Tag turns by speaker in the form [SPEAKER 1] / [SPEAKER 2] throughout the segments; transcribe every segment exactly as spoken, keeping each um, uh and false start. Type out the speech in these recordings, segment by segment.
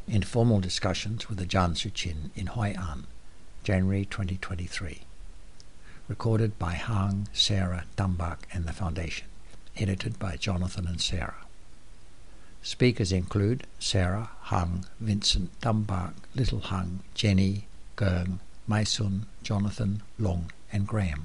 [SPEAKER 1] Informal Discussions with Ajahn Suchin in Hoi An, January twenty twenty-three. Recorded by Hang, Sarah, Dumbach and the Foundation. Edited by Jonathan and Sarah. Speakers include Sarah, Hang, Vincent, Dumbach, Little Hang, Jenny, Gurng, Maisun, Jonathan, Long and Graham.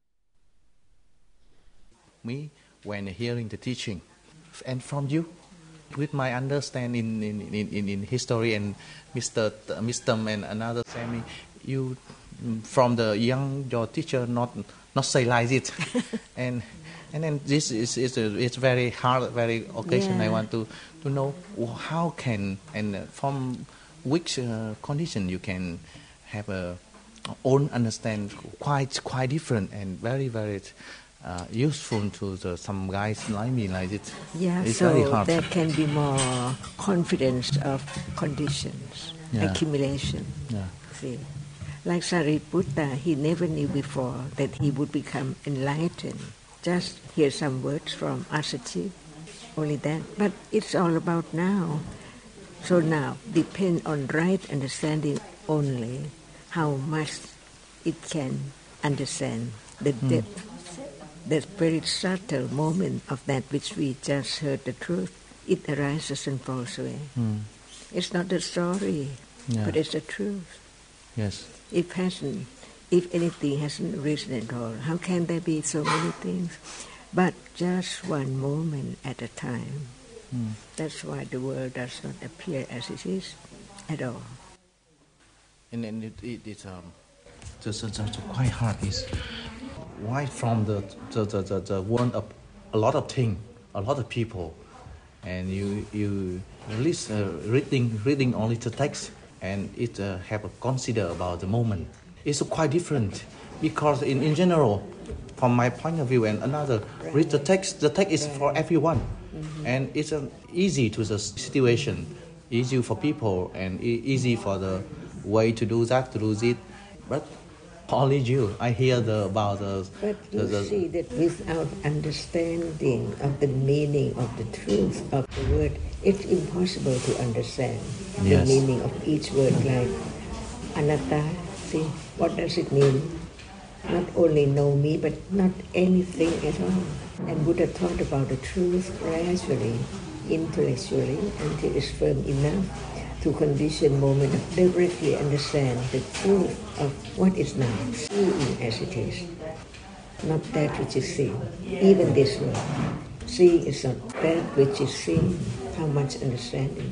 [SPEAKER 2] Me, when hearing the teaching, and from you, with my understanding in, in, in, in history and Mister T- Mister and another Sammy, you from the young your teacher not not say like it, and and then this is is a, it's very hard, very occasion. Yeah. I want to to know how can and from which uh, condition you can have a own understand quite quite different and very very. Uh, useful to the, some guys like me like it.
[SPEAKER 3] Yeah,
[SPEAKER 2] it's
[SPEAKER 3] so
[SPEAKER 2] very hard.
[SPEAKER 3] There can be more confidence of conditions, yeah. accumulation.
[SPEAKER 2] Yeah.
[SPEAKER 3] See, like Sariputta, he never knew before that he would become enlightened. Just hear some words from Assaji, only that. But it's all about now. So now, depend on right understanding only, how much it can understand the mm. depth. That very subtle moment of that which we just heard the truth, it arises and falls away. Mm. It's not the story, yeah. but it's the truth.
[SPEAKER 2] Yes.
[SPEAKER 3] If hasn't, if anything hasn't arisen at all, how can there be so many things? But just one moment at a time. Mm. That's why the world does not appear as it is at all.
[SPEAKER 2] And then it, it, it's um, just, just, just quite hard. Is why from the the, the, the, the world of a lot of things, a lot of people, and you you list, uh, reading reading only the text and it uh, have a consider about the moment. It's quite different because in, in general, from my point of view and another, read the text. The text is for everyone, mm-hmm. and it's uh, easy to the situation, easy for people and e- easy for the way to do that to do it, but. Only you. I hear the about the.
[SPEAKER 3] But you
[SPEAKER 2] the, the,
[SPEAKER 3] see that without understanding of the meaning of the truth of the word, it's impossible to understand
[SPEAKER 2] yes.
[SPEAKER 3] the meaning of each word. Like anatta. See, what does it mean? Not only know me, but not anything at all. And Buddha taught about the truth gradually, intellectually, until it's firm enough to condition moment of directly understand the truth of what is now, seeing as it is, not that which is seen. Even this one, seeing is not that which is seen. How much understanding?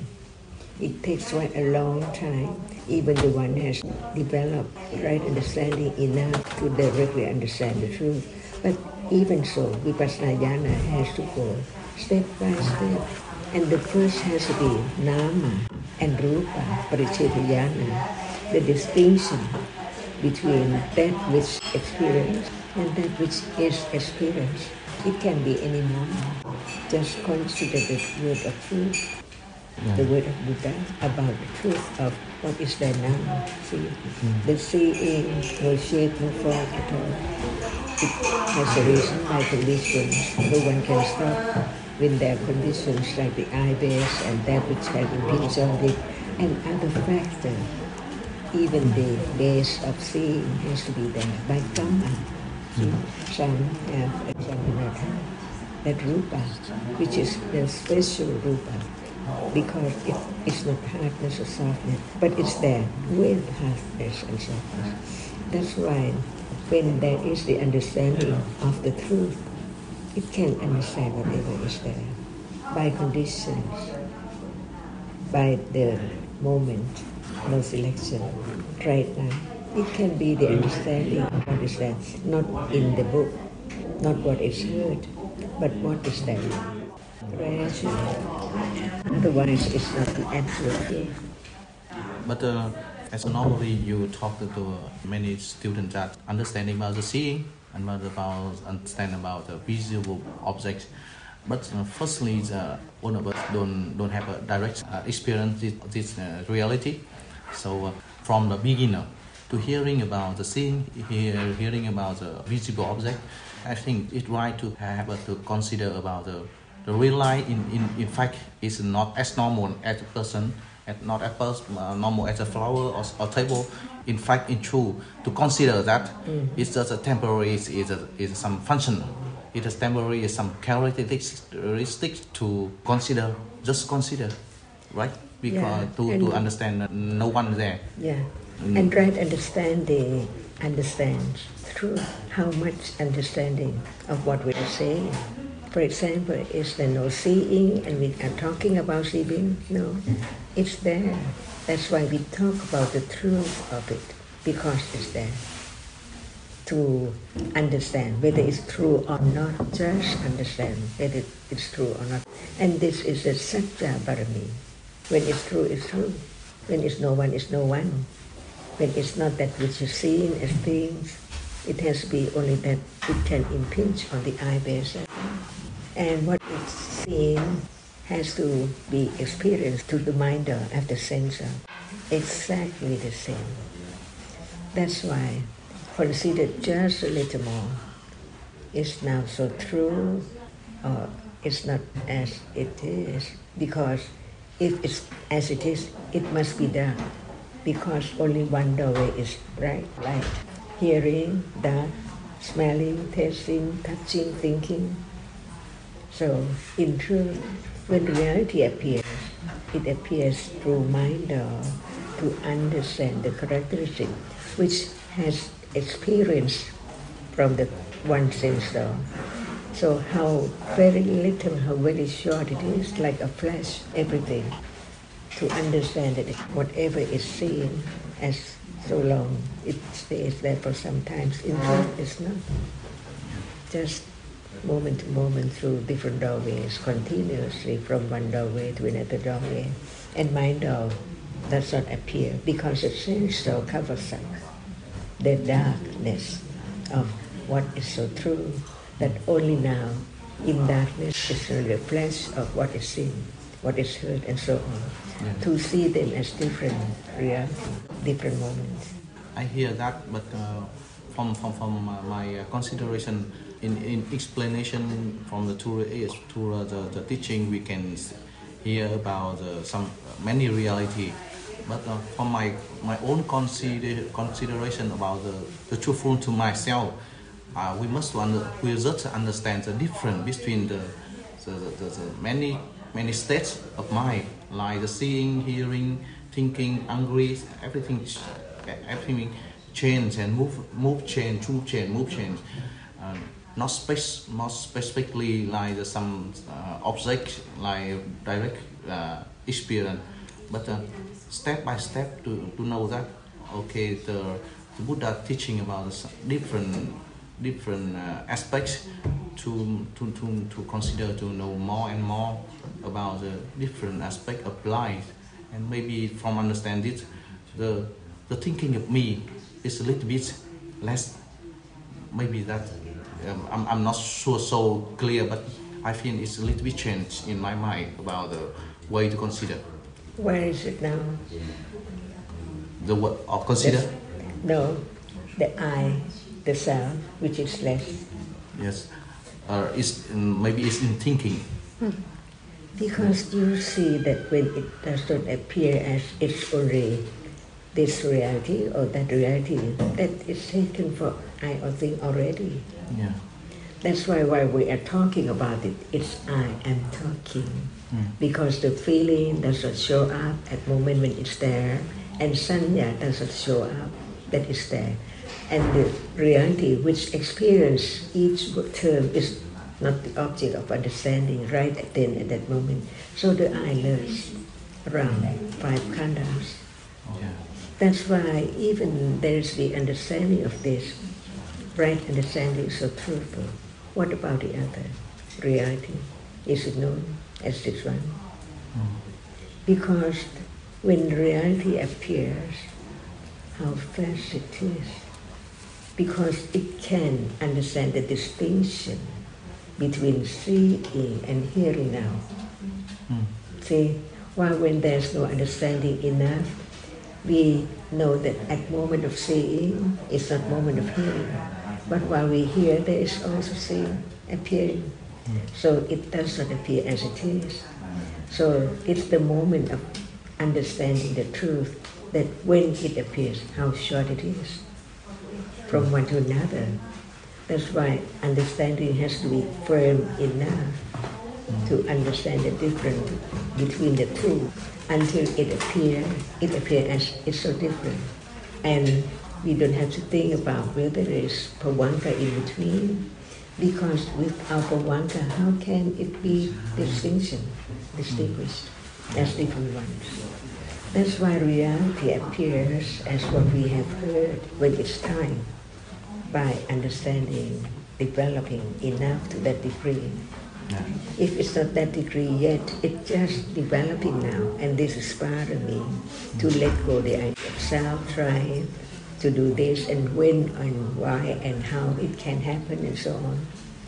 [SPEAKER 3] It takes quite a long time. Even the one has developed right understanding enough to directly understand the truth. But even so, Vipassana Jnana has to go step by step. And the first has to be Nama and Rupa, Parichitayana, the distinction between that which experience and that which is experience. It can be any moment. Just consider the word of truth, yeah. the word of Buddha about the truth of what is there now. See, mm. the seeing no shape, no form at all. It has a reason by conditions. No one can stop. When there are conditions like the eye base and that which has impinged on it, and other factors, even the base of seeing has to be there by karma. Mm. Some have examined that rupa, which is the special rupa, because it, it's not hardness or softness, but it's there with hardness and softness. That's why when there is the understanding of the truth, it can understand whatever is there by conditions, by the moment, no selection, right now. It can be the understanding of what is there, not in the book, not what is heard, but what is there. Gradually. Otherwise, it's not the absolute truth.
[SPEAKER 2] But uh, as normally you talk to many students that understanding about the seeing, and about understand about the visible objects, but uh, firstly, uh, one of us don't don't have a direct uh, experience with this uh, reality. So uh, from the beginner to hearing about the seeing, hear, hearing about the visible object, I think it's right to have uh, to consider about the the real life. In, in in fact is not as normal as a person at not apples, uh, normal as a flower or, or table. In fact, in true, to consider that mm. it's just a temporary, is is is some function. It is temporary, is some characteristics to consider, just consider, right? Because yeah. to, to understand that no one there.
[SPEAKER 3] Yeah, mm. and right understanding understands through how much understanding of what we are saying. For example, is there no seeing and we are talking about seeing? No, it's there. That's why we talk about the truth of it, because it's there. To understand whether it's true or not, just understand whether it's true or not. And this is a Satya Parami. When it's true, it's true. When it's no one, it's no one. When it's not that which is seen as things, it has to be only that it can impinge on the eye base. And what is seen has to be experienced to the minder of the sensor. Exactly the same. That's why consider just a little more. It's now so true, or it's not as it is. Because if it's as it is, it must be dark. Because only one doorway is bright light. Hearing, dark, smelling, tasting, touching, thinking. So, in truth, when reality appears, it appears through mind or to understand the characteristic which has experience from the one sense door. So how very little, how very short it is, like a flash, everything. To understand that whatever is seen as so long, it stays there for some time. In truth, it's not. Just moment to moment through different doorways, continuously from one doorway to another doorway. And mind door does not appear because the sense door covers up the darkness of what is so true, that only now in darkness is only a flash of what is seen, what is heard, and so on. Yeah. To see them as different reality, different moments.
[SPEAKER 2] I hear that, but uh, from from from uh, my uh, consideration in, in explanation from the to, to uh, the, the teaching, we can hear about uh, some uh, many reality. But uh, from my my own consider, consideration about the, the truthful to myself, uh, we must under, we just understand the difference between the the, the, the, the many many states of mind, like the seeing, hearing, thinking, angry, everything, everything change and move, move change, move change, move change. Uh, not space, not specifically like the, some uh, object like direct uh, experience, but uh, step by step to, to know that okay, the, the Buddha teaching about different different uh, aspects to, to to to consider, to know more and more about the different aspect of life, and maybe from understand it, the the thinking of me is a little bit less. Maybe that um, I'm I'm not sure so clear, but I feel it's a little bit changed in my mind about the way to consider.
[SPEAKER 3] Where is it now?
[SPEAKER 2] The word of consider?
[SPEAKER 3] Yes. No, the I, the self, which is less.
[SPEAKER 2] Yes, uh, it's maybe it's in thinking.
[SPEAKER 3] Hmm. Because you see that when it does not appear as it's only this reality or that reality, that is taken for I or thing already.
[SPEAKER 2] Yeah.
[SPEAKER 3] That's why while we are talking about it, it's I am talking. Mm. Because the feeling doesn't show up at the moment when it's there, and sanya doesn't show up that it's there. And the reality which experience each term is not the object of understanding right at then at that moment. So the I learns around five khandhas.
[SPEAKER 2] Yeah.
[SPEAKER 3] That's why even there is the understanding of this, right understanding is so truthful. What about the other reality? Is it known as this one? Mm. Because when reality appears, how fast it is. Because it can understand the distinction between seeing and hearing now. Mm. See, while when there's no understanding enough, we know that at moment of seeing, it's not moment of hearing. But while we hear, there is also seeing appearing. Mm. So it does not appear as it is. So it's the moment of understanding the truth that when it appears, how short it is from one to another. That's why understanding has to be firm enough to understand the difference between the two. Until it appears, it appears as it's so different. And we don't have to think about whether there is Pavanka in between, because without Pavanka, how can it be distinction, distinguished as different ones? That's why reality appears as what we have heard when it's time, by understanding, developing enough to that degree. Yeah. If it's not that degree yet, it's just developing now, and this is part of me, to let go the idea of self, try to do this, and when and why and how it can happen and so on.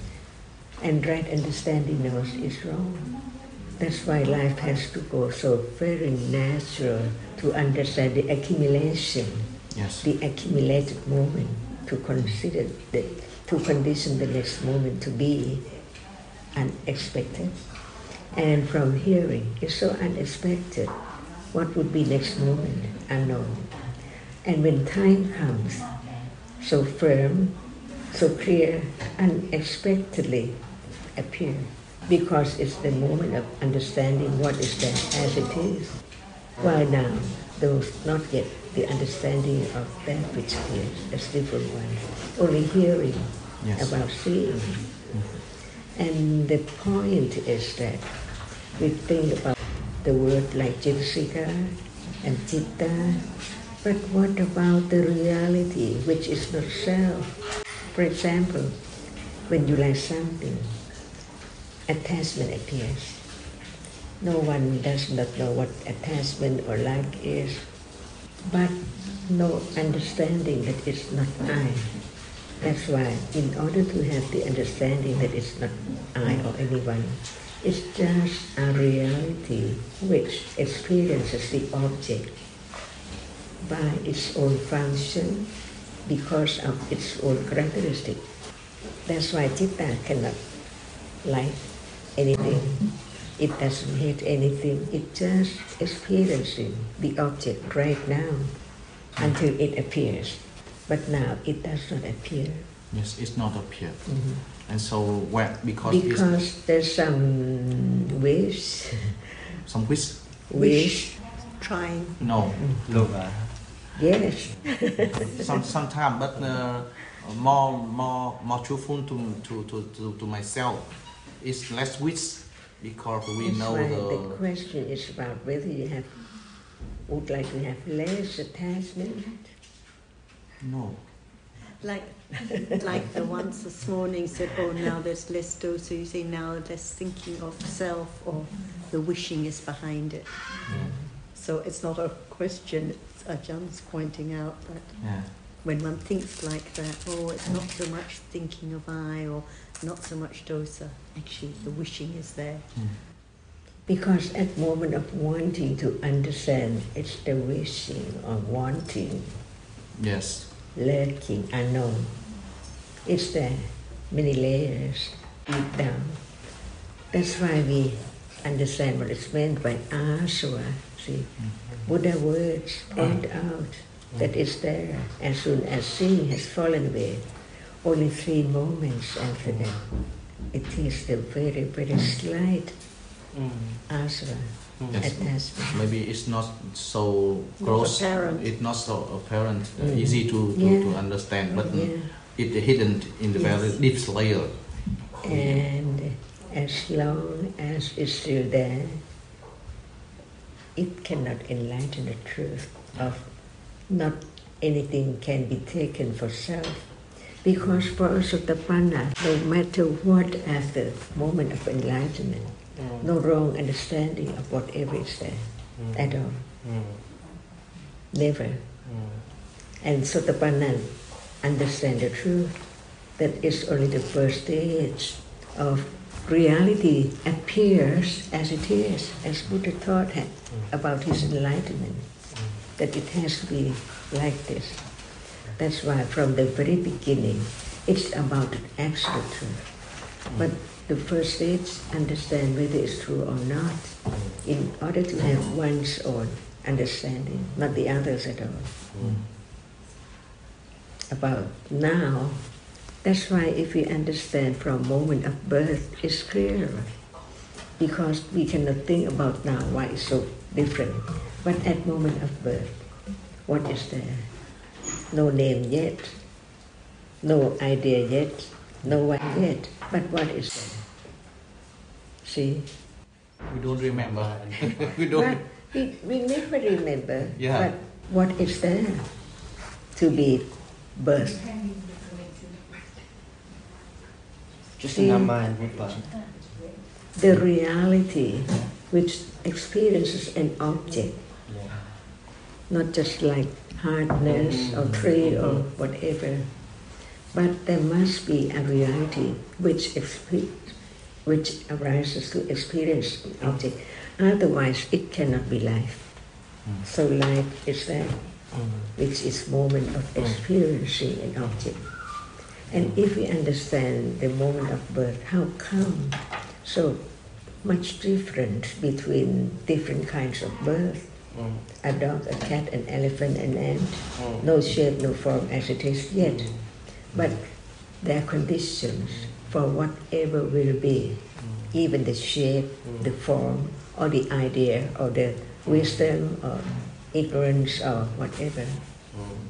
[SPEAKER 3] And right understanding knows it's wrong. That's why life has to go so very natural to understand the accumulation, yes. the accumulated moment, to consider that, to condition the next moment to be unexpected. And from hearing, it's so unexpected. What would be next moment? Unknown. And when time comes, so firm, so clear, unexpectedly appear, because it's the moment of understanding what is there as it is. While now, those not yet the understanding of that which is as different ones, only hearing yes. about seeing. Mm-hmm. And the point is that we think about the word like Jitsika and Chitta, but what about the reality which is not self? For example, when you like something, attachment appears. No one does not know what attachment or like is, but no understanding that it's not I. That's why, in order to have the understanding that it's not I or anyone, it's just a reality which experiences the object by its own function because of its own characteristic. That's why Chitta cannot like anything. It doesn't hate anything. It just experiencing the object right now until it appears. But now it does not appear.
[SPEAKER 2] Yes, it's not appear. Mm-hmm. And so, where because
[SPEAKER 3] because there's some wish,
[SPEAKER 2] some wish,
[SPEAKER 3] wish,
[SPEAKER 4] trying.
[SPEAKER 2] No,
[SPEAKER 3] mm-hmm. Yes.
[SPEAKER 2] some sometimes, but uh, more more more truthful to to to to, to myself. It's less wish because we
[SPEAKER 3] That's
[SPEAKER 2] know
[SPEAKER 3] why
[SPEAKER 2] the.
[SPEAKER 3] The question is about whether you have would like to have less attachment.
[SPEAKER 2] No.
[SPEAKER 4] Like like the ones this morning said, oh, now there's less dose, so you say now less thinking of self, or the wishing is behind it. Mm. So it's not a question, it's Ajahn's pointing out that yeah. when one thinks like that, oh, it's not so much thinking of I, or not so much dosa, actually the wishing is there. Mm.
[SPEAKER 3] Because at the moment of wanting to understand, it's the wishing or wanting.
[SPEAKER 2] Yes.
[SPEAKER 3] Lurking, unknown. It's there, many layers, deep down. That's why we understand what is meant by asava. See, mm-hmm. Buddha words point out that it's there as soon as seeing has fallen away. Only three moments after that, it is the very, very slight asava.
[SPEAKER 2] Yes. Attachment. Maybe it's not so gross, it's not so apparent, uh, mm. easy to, to, yeah. to understand, but yeah. it's hidden in the yes. very deep layer.
[SPEAKER 3] And as long as it's still there, it cannot enlighten the truth of not anything can be taken for self. Because for Sotapanna, no matter what after moment of enlightenment, Mm. no wrong understanding of whatever is there mm. at all. Mm. Never. Mm. And Sotapanna understand the truth that it's only the first stage of reality appears as it is, as Buddha taught him mm. about his enlightenment, mm. that it has to be like this. That's why from the very beginning it's about absolute truth. Mm. But the first stage, understand whether it's true or not, in order to have one's own understanding, not the others at all.
[SPEAKER 2] Mm.
[SPEAKER 3] About now, that's why if we understand from moment of birth, it's clearer. Because we cannot think about now why it's so different. But at moment of birth, what is there? No name yet, no idea yet, no one yet. But what is there? See?
[SPEAKER 2] We don't remember. we don't.
[SPEAKER 3] But we, we never remember.
[SPEAKER 2] Yeah.
[SPEAKER 3] But what is there to be birth?
[SPEAKER 5] Just
[SPEAKER 3] See?
[SPEAKER 5] in our mind, but
[SPEAKER 3] The reality which experiences an object,
[SPEAKER 5] yeah.
[SPEAKER 3] not just like hardness or tree or whatever, but there must be a reality which exp- which arises to experience an object. Otherwise, it cannot be life.
[SPEAKER 5] Mm.
[SPEAKER 3] So life is that
[SPEAKER 5] Mm.
[SPEAKER 3] which is moment of experiencing an object. And if we understand the moment of birth, how come so much difference between different kinds of birth?
[SPEAKER 5] Mm.
[SPEAKER 3] A dog, a cat, an elephant, an ant,
[SPEAKER 5] Mm.
[SPEAKER 3] no shape, no form as it is yet.
[SPEAKER 5] Mm.
[SPEAKER 3] But there are conditions for whatever will be, even the shape,
[SPEAKER 5] Mm.
[SPEAKER 3] the form, or the idea, or the wisdom, or ignorance, or whatever.
[SPEAKER 5] Mm.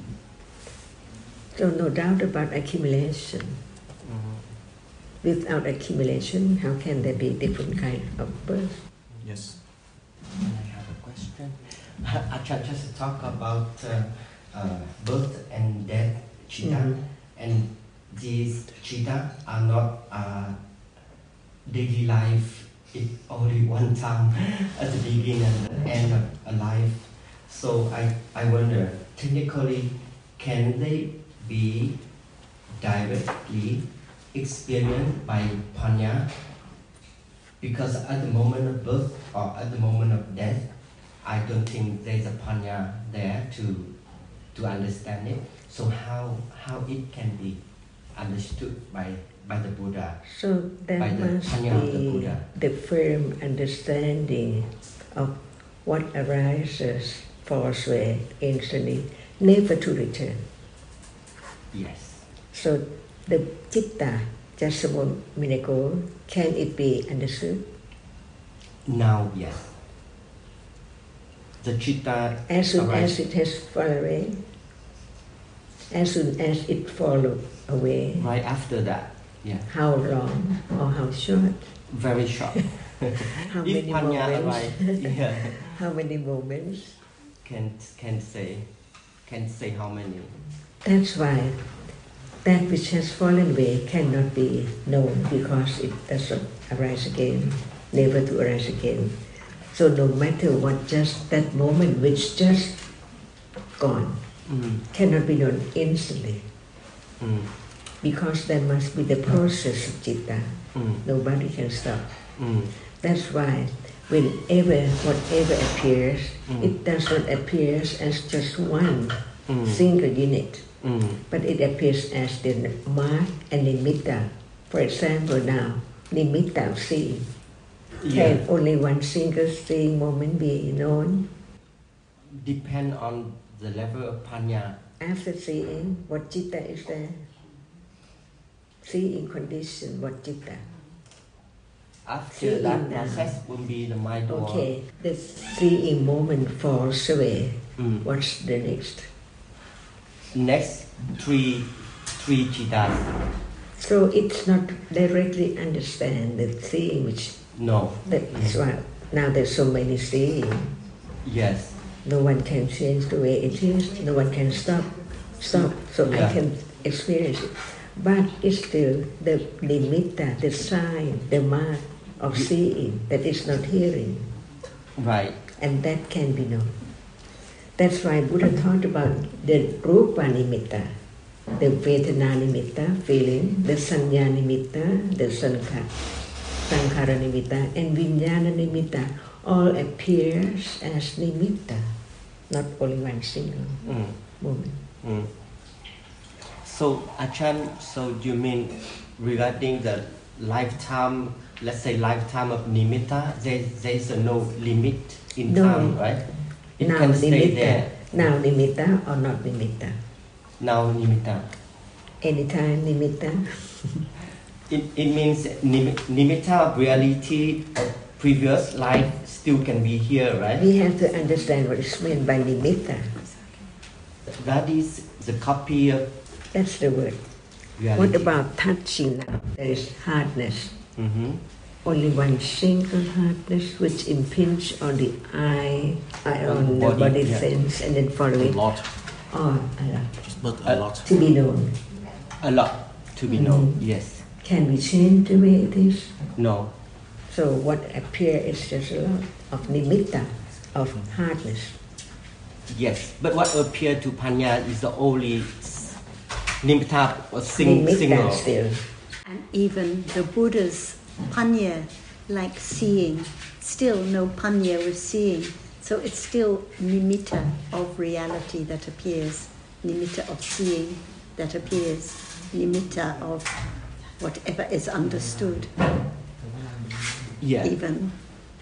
[SPEAKER 3] So no doubt about accumulation.
[SPEAKER 5] Mm.
[SPEAKER 3] Without accumulation, how can there be different kind of birth?
[SPEAKER 2] Yes.
[SPEAKER 5] I have a question. Ajahn just talk about uh, uh, birth and death, chitta,
[SPEAKER 3] Mhm.
[SPEAKER 5] and these chitta are not uh, daily life. It's only one time at the beginning and the end of a life. So I, I wonder, technically, can they be directly experienced by panya? Because at the moment of birth or at the moment of death, I don't think there's a panya there to to understand it. So how how it can be understood by by the Buddha?
[SPEAKER 3] So there
[SPEAKER 5] By the
[SPEAKER 3] must
[SPEAKER 5] Panya of the
[SPEAKER 3] be
[SPEAKER 5] Buddha.
[SPEAKER 3] the firm understanding of what arises forcefully, instantly, never to return.
[SPEAKER 5] Yes.
[SPEAKER 3] So the citta, just a minute ago, can it be understood?
[SPEAKER 5] Now, yes. The chitta
[SPEAKER 3] As soon as
[SPEAKER 5] arises
[SPEAKER 3] it has fallen away, as soon as it falls away,
[SPEAKER 5] right after that. Yeah.
[SPEAKER 3] how long or how short?
[SPEAKER 5] Very short.
[SPEAKER 3] How
[SPEAKER 5] if
[SPEAKER 3] many
[SPEAKER 5] panya
[SPEAKER 3] moments?
[SPEAKER 5] arrives, yeah,
[SPEAKER 3] How many moments?
[SPEAKER 5] can can say can say how many.
[SPEAKER 3] That's why that which has fallen away cannot be known because it doesn't arise again, never to arise again. So no matter what, just that moment which just gone
[SPEAKER 5] Mm.
[SPEAKER 3] cannot be known instantly
[SPEAKER 5] Mm.
[SPEAKER 3] because there must be the process of citta.
[SPEAKER 5] Mm.
[SPEAKER 3] Nobody can stop.
[SPEAKER 5] Mm.
[SPEAKER 3] That's why whenever whatever appears,
[SPEAKER 5] Mm.
[SPEAKER 3] it does not appear as just one
[SPEAKER 5] Mm.
[SPEAKER 3] single unit.
[SPEAKER 5] Mm.
[SPEAKER 3] But it appears as the mark and nimitta. For example, now, nimitta of seeing.
[SPEAKER 5] Yeah.
[SPEAKER 3] Can only one single seeing moment be known?
[SPEAKER 5] Depend on the level of panya.
[SPEAKER 3] After seeing, what citta is there? Seeing condition, what citta?
[SPEAKER 5] After
[SPEAKER 3] Seeing
[SPEAKER 5] that
[SPEAKER 3] now.
[SPEAKER 5] process will be the mind door.
[SPEAKER 3] Okay, the seeing moment falls away.
[SPEAKER 5] Mm.
[SPEAKER 3] What's the next?
[SPEAKER 5] Next three three chittas.
[SPEAKER 3] So it's not directly understand the seeing which,
[SPEAKER 5] No.
[SPEAKER 3] that's why now there's so many seeing.
[SPEAKER 5] Yes.
[SPEAKER 3] No one can change the way it is. No one can stop. Stop. So
[SPEAKER 5] Yeah.
[SPEAKER 3] I can experience it. But it's still the nimitta, the sign, the mark of seeing that is not hearing.
[SPEAKER 5] Right.
[SPEAKER 3] And that can be known. That's why Buddha talked about the rupa nimitta, the vedana nimitta, feeling, the sanya nimitta, the sankha, sankhara nimitta, and vijnana nimitta all appears as nimitta, not only one single
[SPEAKER 5] Mm.
[SPEAKER 3] moment.
[SPEAKER 5] Mm. So Ajahn, so you mean regarding the lifetime, let's say lifetime of nimitta, there, there's no limit in
[SPEAKER 3] No.
[SPEAKER 5] time, right? It
[SPEAKER 3] Now
[SPEAKER 5] can stay
[SPEAKER 3] nimitta,
[SPEAKER 5] there.
[SPEAKER 3] now nimitta or not nimitta?
[SPEAKER 5] Now nimitta.
[SPEAKER 3] Anytime nimitta.
[SPEAKER 5] It, it means nim, nimitta of reality of previous life still can be here, right?
[SPEAKER 3] We have to understand what is meant by nimitta.
[SPEAKER 5] That is the copy of
[SPEAKER 3] That's the word.
[SPEAKER 5] reality.
[SPEAKER 3] What about touching now? There is hardness.
[SPEAKER 5] Mm-hmm.
[SPEAKER 3] Only one single hardness which impinge on the eye, eye
[SPEAKER 2] On
[SPEAKER 3] on
[SPEAKER 2] the
[SPEAKER 3] the
[SPEAKER 2] body,
[SPEAKER 3] body
[SPEAKER 2] yeah.
[SPEAKER 3] sense, and then
[SPEAKER 2] A
[SPEAKER 3] following.
[SPEAKER 2] lot,
[SPEAKER 3] Oh, a lot.
[SPEAKER 2] but a
[SPEAKER 5] Uh,
[SPEAKER 2] lot.
[SPEAKER 3] To be known.
[SPEAKER 5] A lot to be known,
[SPEAKER 3] Mhm.
[SPEAKER 5] yes.
[SPEAKER 3] Can we change the way it is?
[SPEAKER 5] No.
[SPEAKER 3] So what appear is just a lot of nimitta, of hardness.
[SPEAKER 5] Yes, but what appear to Panya is the only s- nimitta or sing,
[SPEAKER 3] Nimitta
[SPEAKER 5] single.
[SPEAKER 3] still.
[SPEAKER 4] And even the Buddha's panya, like seeing, still no panya with seeing. So it's still nimitta of reality that appears, nimitta of seeing that appears, nimitta of whatever is understood.
[SPEAKER 5] Yeah.
[SPEAKER 4] Even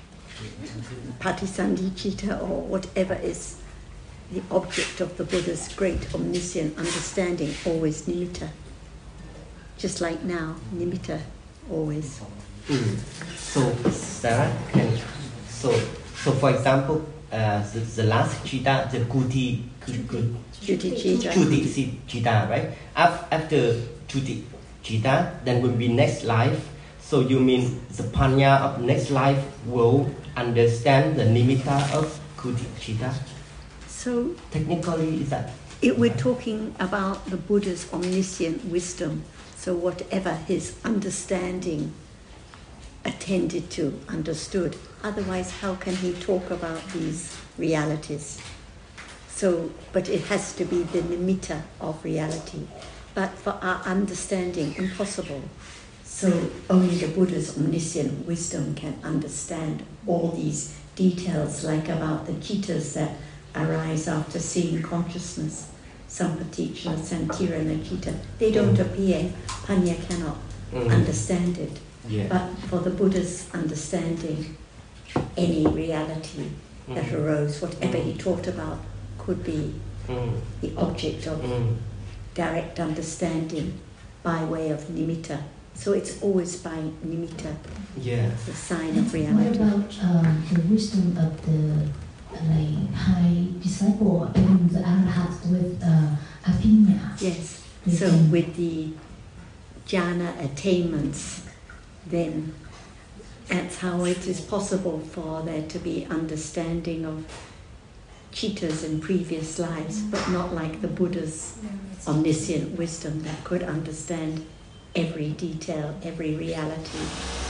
[SPEAKER 4] patisandhicitta or whatever is the object of the Buddha's great omniscient understanding, always nimitta. Just like now, nimitta, always.
[SPEAKER 5] Mm. So, Sarah, can, so, so for example, uh, the, the last chitta, the kuti, kuti,
[SPEAKER 4] Juticita.
[SPEAKER 5] kuti chitta, right? Af- After kuti chitta, then will be next life. So you mean the panya of next life will understand the nimitta of kuti chitta?
[SPEAKER 4] So
[SPEAKER 5] Technically, is that?
[SPEAKER 4] it, we're talking about the Buddha's omniscient wisdom. So whatever his understanding attended to, understood. Otherwise, how can he talk about these realities? So, but it has to be the nimitta of reality. But for our understanding, impossible. So only the Buddha's omniscient wisdom can understand all these details, like about the chittas that arise after seeing consciousness. Sampaticca, Santirana chitta. They don't appear. Panya cannot
[SPEAKER 5] Mm.
[SPEAKER 4] understand it.
[SPEAKER 5] Yeah.
[SPEAKER 4] But for the Buddha's understanding, any reality that
[SPEAKER 5] Mm.
[SPEAKER 4] arose, whatever he taught about, could be
[SPEAKER 5] Mm.
[SPEAKER 4] the object of
[SPEAKER 5] Mm.
[SPEAKER 4] direct understanding by way of nimitta. So it's always by nimitta,
[SPEAKER 5] Yeah.
[SPEAKER 4] the sign of
[SPEAKER 6] What
[SPEAKER 4] reality.
[SPEAKER 6] about um, the wisdom of the like high disciple and the arhat with uh, apinya?
[SPEAKER 4] Yes.
[SPEAKER 6] They
[SPEAKER 4] So
[SPEAKER 6] can-
[SPEAKER 4] with the jhana attainments, then that's how it is possible for there to be understanding of chittas in previous lives, but not like the Buddha's omniscient wisdom that could understand every detail, every reality,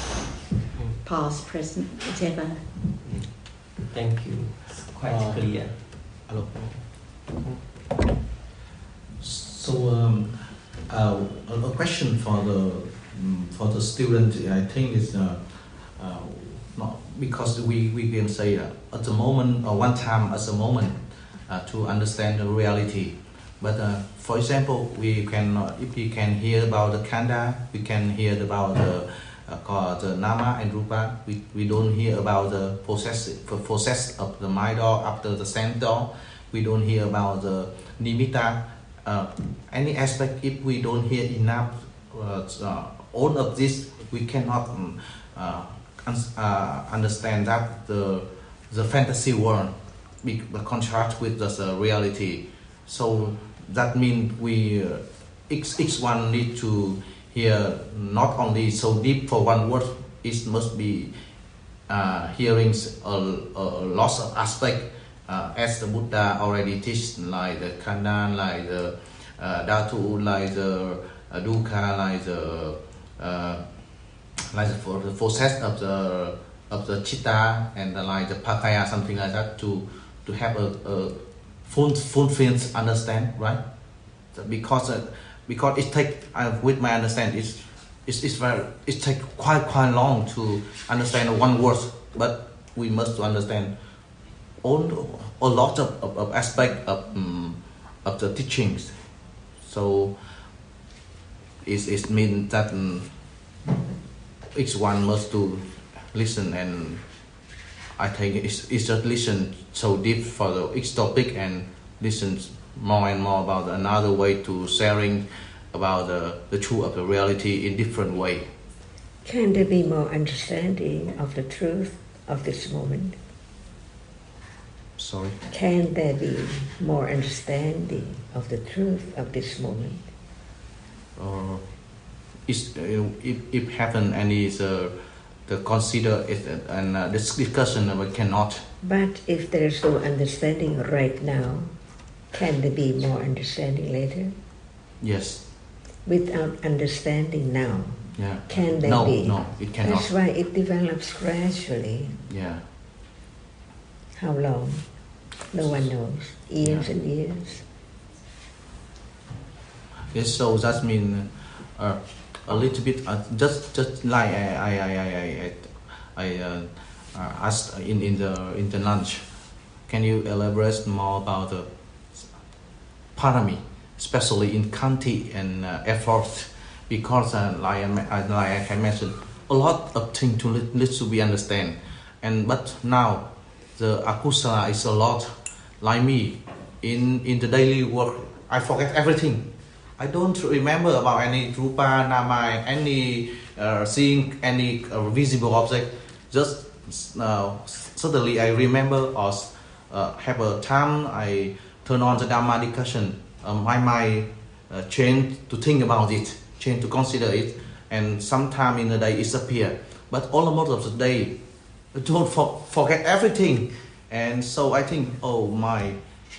[SPEAKER 4] past, present, whatever.
[SPEAKER 5] Thank you. It's quite
[SPEAKER 2] Uh,
[SPEAKER 5] clear.
[SPEAKER 2] Hello. So um, uh, a a question for the um, for the student, I think is uh, uh, not because we, we can say uh, at the moment or one time as a moment uh, to understand the reality. But uh, for example, we can uh, if we can hear about the khandha, we can hear about the uh, called the nama and rupa. We, we don't hear about the process the process of the mind or after the center. We don't hear about the nimitta. Uh, any aspect, if we don't hear enough uh, uh, all of this, we cannot um, uh, un- uh, understand that the the fantasy world be the contrast with the uh, reality. So that means we uh, each, each one need to hear not only so deep for one word. It must be uh, hearing a, a lots of aspect. Uh, as the Buddha already teach, like the khandha, like the uh, dhatu, like the uh, dukkha, like the uh, like the, for the process of the of the chitta, and the, like the pakaya, something like that, to to have a, a full fulfilled understand, right? So because uh, because it take uh, with my understanding, it's it's, it's very it take quite quite long to understand one word, but we must understand all a lot of, of, of aspect of um, of the teachings. So it it means that um, each one must to listen, and I think it's, it's just listen so deep for the each topic and listen more and more about another way to sharing about the, the truth of the reality in different way.
[SPEAKER 3] Can there be more understanding of the truth of this moment?
[SPEAKER 2] Sorry?
[SPEAKER 3] Can there be more understanding of the truth of this moment?
[SPEAKER 2] Uh, is, uh, if, if happen any uh, the consider it and uh, this discussion we cannot.
[SPEAKER 3] But if there is no understanding right now, can there be more understanding later?
[SPEAKER 2] Yes.
[SPEAKER 3] Without understanding now,
[SPEAKER 2] yeah.
[SPEAKER 3] can there
[SPEAKER 2] no,
[SPEAKER 3] be?
[SPEAKER 2] No, it cannot.
[SPEAKER 3] That's why it develops gradually.
[SPEAKER 2] Yeah.
[SPEAKER 3] How long? No one knows. Years
[SPEAKER 2] yeah.
[SPEAKER 3] and years.
[SPEAKER 2] Yes, so that means uh, a little bit, uh, just just like I I I I I, I uh, uh, asked in in the in the lunch. Can you elaborate more about the parami, especially in kanti and uh, effort? Because uh, like, I, like I mentioned, a lot of things to need to be understand, and but now the akusala is a lot. Like me, in in the daily work, I forget everything. I don't remember about any rupa, nama, any uh, seeing any uh, visible object. Just uh, suddenly I remember or uh, have a time I turn on the Dhamma discussion. Uh, my mind uh, change to think about it, change to consider it, and sometime in the day it appear. But all the most of the day, I don't for, forget everything, and so I think, oh my.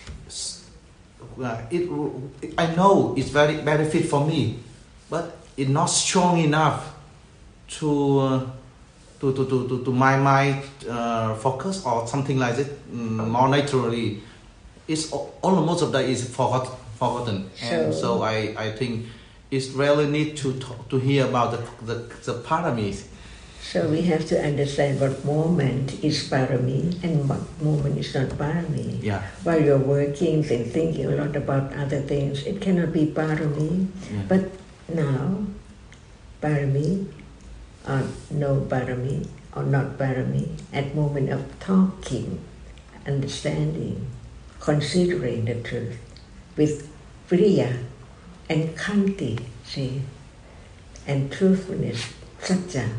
[SPEAKER 2] Uh, it, I know it's very benefit for me, but it's not strong enough to uh, to, to, to, to, to my mind uh, focus or something like that um, more naturally. It's all most of that is forgot, forgotten, and so, so I, I think it's really need to talk, to hear about the the, the paramis.
[SPEAKER 3] So we have to understand what moment is parami and what moment is not parami.
[SPEAKER 2] Yeah.
[SPEAKER 3] While you're working and thinking a lot about other things, it cannot be parami.
[SPEAKER 2] Yeah.
[SPEAKER 3] But now, parami or no parami or not parami, at moment of talking, understanding, considering the truth with priya and kanti, see, and truthfulness, satya,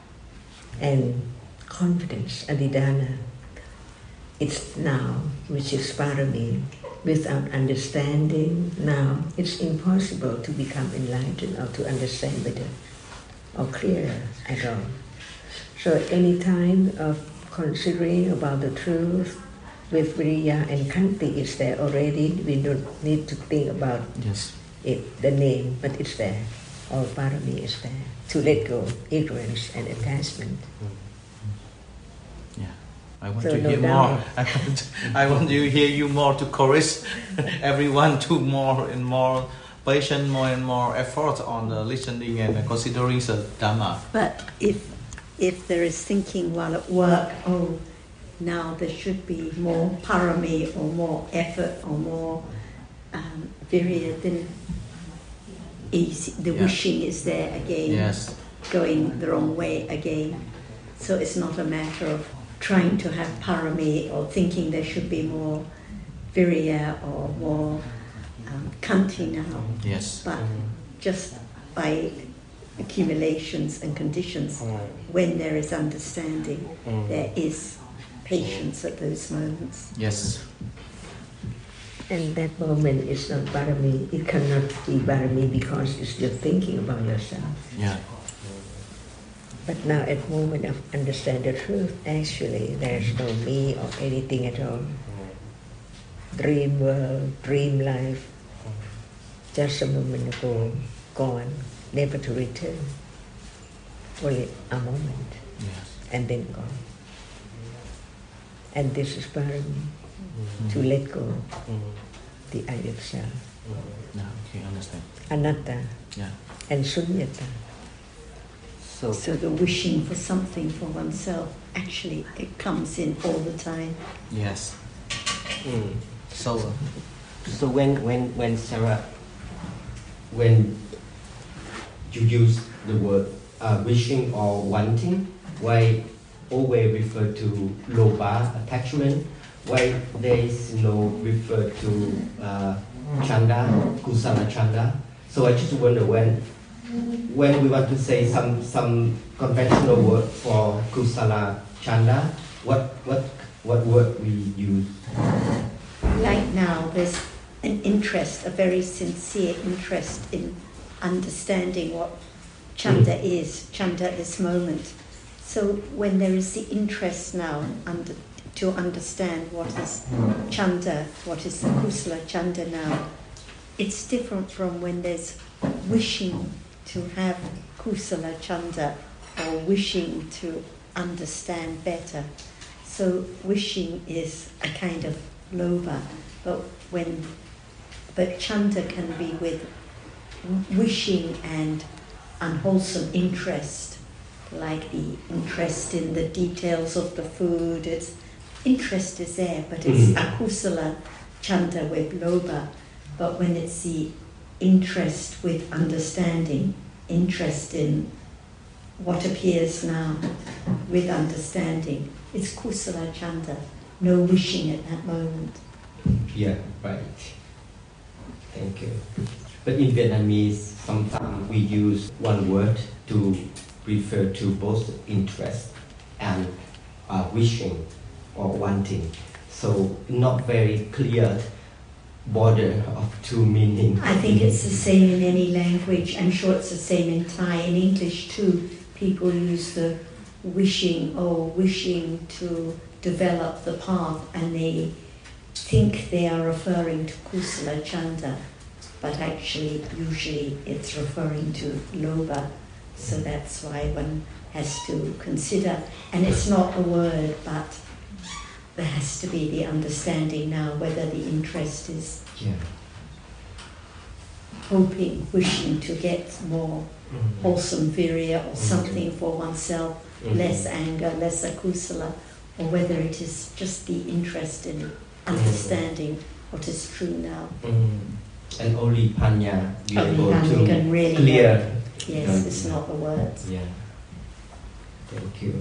[SPEAKER 3] and confidence, adidana. It's now, which is parami. Without understanding now, it's impossible to become enlightened or to understand better or clearer at all. So any time of considering about the truth with viriya and kanti is there already. We don't need to think about
[SPEAKER 2] yes.
[SPEAKER 3] it, the name, but it's there. All parami is there. To let go ignorance and attachment.
[SPEAKER 2] Yeah, I want
[SPEAKER 3] so
[SPEAKER 2] to
[SPEAKER 3] no
[SPEAKER 2] hear
[SPEAKER 3] doubt.
[SPEAKER 2] more. I want, I want to hear you more to encourage everyone to more and more patient, more and more effort on the listening and considering the Dhamma.
[SPEAKER 4] But if if there is thinking while at work, oh, now there should be more parami or more effort or more um, virya, then easy, the
[SPEAKER 2] yeah.
[SPEAKER 4] wishing is there again,
[SPEAKER 2] yes.
[SPEAKER 4] going the wrong way again. So it's not a matter of trying to have parami or thinking there should be more virya or more um, kanti now.
[SPEAKER 2] Yes.
[SPEAKER 4] But just by accumulations and conditions, when there is understanding, there is patience at those moments.
[SPEAKER 2] Yes.
[SPEAKER 3] And that moment is not parami. It cannot be parami because it's just thinking about yourself.
[SPEAKER 2] Yeah.
[SPEAKER 3] But now at moment of understand the truth, actually there's no me or anything at all. Dream world, dream life, just a moment ago, gone, never to return. Only a moment,
[SPEAKER 2] Yes.
[SPEAKER 3] and then gone. And this is parami,
[SPEAKER 2] Mm-hmm.
[SPEAKER 3] to let go
[SPEAKER 2] Mm-hmm.
[SPEAKER 3] the I of self.
[SPEAKER 2] Yeah, okay, understand.
[SPEAKER 3] Anatta
[SPEAKER 2] Yeah.
[SPEAKER 3] and sunyata.
[SPEAKER 5] So,
[SPEAKER 4] So the wishing for something for oneself, actually it comes in all the time.
[SPEAKER 2] Yes.
[SPEAKER 5] mm.
[SPEAKER 2] So,
[SPEAKER 5] so when when when Sarah, when you use the word uh, wishing or wanting, why always refer to loba, attachment, why there is no refer to uh, chanda, kusala chanda. So I just wonder when when we want to say some some conventional word for kusala chanda, what what what word we use?
[SPEAKER 4] Like now, there's an interest, a very sincere interest in understanding what chanda mm. is, chanda is moment. So when there is the interest now under, to understand what is chanda, what is the kusala chanda now, it's different from when there's wishing to have kusala chanda or wishing to understand better. So wishing is a kind of loba, but when but chanda can be with wishing and unwholesome interest, like the interest in the details of the food. It's interest is there, but it's akusala chanda with loba. But when it's the interest with understanding, interest in what appears now with understanding, it's kusala chanda, no wishing at that moment.
[SPEAKER 5] Yeah, right. Thank you. But in Vietnamese, sometimes we use one word to refer to both interest and uh, wishing or wanting. So not very clear border of two meanings.
[SPEAKER 4] I think it's the same in any language. I'm sure it's the same in Thai. In English too, people use the wishing or wishing to develop the path, and they think they are referring to kusala chanda, but actually usually it's referring to loba. So that's why one has to consider, and it's not a word, but there has to be the understanding now whether the interest is
[SPEAKER 5] yeah.
[SPEAKER 4] hoping, wishing to get more mm-hmm. wholesome virya or something mm-hmm. for oneself, mm-hmm. less anger, less akusala, or whether it is just the interest in understanding mm-hmm. what is true now.
[SPEAKER 5] Mm-hmm. And only panya be
[SPEAKER 4] only
[SPEAKER 5] able
[SPEAKER 4] panya
[SPEAKER 5] to
[SPEAKER 4] can really
[SPEAKER 5] clear.
[SPEAKER 4] Know. Yes, it's not the words.
[SPEAKER 5] Yeah. Thank you.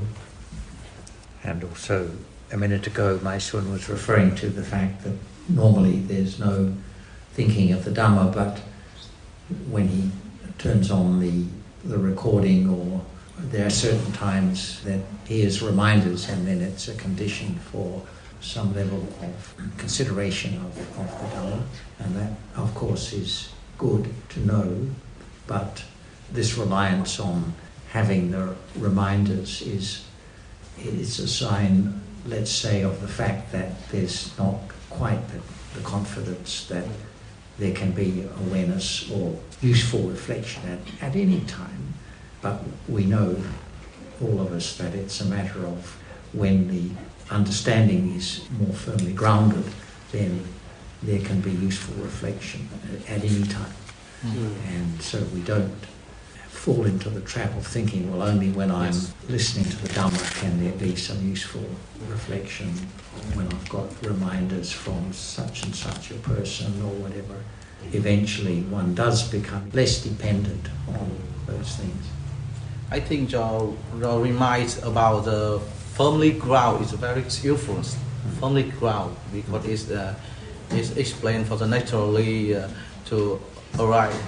[SPEAKER 1] And also, a minute ago, Maisun was referring to the fact that normally there's no thinking of the Dhamma, but when he turns on the the recording, or there are certain times that he hears reminders, and then it's a condition for some level of consideration of, of the Dhamma, and that, of course, is good to know, but this reliance on having the reminders is is a sign, let's say, of the fact that there's not quite the, the confidence that there can be awareness or useful reflection at, at any time. But we know, all of us, that it's a matter of when the understanding is more firmly grounded, then there can be useful reflection at, at any time. Mm. And so we don't fall into the trap of thinking, well, only when I'm yes. listening to the Dhamma can there be some useful reflection, when I've got reminders from such and such a person or whatever. Eventually one does become less dependent on those things.
[SPEAKER 2] I think your, your reminds about the firmly ground is very useful. Mm. Firmly ground, because it's, uh, it's explained for the naturally uh, to arrive.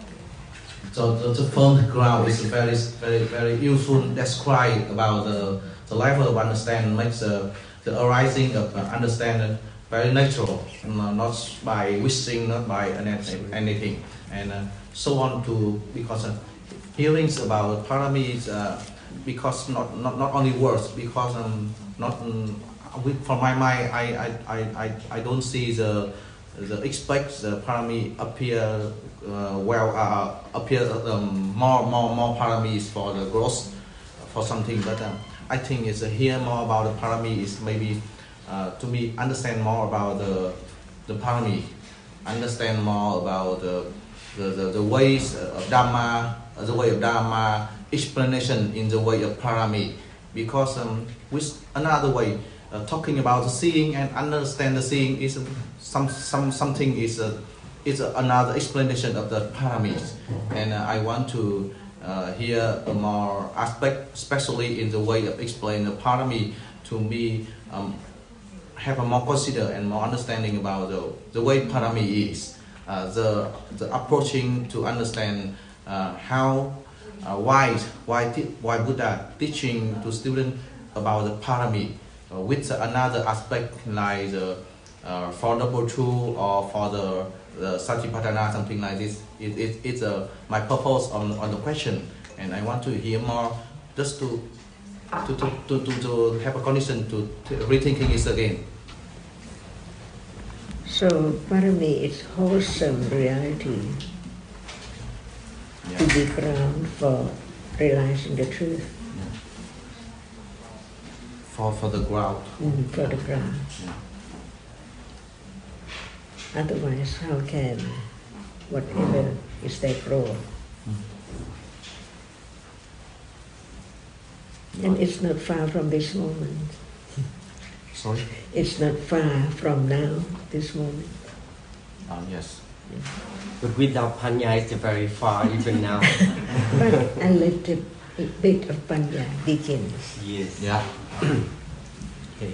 [SPEAKER 2] So the, the firm ground is very, very, very useful. Describe about the, the level of understanding, makes the, the arising of uh, understanding very natural, uh, not by wishing, not by anything, anything. and uh, so on to, because uh, hearings about paramis, uh, because not, not not only words, because um, not um, with, from my mind, I I, I, I don't see the the expect the parami appear uh, well uh, appear um, more more more paramis for the growth for something, but um, I think it's uh, hear more about the parami is maybe uh, to me understand more about the the parami, understand more about the the, the, the ways of Dhamma, the way of Dhamma, explanation in the way of parami, because um, with another way uh, talking about the seeing and understand the seeing is some some something is a is a, another explanation of the paramis, and uh, I want to uh, hear a more aspect, especially in the way of explain the parami to me, um, have a more consider and more understanding about the, the way parami is, uh, the the approaching to understand uh, how uh, why why why Buddha teaching to students about the parami uh, with another aspect like the uh, for Noble Truth or for the the Satipatthana, something like this. It, it, it's uh, my purpose on, on the question, and I want to hear more just to to, to, to, to, to have a condition to, to rethinking it again.
[SPEAKER 3] So parami is wholesome reality,
[SPEAKER 2] Yeah.
[SPEAKER 3] to be ground for realizing the truth.
[SPEAKER 2] Yeah. For, for the ground.
[SPEAKER 3] Mm, for the ground.
[SPEAKER 2] Yeah.
[SPEAKER 3] Otherwise, how can whatever is there grow? And it's not far from this moment.
[SPEAKER 2] Sorry?
[SPEAKER 3] It's not far from now, this moment.
[SPEAKER 2] Uh, yes.
[SPEAKER 5] But without Panya, it's very far even now.
[SPEAKER 3] But a little bit of Panya begins.
[SPEAKER 5] Yes.
[SPEAKER 2] Yeah.
[SPEAKER 5] Okay.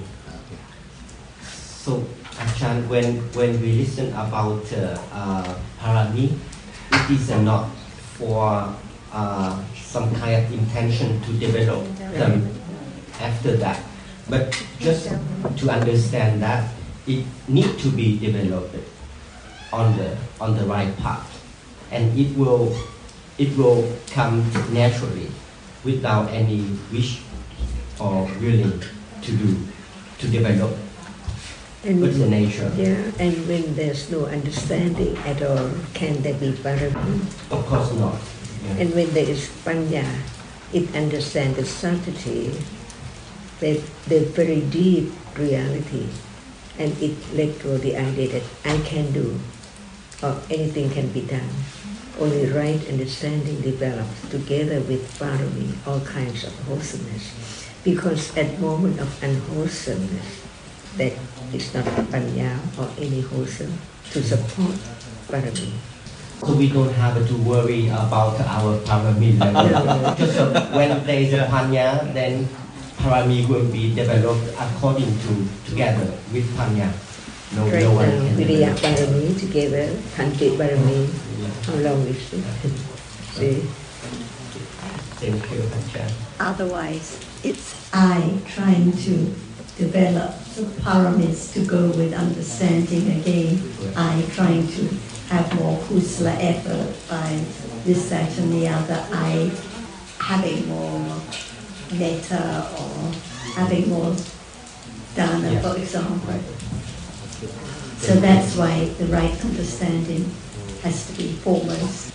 [SPEAKER 5] So, Ajahn, when when we listen about uh, uh, parami, it is uh, not for uh, some kind of intention to develop them after that, but just to understand that it need to be developed on the on the right path, and it will it will come naturally without any wish or willing to do to develop.
[SPEAKER 3] And
[SPEAKER 5] What's the nature?
[SPEAKER 3] yeah, and when there's no understanding at all, can there be parami?
[SPEAKER 5] Of course not. Yeah.
[SPEAKER 3] And when there is Panya, it understands the subtlety, the, the very deep reality, and it let go the idea that I can do, or anything can be done. Only right understanding develops together with parami, all kinds of wholesomeness. Because at moment of unwholesomeness, that is not Panya or any wholesome to support parami.
[SPEAKER 5] So we don't have to worry about our parami level.
[SPEAKER 3] No.
[SPEAKER 5] Just uh, when there is a panya, then parami will be developed according to together with panya. No,
[SPEAKER 3] Right
[SPEAKER 5] no one
[SPEAKER 3] now,
[SPEAKER 5] can
[SPEAKER 3] Viriya
[SPEAKER 5] develop.
[SPEAKER 3] Parami together, Kanti Parami, how long is it? See?
[SPEAKER 5] Thank you, Ajahn.
[SPEAKER 4] Otherwise, it's I trying to develop the paramis to go with understanding again. I trying to have more kusala effort by this, that and the other. I having more metta or having more dana,
[SPEAKER 5] Yes.
[SPEAKER 4] for example. So that's why the right understanding has to be foremost.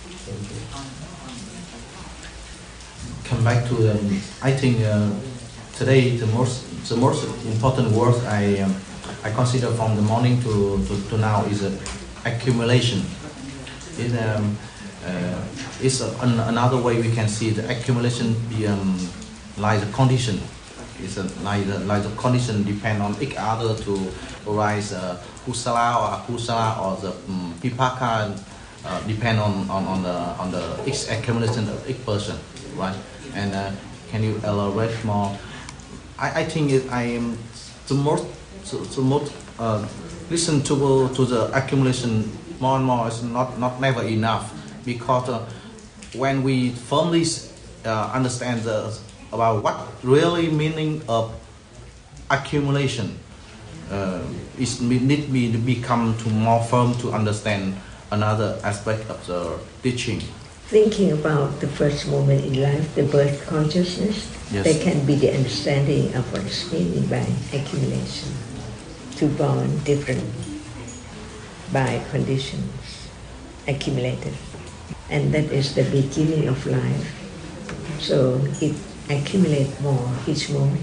[SPEAKER 2] Come back to the, I think uh, today the most the most important word I um, I consider from the morning to, to, to now is uh, accumulation. It um, uh, is a, an, another way we can see the accumulation be um, like the condition. It's a, like the like the condition depend on each other to arise uh, kusala or akusala or the um, vipaka uh, depend on, on, on the on the each accumulation of each person, right? And uh, can you elaborate more? I, I think it, I am the most the, the most uh, listen to to the accumulation more and more is not not never enough, because uh, when we firmly uh, understand the, about what really meaning of accumulation, uh, it need me to become to more firm to understand another aspect of the teaching.
[SPEAKER 3] Thinking about the first moment in life, the birth consciousness,
[SPEAKER 2] Yes.
[SPEAKER 3] there can be the understanding of what is meaning by accumulation, to born different by conditions accumulated. And that is the beginning of life. So it accumulates more each moment.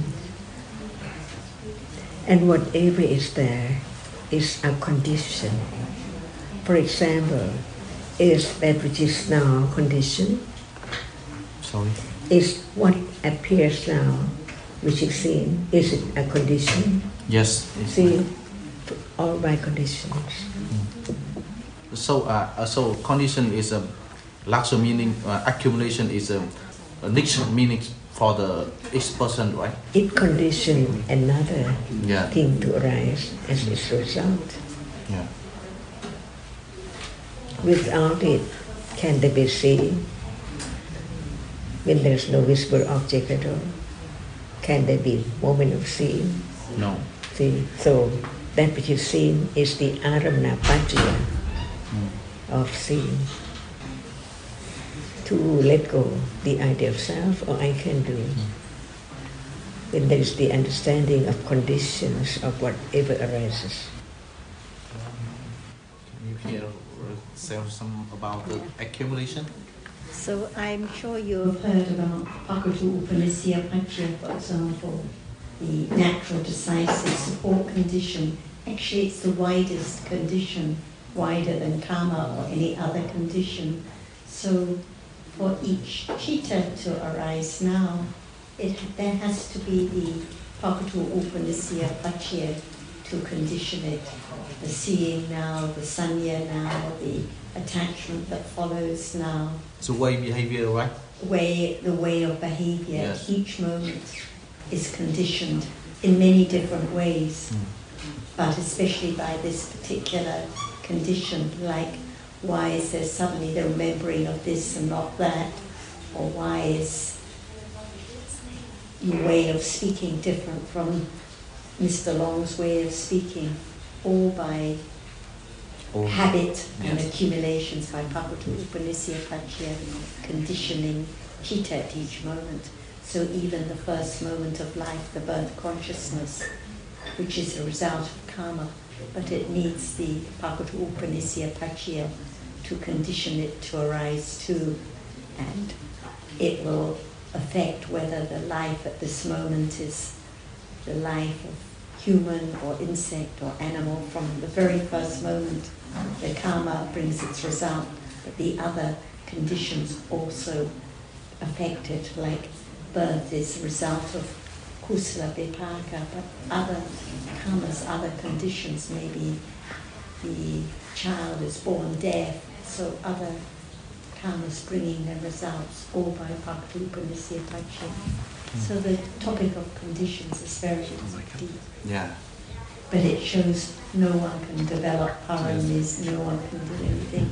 [SPEAKER 3] And whatever is there is a condition. For example, is that which is now conditioned?
[SPEAKER 2] Sorry.
[SPEAKER 3] Is what appears now, which is seen, is it a condition?
[SPEAKER 2] Yes. it's
[SPEAKER 3] See, all by conditions.
[SPEAKER 2] So, uh, uh, so condition is a larger meaning, uh, accumulation is a, a niche meaning for the each person, right?
[SPEAKER 3] It conditions another
[SPEAKER 2] Yeah.
[SPEAKER 3] thing to arise as its result.
[SPEAKER 2] Yeah.
[SPEAKER 3] Without it, can they be seen? When there's no visible object at all, can there be moment of seeing?
[SPEAKER 2] No.
[SPEAKER 3] See, so that which is seen is the aramana paccaya
[SPEAKER 2] Mm.
[SPEAKER 3] of seeing. To let go the idea of self or I can do. When there is the understanding of conditions of whatever arises.
[SPEAKER 2] Can you hear uh, say some about the accumulation?
[SPEAKER 4] So I'm sure you've heard about Pakatu Upanishya Paccaya, for example, the natural decisive support condition. Actually, it's the widest condition, wider than karma or any other condition. So for each chitta to arise now, it, there has to be the Pakatu Upanishya Paccaya to condition it. The seeing now, the sanya now, the attachment that follows now.
[SPEAKER 2] So way behavior, right?
[SPEAKER 4] Way, the way of behavior,
[SPEAKER 2] Yes.
[SPEAKER 4] each moment is conditioned in many different ways,
[SPEAKER 2] Mm.
[SPEAKER 4] but especially by this particular condition, like why is there suddenly the remembering of this and not that, or why is your way of speaking different from Mister Long's way of speaking, all by
[SPEAKER 2] Or-
[SPEAKER 4] habit and
[SPEAKER 2] Yes.
[SPEAKER 4] accumulations by Pakatu Upanishya Paccaya, conditioning chitta at each moment. So even the first moment of life, the birth consciousness, which is a result of karma, but it needs the Pakatu Upanishya Paccaya to condition it to arise too, and it will affect whether the life at this moment is the life of human or insect or animal. From the very first moment, the karma brings its result, but the other conditions also affect it, like birth is a result of kusala vipaka, but other karmas, other conditions, maybe the child is born deaf, so other karmas bringing their results, all by Pakatu Upanishya Paccaya. So the topic of conditions is very deep.
[SPEAKER 2] Yeah.
[SPEAKER 4] But it shows no one can develop paramis, no one can do anything.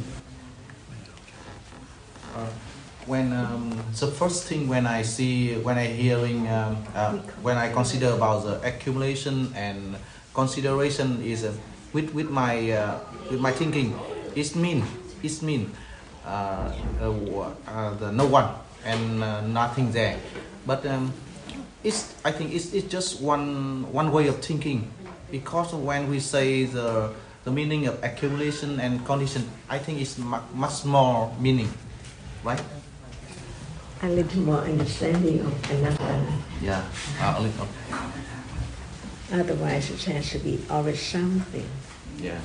[SPEAKER 2] Uh, when um, the first thing when I see, when I hearing, um, uh, when I consider about the accumulation and consideration is uh, with with my uh, with my thinking, it mean it mean uh, uh, uh, the no one and uh, nothing there, but um, it's I think it's it's just one one way of thinking. Because when we say the the meaning of accumulation and condition, I think it's mu- much more meaning, right?
[SPEAKER 3] A little more understanding of anatta.
[SPEAKER 2] Yeah, uh, a little.
[SPEAKER 3] Otherwise it has to be always something.
[SPEAKER 2] Yes.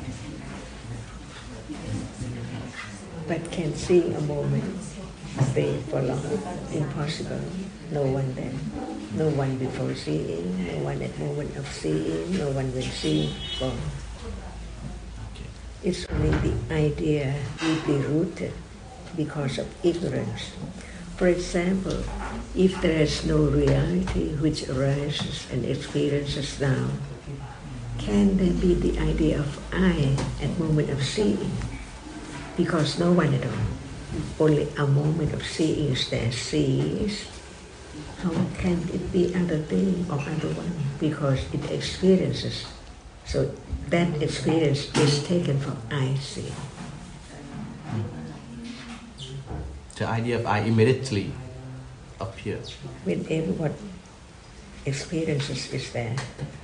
[SPEAKER 3] But can see a moment stay for long? Impossible. No one there. No one before seeing, no one at moment of seeing, no one when seeing, gone.
[SPEAKER 2] Okay.
[SPEAKER 3] It's only the idea deeply rooted because of ignorance. For example, if there is no reality which arises and experiences now, can there be the idea of I at moment of seeing? Because no one at all. Only a moment of seeing is there, sees. How can it be other thing or other one? Because it experiences. So that experience is taken from I see.
[SPEAKER 2] The idea of I immediately appears.
[SPEAKER 3] Whenever what experiences is there.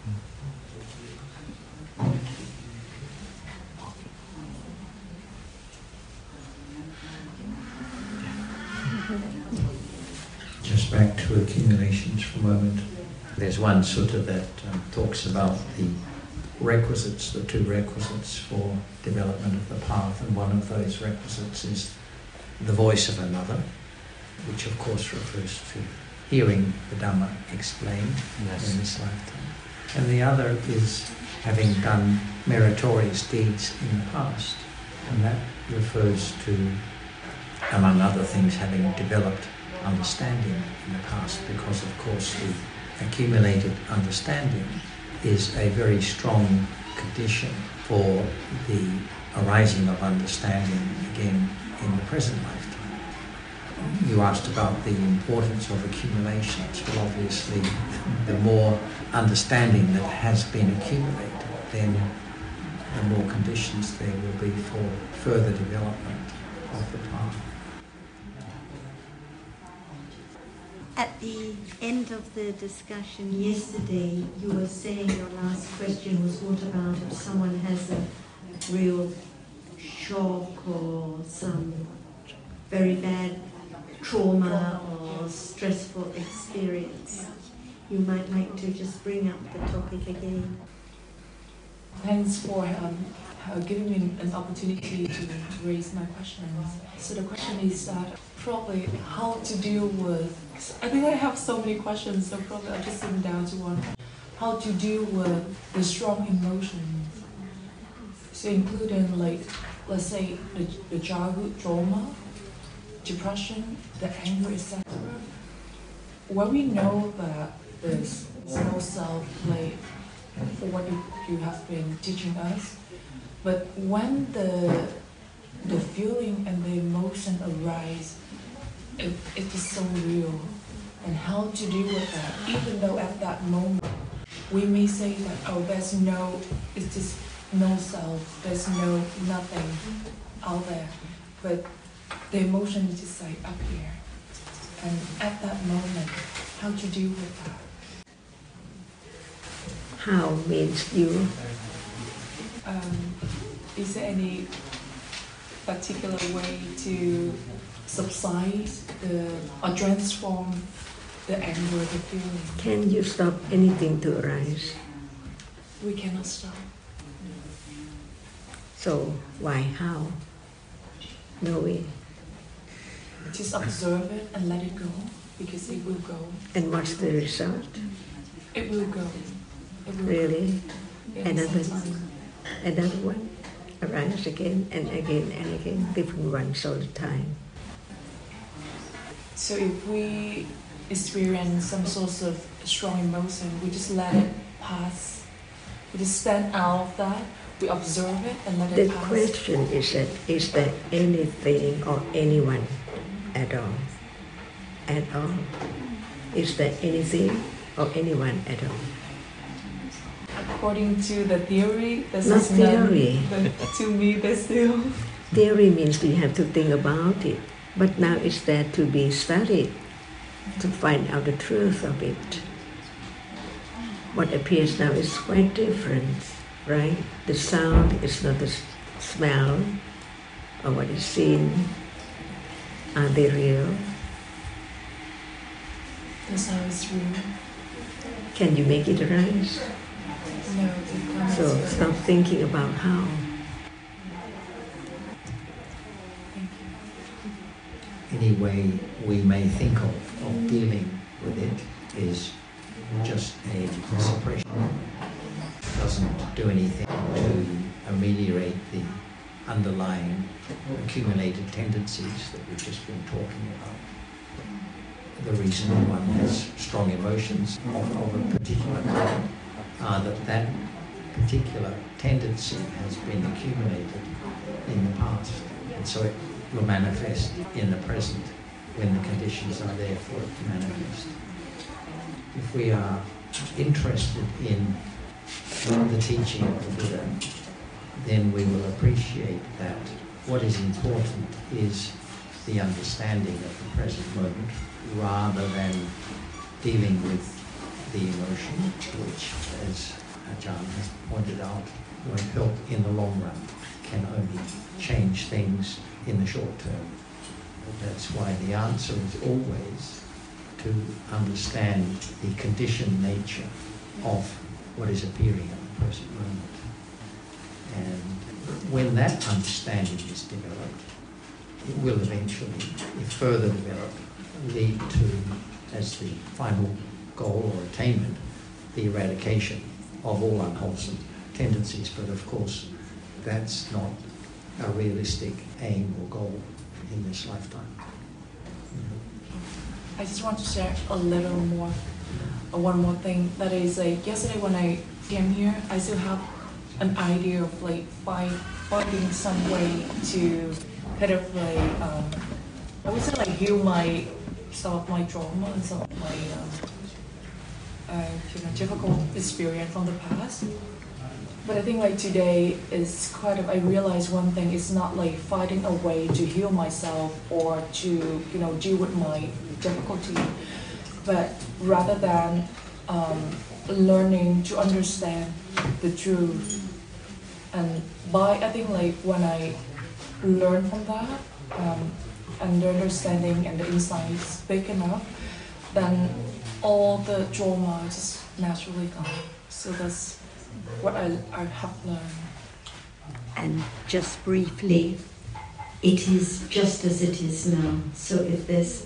[SPEAKER 1] Just back to accumulations for a moment. There's one sutta that um, talks about the requisites, the two requisites for development of the path, and one of those requisites is the voice of another, which of course refers to hearing the Dhamma explained
[SPEAKER 2] Yes.
[SPEAKER 1] in this lifetime. And the other is having done meritorious deeds in the past, and that refers to among other things, having developed understanding in the past, because of course the accumulated understanding is a very strong condition for the arising of understanding again in the present lifetime. You asked about the importance of accumulations. Well, obviously, the more understanding that has been accumulated, then the more conditions there will be for further development of the path.
[SPEAKER 4] At the end of the discussion yesterday, you were saying your last question was, what about if someone has a real shock or some very bad trauma or stressful experience? You might like to just bring up the topic again.
[SPEAKER 7] Thanks for um, uh, giving me an opportunity to raise my questions. So the question is that probably how to deal with, I think I have so many questions, so probably I'll just sit down to one. How to deal with the strong emotions. So including like, let's say the, the childhood trauma, depression, the anger, et cetera. When we know that there's no self, like for what you, you have been teaching us, but when the the feeling and the emotion arise, it, it is so real. And how to deal with that, even though at that moment we may say that, oh, there's no, it's just no self, there's no nothing out there, but the emotion is just like up here. And at that moment, how to deal with that?
[SPEAKER 3] How means you?
[SPEAKER 7] Um, is there any particular way to subside the or transform the anger, the feeling?
[SPEAKER 3] Can you stop anything to arise?
[SPEAKER 7] We cannot stop.
[SPEAKER 3] So why, how? No way.
[SPEAKER 7] Just observe it and let it go, because it will go.
[SPEAKER 3] And what's the result?
[SPEAKER 7] It will go. It will
[SPEAKER 3] Really?
[SPEAKER 7] go. Yes.
[SPEAKER 3] Another, another one? Arise again and again and again, different ones all the time.
[SPEAKER 7] So if we experience some sort of strong emotion, we just let it pass. We just stand out of that, we observe it and let
[SPEAKER 3] The
[SPEAKER 7] it pass.
[SPEAKER 3] question is that, is there anything or anyone at all? At all? Is there anything or anyone at all?
[SPEAKER 7] According to the theory, there's
[SPEAKER 3] Not
[SPEAKER 7] just none.
[SPEAKER 3] theory.
[SPEAKER 7] But to me, there's still.
[SPEAKER 3] Theory means you have to think about it, but now it's there to be studied, to find out the truth of it. What appears now is quite different, right? The sound is not the smell, or what is seen. Are they real?
[SPEAKER 7] The sound is real.
[SPEAKER 3] Can you make it arise?
[SPEAKER 7] No, it comes.
[SPEAKER 3] So stop thinking about how.
[SPEAKER 7] Thank you.
[SPEAKER 1] Any way we may think of, of dealing with it is just a suppression. It doesn't do anything to ameliorate the underlying accumulated tendencies that we've just been talking about. The reason one has strong emotions of, of a particular kind are that that particular tendency has been accumulated in the past, and so it will manifest in the present when the conditions are there for it to manifest. If we are interested in the teaching of the Buddha, then we will appreciate that what is important is the understanding of the present moment, rather than dealing with the emotion, which, as Ajahn has pointed out, won't help in the long run, can only change things in the short term. That's why the answer is always to understand the conditioned nature of what is appearing at the present moment. And when that understanding is developed, it will eventually, if further developed, lead to, as the final goal or attainment, the eradication of all unwholesome tendencies. But of course, that's not a realistic aim or goal. in this lifetime.
[SPEAKER 7] I just want to share a little more, uh, one more thing. That is, like, yesterday when I came here, I still have an idea of like find, finding some way to kind of like, um, I would say like heal my, some of my trauma and some of my, um, uh, you know, difficult experience from the past. But I think like today is kind of, I realized one thing, it's not like finding a way to heal myself or to, you know, deal with my difficulty, but rather than um, learning to understand the truth. And by, I think like when I learn from that, um, and the understanding and the insights big enough, then all the trauma just naturally gone. So that's what I, I have learned.
[SPEAKER 4] And just briefly, it is just as it is now. So if there's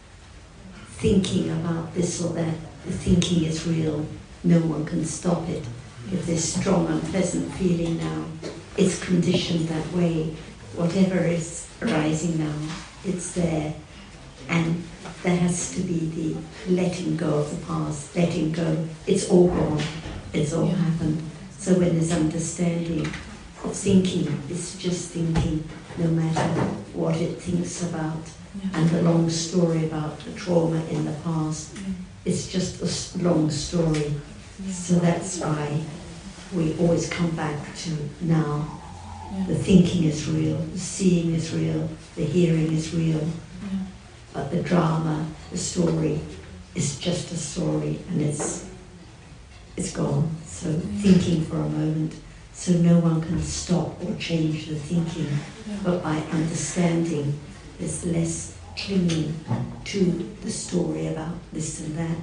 [SPEAKER 4] thinking about this or that, the thinking is real, no one can stop it. If there's strong, unpleasant feeling now, it's conditioned that way. Whatever is arising now, it's there. And there has to be the letting go of the past, letting go. It's all gone. It's all
[SPEAKER 7] Yeah.
[SPEAKER 4] happened. So when there's understanding of thinking, it's just thinking, no matter what it thinks about.
[SPEAKER 7] Yeah.
[SPEAKER 4] And the long story about the trauma in the past,
[SPEAKER 7] Yeah.
[SPEAKER 4] it's just a s- long story.
[SPEAKER 7] Yeah.
[SPEAKER 4] So that's why we always come back to now.
[SPEAKER 7] Yeah.
[SPEAKER 4] The thinking is real, the seeing is real, the hearing is real,
[SPEAKER 7] Yeah.
[SPEAKER 4] but the drama, the story, is just a story and it's it's gone. So thinking for a moment, so no one can stop or change the thinking,
[SPEAKER 7] Yeah.
[SPEAKER 4] but by understanding, there's less clinging to the story about this and that.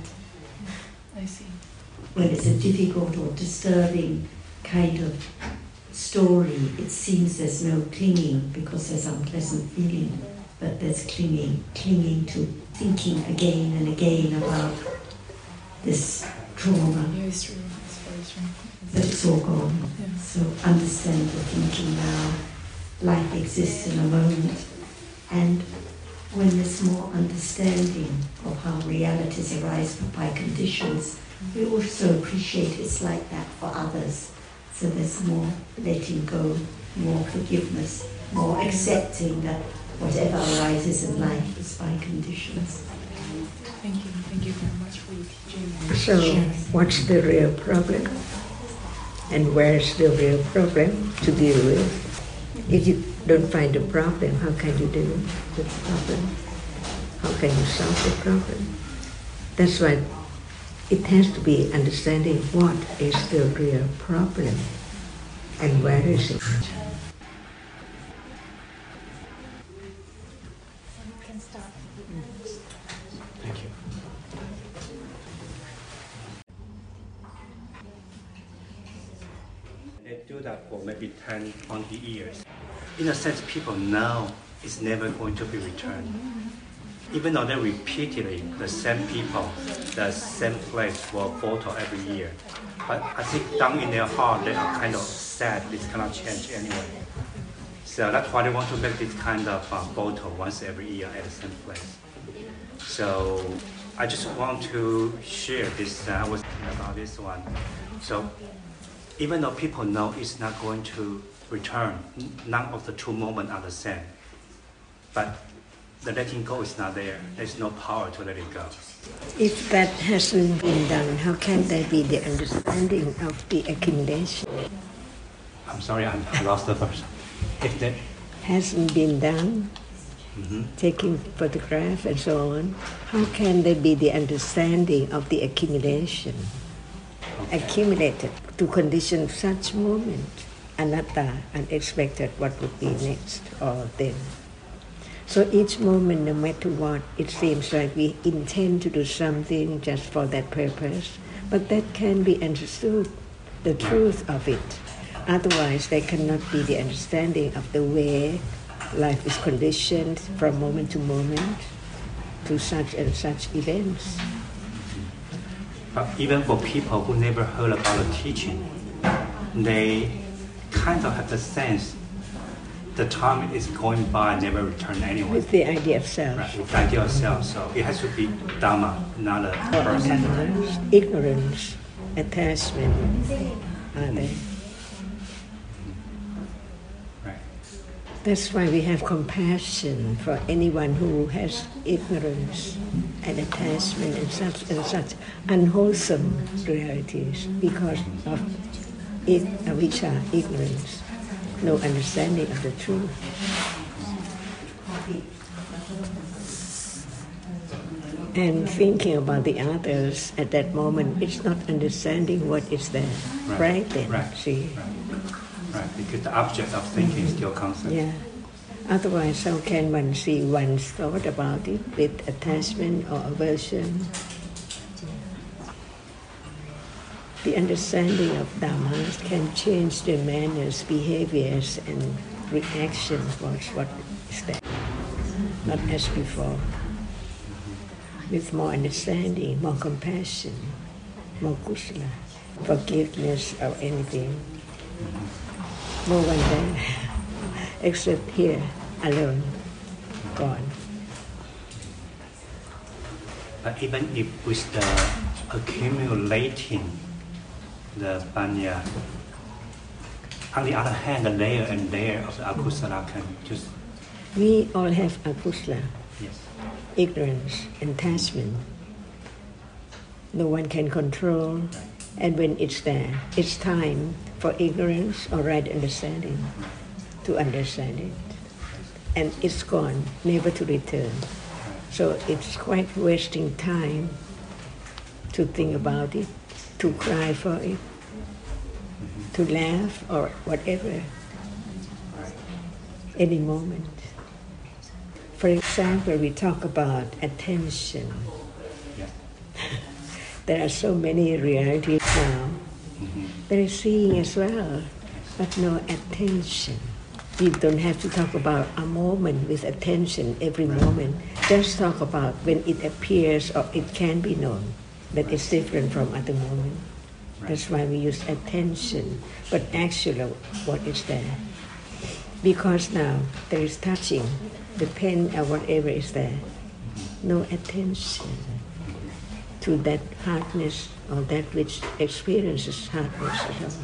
[SPEAKER 7] I see.
[SPEAKER 4] When it's a difficult or disturbing kind of story, it seems there's no clinging because there's unpleasant feeling, but there's clinging, clinging to thinking again and again about this trauma,
[SPEAKER 7] Yeah, it's true. It's very true.
[SPEAKER 4] that it's all gone.
[SPEAKER 7] Yeah.
[SPEAKER 4] So understand the thinking now. Life exists in a moment, and when there's more understanding of how realities arise by conditions, we also appreciate it's like that for others. So there's more letting go, more forgiveness, more accepting that whatever arises in life is by conditions.
[SPEAKER 7] Thank you. Thank you very much for your teaching and
[SPEAKER 3] So,
[SPEAKER 7] sharing.
[SPEAKER 3] what's the real problem? And where's the real problem to deal with? If you don't find the problem, how can you deal with the problem? How can you solve the problem? That's why it has to be understanding what is the real problem and where is it.
[SPEAKER 2] Thank you.
[SPEAKER 5] They do that for maybe ten, twenty years. In a sense, people know it's never going to be returned. Even though they repeatedly, the same people, the same place for photo every year. But I think down in their heart, they are kind of sad this cannot change anyway. So that's why they want to make this kind of uh, photo once every year at the same place. So I just want to share this, uh, I was thinking about this one. So even though people know it's not going to return, n- none of the two moments are the same. But the letting go is not there. There's no power to let it go.
[SPEAKER 3] If that hasn't been done, how can there be the understanding of the accumulation?
[SPEAKER 5] I'm sorry, I I lost the first. If that,
[SPEAKER 3] Hasn't been done,
[SPEAKER 5] mhm.
[SPEAKER 3] taking photographs and so on, how can there be the understanding of the accumulation? Accumulated to condition such moment, anatta, unexpected, what would be next or then. So each moment, no matter what, it seems like we intend to do something just for that purpose, but that can be understood, the truth of it. Otherwise, there cannot be the understanding of the way life is conditioned from moment to moment to such and such events.
[SPEAKER 5] But even for people who never heard about the teaching, they kind of have the sense
[SPEAKER 8] the time is going by, never return anyway.
[SPEAKER 3] With the idea of self.
[SPEAKER 8] Right, with the idea of self. So it has to be Dhamma, not a
[SPEAKER 3] Or
[SPEAKER 8] person.
[SPEAKER 3] ignorance, ignorance, attachment, are there.
[SPEAKER 8] Right.
[SPEAKER 3] That's why we have compassion for anyone who has ignorance and attachment and such and such unwholesome realities because of it, avijja, ignorance, no understanding of the truth. And thinking about the others at that moment, it's not understanding what is there.
[SPEAKER 8] Right,
[SPEAKER 3] right then,
[SPEAKER 8] right,
[SPEAKER 3] see.
[SPEAKER 8] Right. Right, because the object of thinking is still constant.
[SPEAKER 3] Yeah. Otherwise, how can one see one's thought about it with attachment or aversion? The understanding of Dhammas can change the manners, behaviors, and reactions towards what is there. Not as before. With more understanding, more compassion, more kusala, forgiveness of anything. No one there, except here, alone, gone.
[SPEAKER 8] But even if with the accumulating the panya, on the other hand, the layer and layer of the akusala can just...
[SPEAKER 3] We all have akusala,
[SPEAKER 8] yes.
[SPEAKER 3] ignorance, attachment. No one can control, and when it's there, it's time for ignorance or right understanding to understand it. And it's gone, never to return. So it's quite wasting time to think about it, to cry for it, to laugh or whatever, any moment. For example, we talk about attention. There are so many realities now. There is seeing as well, but no attention. We don't have to talk about a moment with attention every moment. Just talk about when it appears or it can be known that it's different from other moments. That's why we use attention, but actually what is there? Because now there is touching, the pen or whatever is there. No attention to that hardness or that which experiences hardness at all.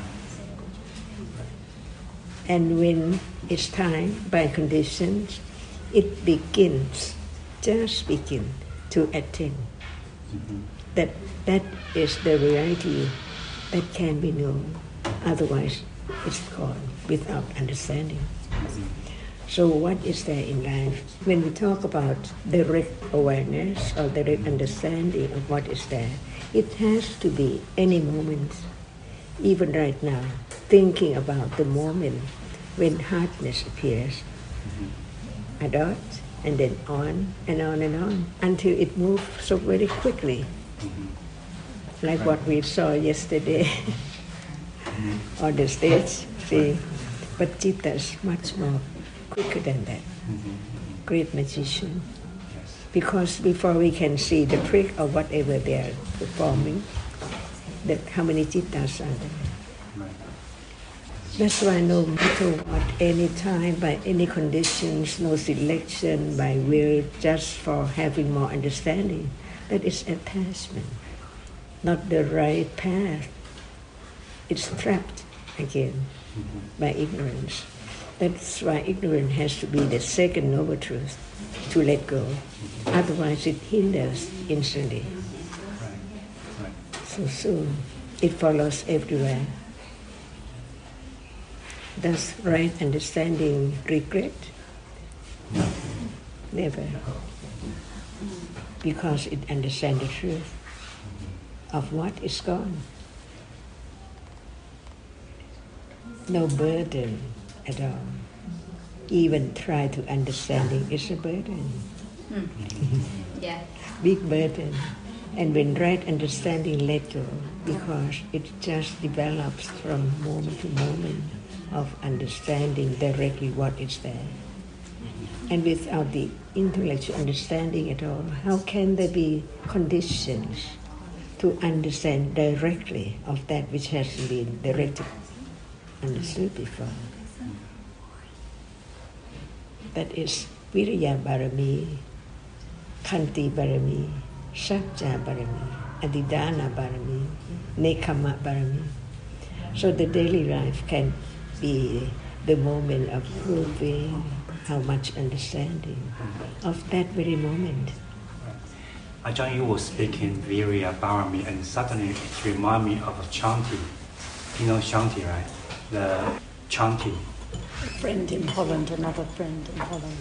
[SPEAKER 3] And when it's time, by conditions, it begins, just begin to attend. Mm-hmm. That that is the reality that can be known. Otherwise, it's gone without understanding. Mm-hmm. So what is there in life? When we talk about direct awareness or direct understanding of what is there, it has to be any moment, even right now, thinking about the moment when hardness appears, mm-hmm. a dot, and then on and on and on, until it moves so very quickly, mm-hmm. like right. what we saw yesterday mm-hmm. on the stage. See, right. But Chitta is much more quicker than that. Mm-hmm. Great magician. Yes. Because before we can see the trick or whatever they are performing, that how many Chittas are there? Right. That's why no matter what, any time, by any conditions, no selection, by will, just for having more understanding, that is attachment, not the right path. It's trapped again mm-hmm. by ignorance. That's why ignorance has to be the second noble truth, to let go. Mm-hmm. Otherwise it hinders instantly. Right. Right. So soon it follows everywhere. Does right understanding regret? No. Never. Because it understands the truth of what is gone. No burden at all. Even try to understanding is a burden.
[SPEAKER 9] Mm. Yeah.
[SPEAKER 3] Big burden. And when right understanding let go, because it just develops from moment to moment of understanding directly what is there. And without the intellectual understanding at all, how can there be conditions to understand directly of that which has been directly understood before? That is Viriya Barami, Khanti Barami, Satya Barami, Adidana Barami, Nekama Barami. So the daily life can be the moment of proving how much understanding of that very moment.
[SPEAKER 8] Ajahn, you were speaking Virya Barami, and suddenly it reminded me of a Chanti. You know Chanti, right? The Chanti.
[SPEAKER 4] A friend in Holland, another friend in Holland.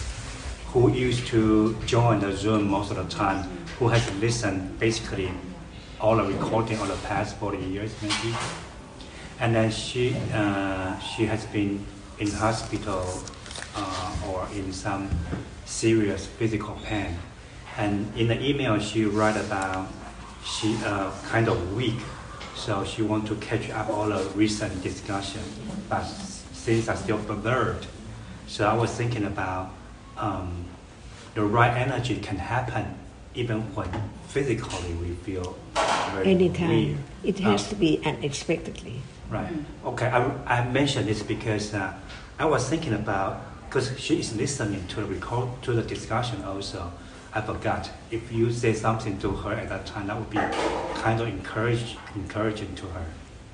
[SPEAKER 8] Who used to join the Zoom most of the time, who has listened basically all the recording of the past forty years maybe. And then she uh, she has been in hospital uh, or in some serious physical pain. And in the email she write about she uh, kind of weak, so she want to catch up all the recent discussion, but things are still blurred. So I was thinking about um, the right energy can happen even when physically we feel very
[SPEAKER 3] Anytime.
[SPEAKER 8] weak.
[SPEAKER 3] It has
[SPEAKER 8] uh,
[SPEAKER 3] to be unexpectedly.
[SPEAKER 8] Right. Okay. I, I mentioned this because uh, I was thinking about, because she is listening to the record to the discussion also. I forgot if you say something to her at that time, that would be kind of encourage, encouraging to her,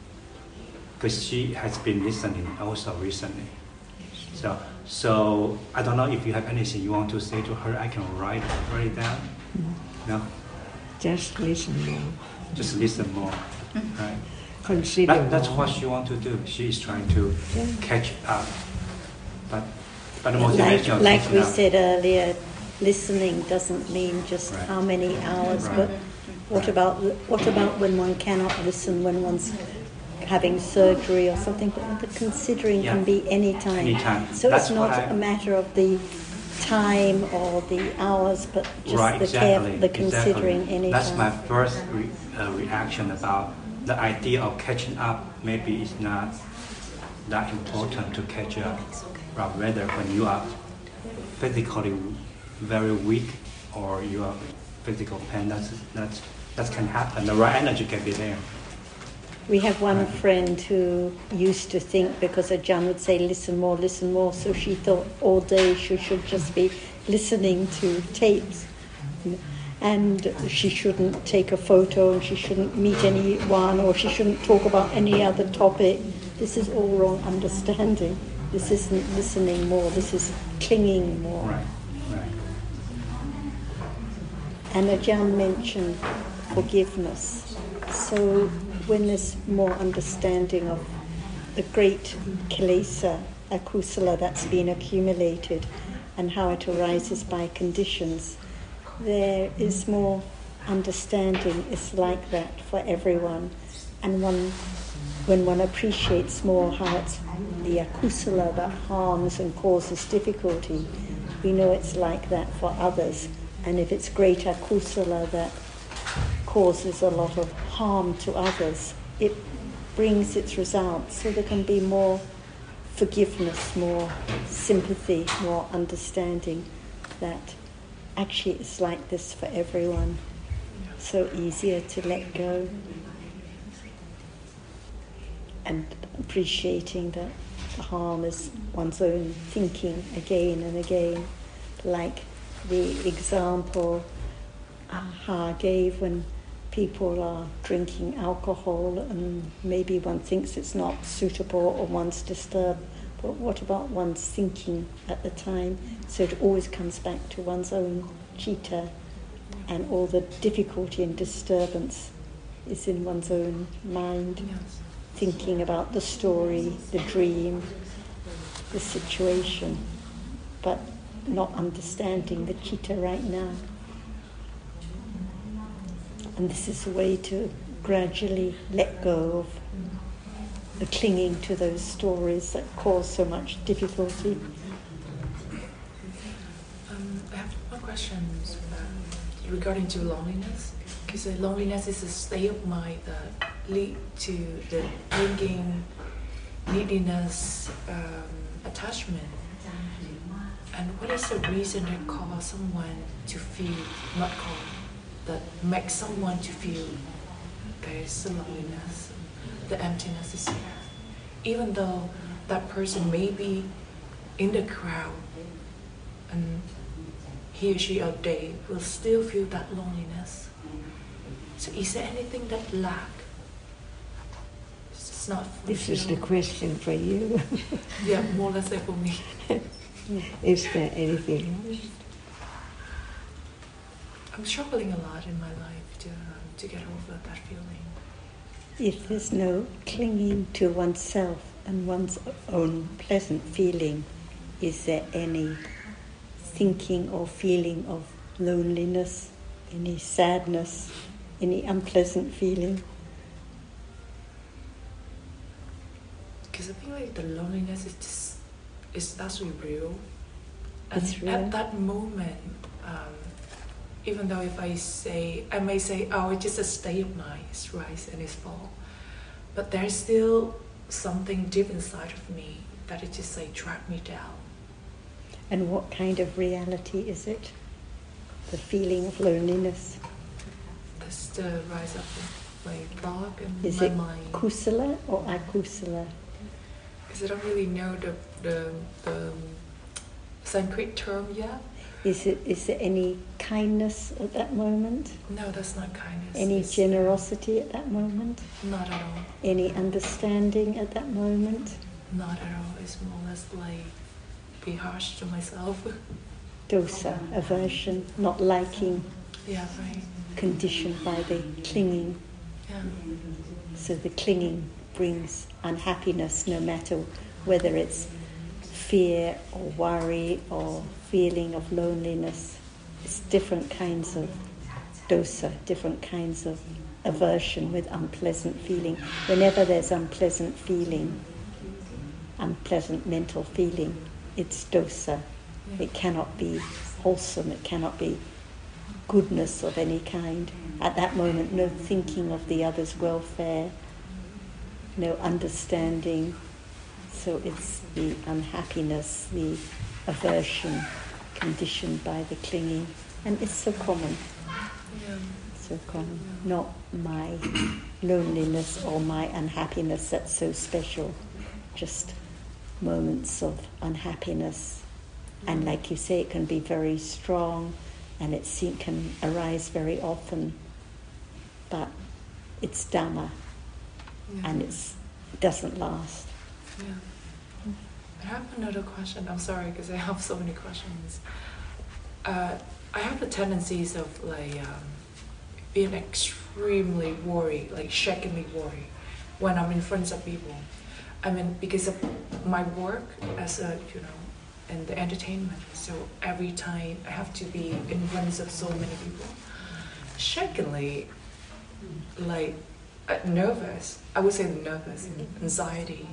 [SPEAKER 8] because she has been listening also recently. So, so I don't know if you have anything you want to say to her. I can write write it down.
[SPEAKER 3] No.
[SPEAKER 8] No.
[SPEAKER 3] Just listen more.
[SPEAKER 8] Just listen more. Right.
[SPEAKER 3] Consider
[SPEAKER 8] That, that's
[SPEAKER 3] more.
[SPEAKER 8] what she wants to do. She is trying to
[SPEAKER 3] Yeah.
[SPEAKER 8] catch up. But, but the
[SPEAKER 4] Like,
[SPEAKER 8] motivation of
[SPEAKER 4] like
[SPEAKER 8] catching
[SPEAKER 4] we
[SPEAKER 8] up-
[SPEAKER 4] said earlier, listening doesn't mean just
[SPEAKER 8] Right.
[SPEAKER 4] how many hours,
[SPEAKER 8] Right.
[SPEAKER 4] but what about what about when one cannot listen, when one's having surgery or something? But the considering
[SPEAKER 8] Yeah.
[SPEAKER 4] can be any time.
[SPEAKER 8] Anytime.
[SPEAKER 4] So
[SPEAKER 8] That's
[SPEAKER 4] it's not
[SPEAKER 8] what I-
[SPEAKER 4] a matter of the time or the hours, but just
[SPEAKER 8] right,
[SPEAKER 4] the
[SPEAKER 8] exactly,
[SPEAKER 4] care, the considering
[SPEAKER 8] exactly.
[SPEAKER 4] any
[SPEAKER 8] That's
[SPEAKER 4] time.
[SPEAKER 8] my first re, uh, reaction about the idea of catching up. Maybe it's not that important to catch up, but rather when you are physically very weak or you are physical pain, that's, that's, that can happen. The right energy can be there.
[SPEAKER 4] We have one friend who used to think, because Ajahn would say, listen more, listen more, so she thought all day she should just be listening to tapes. And she shouldn't take a photo, and she shouldn't meet anyone, or she shouldn't talk about any other topic. This is all wrong understanding. This isn't listening more, this is clinging more.
[SPEAKER 8] Right, right.
[SPEAKER 4] And Ajahn mentioned forgiveness. So when there's more understanding of the great kilesa, akusala that's been accumulated, and how it arises by conditions, there is more understanding. It's like that for everyone. And one, when one appreciates more how it's the akusala that harms and causes difficulty, we know it's like that for others. And if it's great akusala that causes a lot of harm to others, it brings its results. So there can be more forgiveness, more sympathy, more understanding that actually it's like this for everyone. So easier to let go. And appreciating that the harm is one's own thinking again and again, like the example Ha gave when people are drinking alcohol and maybe one thinks it's not suitable or one's disturbed, but what about one's thinking at the time? So it always comes back to one's own citta, and all the difficulty and disturbance is in one's own mind,
[SPEAKER 7] Yes.
[SPEAKER 4] thinking about the story, the dream, the situation, but not understanding the citta right now. And this is a way to gradually let go of the clinging to those stories that cause so much difficulty.
[SPEAKER 7] Um, I have one question uh, regarding to loneliness. Because uh, loneliness is a state of mind that lead to the clinging, neediness, um, attachment. And what is the reason that cause someone to feel not called, that makes someone to feel there is the loneliness, the emptiness is there, even though that person may be in the crowd and he or she or they will still feel that loneliness. So is there anything that lack? It's not
[SPEAKER 3] This is the question for you.
[SPEAKER 7] Yeah, more or less like for me.
[SPEAKER 3] Is there anything else?
[SPEAKER 7] I'm struggling a lot in my life to um, to get over that feeling.
[SPEAKER 4] If there's no clinging to oneself and one's own pleasant feeling, is there any thinking or feeling of loneliness, any sadness, any unpleasant feeling?
[SPEAKER 7] Because I feel like the loneliness is just, is actually real. And
[SPEAKER 4] It's real.
[SPEAKER 7] at that moment, um, even though if I say, I may say, oh, it's just a state of mind, it's rise and it's fall. But there's still something deep inside of me that it just like drag me down.
[SPEAKER 4] And what kind of reality is it? The feeling of loneliness?
[SPEAKER 7] That's the rise of my thought and
[SPEAKER 4] Is
[SPEAKER 7] my
[SPEAKER 4] it
[SPEAKER 7] mind.
[SPEAKER 4] kusala or akusala?
[SPEAKER 7] Because I don't really know the, the, the Sanskrit term yet.
[SPEAKER 4] Is it? Is there any kindness at that moment?
[SPEAKER 7] No, that's not kindness.
[SPEAKER 4] Any
[SPEAKER 7] It's
[SPEAKER 4] generosity at that moment?
[SPEAKER 7] Not at all.
[SPEAKER 4] Any understanding at that moment?
[SPEAKER 7] Not at all. It's more or less like be harsh to myself.
[SPEAKER 4] Dosa, aversion, not liking,
[SPEAKER 7] Yeah, right.
[SPEAKER 4] conditioned by the clinging.
[SPEAKER 7] Yeah.
[SPEAKER 4] So the clinging brings unhappiness, no matter whether it's fear or worry or feeling of loneliness. It's different kinds of dosa, different kinds of aversion with unpleasant feeling. Whenever there's unpleasant feeling, unpleasant mental feeling, it's dosa. It cannot be wholesome, it cannot be goodness of any kind. At that moment, no thinking of the other's welfare, no understanding. So it's the unhappiness, the aversion conditioned by the clinging. And it's so common.
[SPEAKER 7] Yeah.
[SPEAKER 4] So common. Not my loneliness or my unhappiness that's so special. Just moments of unhappiness. And like you say, it can be very strong and it seem, can arise very often. But it's Dhamma
[SPEAKER 7] Yeah.
[SPEAKER 4] and it doesn't last.
[SPEAKER 7] Yeah. I have another question. I'm sorry because I have so many questions. Uh, I have the tendencies of like um, being extremely worried, like shockingly worried, when I'm in front of people. I mean, because of my work as a, you know, in the entertainment. So every time I have to be in front of so many people. Shockingly, like uh, nervous. I would say nervous, anxiety.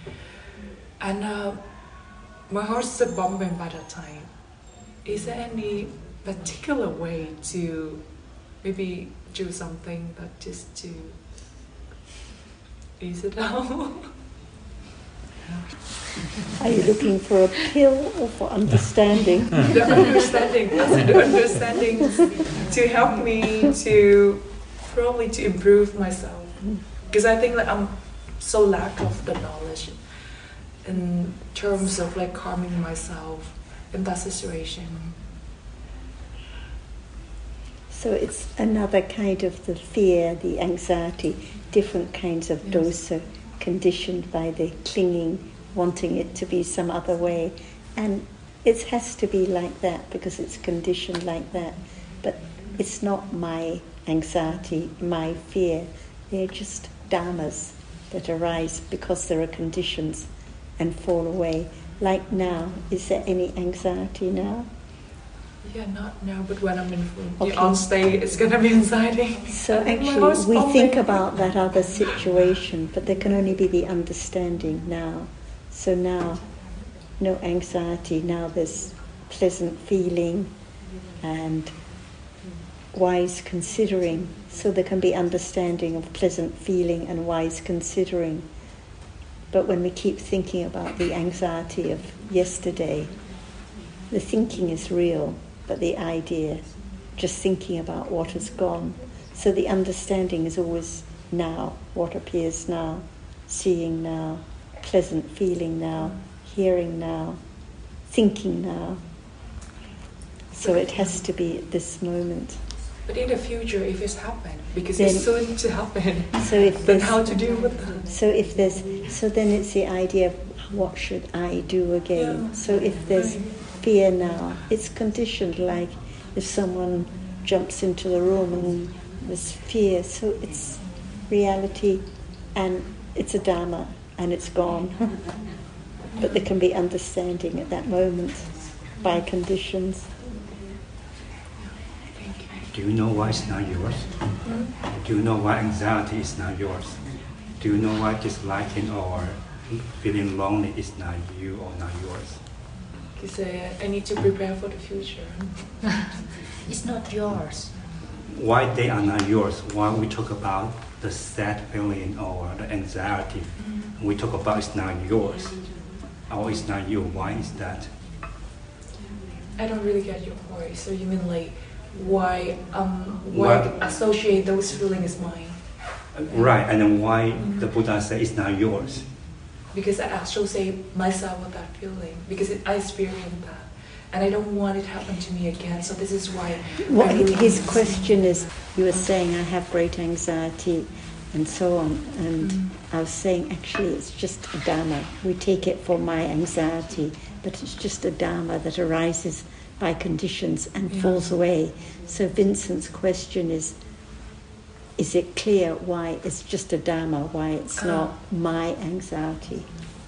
[SPEAKER 7] And uh, my heart's so bumping by that time. Is there any particular way to maybe do something that just to ease it out?
[SPEAKER 4] Are you looking for a pill or for understanding?
[SPEAKER 7] The understanding, the understanding to help me to probably to improve myself. Because I think that I'm so lack of the knowledge in terms of like calming myself in that situation.
[SPEAKER 4] So it's another kind of the fear, the anxiety, different kinds of
[SPEAKER 7] Yes.
[SPEAKER 4] dosa conditioned by the clinging, wanting it to be some other way. And it has to be like that because it's conditioned like that. But it's not my anxiety, my fear. They're just dharmas that arise because there are conditions and fall away. Like now, is there any anxiety now?
[SPEAKER 7] Yeah, not now, but when I'm in
[SPEAKER 4] Okay.
[SPEAKER 7] on stage, it's gonna be anxiety.
[SPEAKER 4] So
[SPEAKER 7] I think my
[SPEAKER 4] actually,
[SPEAKER 7] heart's
[SPEAKER 4] we
[SPEAKER 7] pumping.
[SPEAKER 4] think about that other situation, but there can only be the understanding now. So now, no anxiety, now there's pleasant feeling and wise considering. So there can be understanding of pleasant feeling and wise considering. But when we keep thinking about the anxiety of yesterday, the thinking is real, but the idea, just thinking about what has gone. So the understanding is always now, what appears now, seeing now, pleasant feeling now, hearing now, thinking now. So it has to be at this moment.
[SPEAKER 7] But in the future, if it's happened, because
[SPEAKER 4] Then-
[SPEAKER 7] it's soon to happen,
[SPEAKER 4] So if
[SPEAKER 7] then
[SPEAKER 4] there's-
[SPEAKER 7] how to deal with that?
[SPEAKER 4] So if there's, so then it's the idea of what should I do again?
[SPEAKER 7] Yeah.
[SPEAKER 4] So if there's fear now, it's conditioned like if someone jumps into the room and there's fear. So it's reality, and it's a dharma, and it's gone. But there can be understanding at that moment by conditions.
[SPEAKER 8] Do you know why it's not yours? Do you know why anxiety is not yours? Do you know why disliking or feeling lonely is not you or not yours?
[SPEAKER 7] Because uh, I need to prepare for the future.
[SPEAKER 9] It's not yours.
[SPEAKER 8] Why they are not yours? Why we talk about the sad feeling or the anxiety? We talk about it's not yours or it's not you. Why is that?
[SPEAKER 7] I don't really get your point. So you mean like why um why
[SPEAKER 8] What?
[SPEAKER 7] associate those feelings as mine?
[SPEAKER 8] Right, and then why the Buddha said it's not yours?
[SPEAKER 7] Because I associate myself with that feeling because it, I experienced that, and I don't want it to happen to me again. So this is why.
[SPEAKER 4] What
[SPEAKER 7] I really
[SPEAKER 4] his
[SPEAKER 7] need to-
[SPEAKER 4] question is, you were saying I have great anxiety and so on, and
[SPEAKER 7] Mm.
[SPEAKER 4] I was saying actually it's just a dharma. We take it for my anxiety, but it's just a dharma that arises by conditions and
[SPEAKER 7] Yeah.
[SPEAKER 4] falls away. So Vincent's question is, is it clear why it's just a dharma, why it's
[SPEAKER 7] Ah.
[SPEAKER 4] not my anxiety?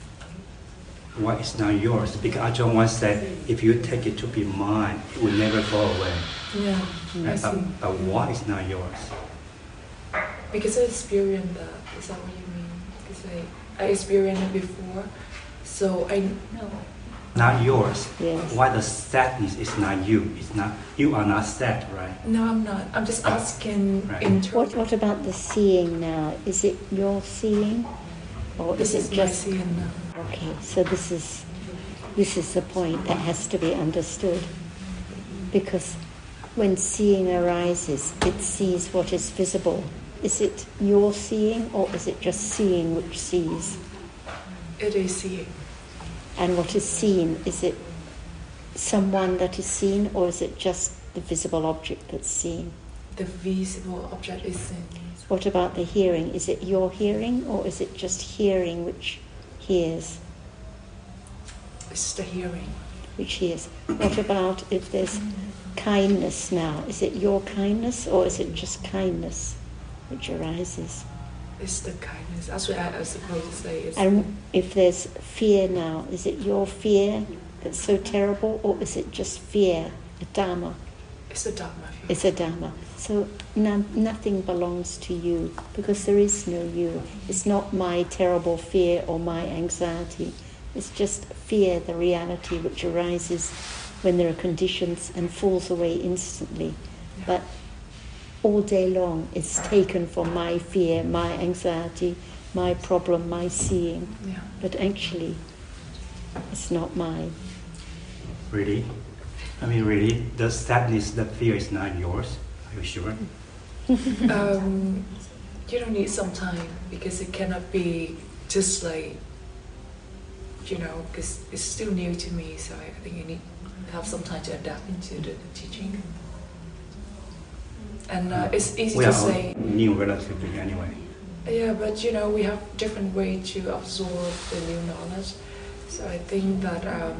[SPEAKER 8] Why it's not yours? Because Ajahn once said, if you take it to be mine, it will never go away.
[SPEAKER 7] Yeah, I
[SPEAKER 8] Right?
[SPEAKER 7] see.
[SPEAKER 8] But, but why it's not yours?
[SPEAKER 7] Because I experienced that. Is that what you mean? Because I I experienced it before, so I
[SPEAKER 9] No.
[SPEAKER 8] Not yours.
[SPEAKER 4] Yes.
[SPEAKER 8] Why the sadness is not you? It's not you are not sad, right?
[SPEAKER 7] no, I'm not. I'm just asking
[SPEAKER 8] Right.
[SPEAKER 7] in terms.
[SPEAKER 4] What, what about the seeing now? Is it your seeing, or
[SPEAKER 7] This
[SPEAKER 4] is
[SPEAKER 7] is
[SPEAKER 4] it
[SPEAKER 7] my
[SPEAKER 4] just...
[SPEAKER 7] seeing now.
[SPEAKER 4] Okay, so this is this is the point that has to be understood, because when seeing arises, it sees what is visible. Is it your seeing, or is it just seeing which sees?
[SPEAKER 7] It is seeing.
[SPEAKER 4] And what is seen, is it someone that is seen, or is it just the visible object that's seen?
[SPEAKER 7] The visible object is seen.
[SPEAKER 4] What about the hearing? Is it your hearing, or is it just hearing which hears?
[SPEAKER 7] It's the hearing.
[SPEAKER 4] Which hears. What about if there's kindness now? Is it your kindness, or is it just kindness which arises?
[SPEAKER 7] It's the kindness. That's what I was supposed to say. It's
[SPEAKER 4] And if there's fear now, is it your fear that's so terrible, or is it just fear, a dharma?
[SPEAKER 7] it's the dharma. Feeling.
[SPEAKER 4] It's a dharma. So no, nothing belongs to you, because there is no you. It's not my terrible fear or my anxiety. It's just fear, the reality which arises when there are conditions and falls away instantly.
[SPEAKER 7] Yeah.
[SPEAKER 4] But all day long it's taken for my fear, my anxiety, my problem, my seeing.
[SPEAKER 7] Yeah.
[SPEAKER 4] But actually, it's not mine.
[SPEAKER 8] Really? I mean, really? The sadness, the fear is not yours? Are you sure?
[SPEAKER 7] um, you don't need some time because it cannot be just like, you know, because it's still new to me. So I think you need to have some time to adapt into the, the teaching. And uh, it's easy
[SPEAKER 8] We
[SPEAKER 7] to
[SPEAKER 8] are all
[SPEAKER 7] say.
[SPEAKER 8] new relatively anyway.
[SPEAKER 7] Yeah, but you know, we have different way to absorb the new knowledge. So I think that um,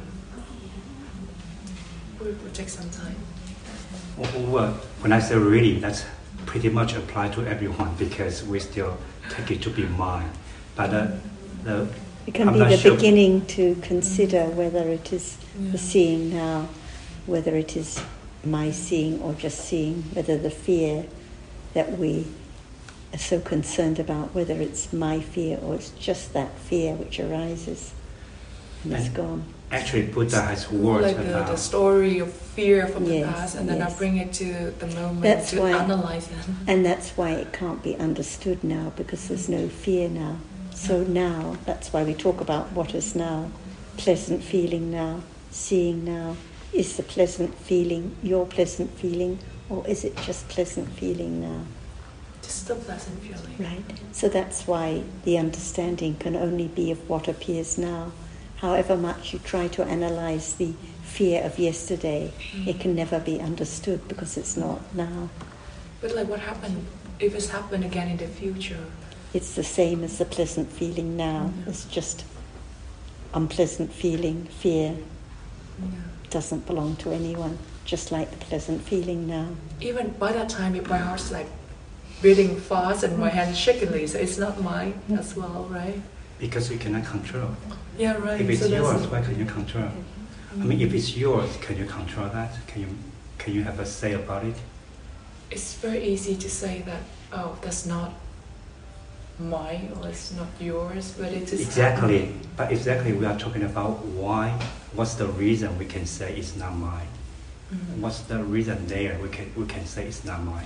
[SPEAKER 7] we will take some time.
[SPEAKER 8] Well, when I say really, that's pretty much applied to everyone because we still take it to be mine. But uh, the
[SPEAKER 4] It can
[SPEAKER 8] I'm
[SPEAKER 4] be
[SPEAKER 8] not
[SPEAKER 4] the
[SPEAKER 8] sure-
[SPEAKER 4] beginning to consider whether it is
[SPEAKER 7] Yeah.
[SPEAKER 4] the seeing now, whether it is my seeing or just seeing, whether the fear that we are so concerned about, whether it's my fear or it's just that fear which arises and it's
[SPEAKER 8] And-
[SPEAKER 4] gone.
[SPEAKER 8] Actually, Buddha has words
[SPEAKER 7] Like the,
[SPEAKER 8] about
[SPEAKER 7] the story of fear from the
[SPEAKER 4] Yes,
[SPEAKER 7] past, and then I
[SPEAKER 4] yes.
[SPEAKER 7] bring it to the moment
[SPEAKER 4] That's
[SPEAKER 7] to
[SPEAKER 4] why-
[SPEAKER 7] analyze it.
[SPEAKER 4] And that's why it can't be understood now, because there's no fear now. So now, that's why we talk about what is now, pleasant feeling now, seeing now. Is the pleasant feeling your pleasant feeling, or is it just pleasant feeling now?
[SPEAKER 7] Just a pleasant feeling.
[SPEAKER 4] Right? So that's why the understanding can only be of what appears now. however much you try to analyze the fear of yesterday,
[SPEAKER 7] Mm.
[SPEAKER 4] it can never be understood because it's not now.
[SPEAKER 7] But like what happened if it's happened again in the future?
[SPEAKER 4] It's the same as the pleasant feeling now.
[SPEAKER 7] Mm.
[SPEAKER 4] It's just unpleasant feeling, fear.
[SPEAKER 7] Yeah.
[SPEAKER 4] Doesn't belong to anyone, just like the pleasant feeling now.
[SPEAKER 7] Even by that time, if my heart's like beating fast and my hand shakily, so it's not mine as well, right?
[SPEAKER 8] Because you cannot control.
[SPEAKER 7] Yeah, right.
[SPEAKER 8] If it's
[SPEAKER 7] So that's-
[SPEAKER 8] yours, why can you control? I mean, if it's yours, can you control that? Can you can you have a say about it?
[SPEAKER 7] It's very easy to say that, oh, that's not mine or it's not yours, but it is
[SPEAKER 8] Exactly. But exactly, we are talking about why. What's the reason we can say it's not mine?
[SPEAKER 7] Mhm.
[SPEAKER 8] What's the reason there we can we can say it's not mine?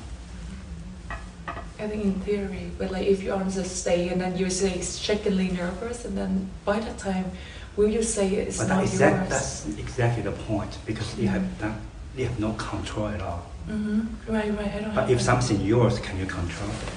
[SPEAKER 7] I think in theory, but like if you're on the stage and then you say shakily nervous, and then by that time, will you say it's
[SPEAKER 8] But
[SPEAKER 7] not
[SPEAKER 8] that exact,
[SPEAKER 7] yours?
[SPEAKER 8] that's exactly the point, because you have that, you have no control at all.
[SPEAKER 7] Mm-hmm. Right, right. I don't
[SPEAKER 8] But
[SPEAKER 7] have
[SPEAKER 8] if
[SPEAKER 7] that.
[SPEAKER 8] something yours, can you control it?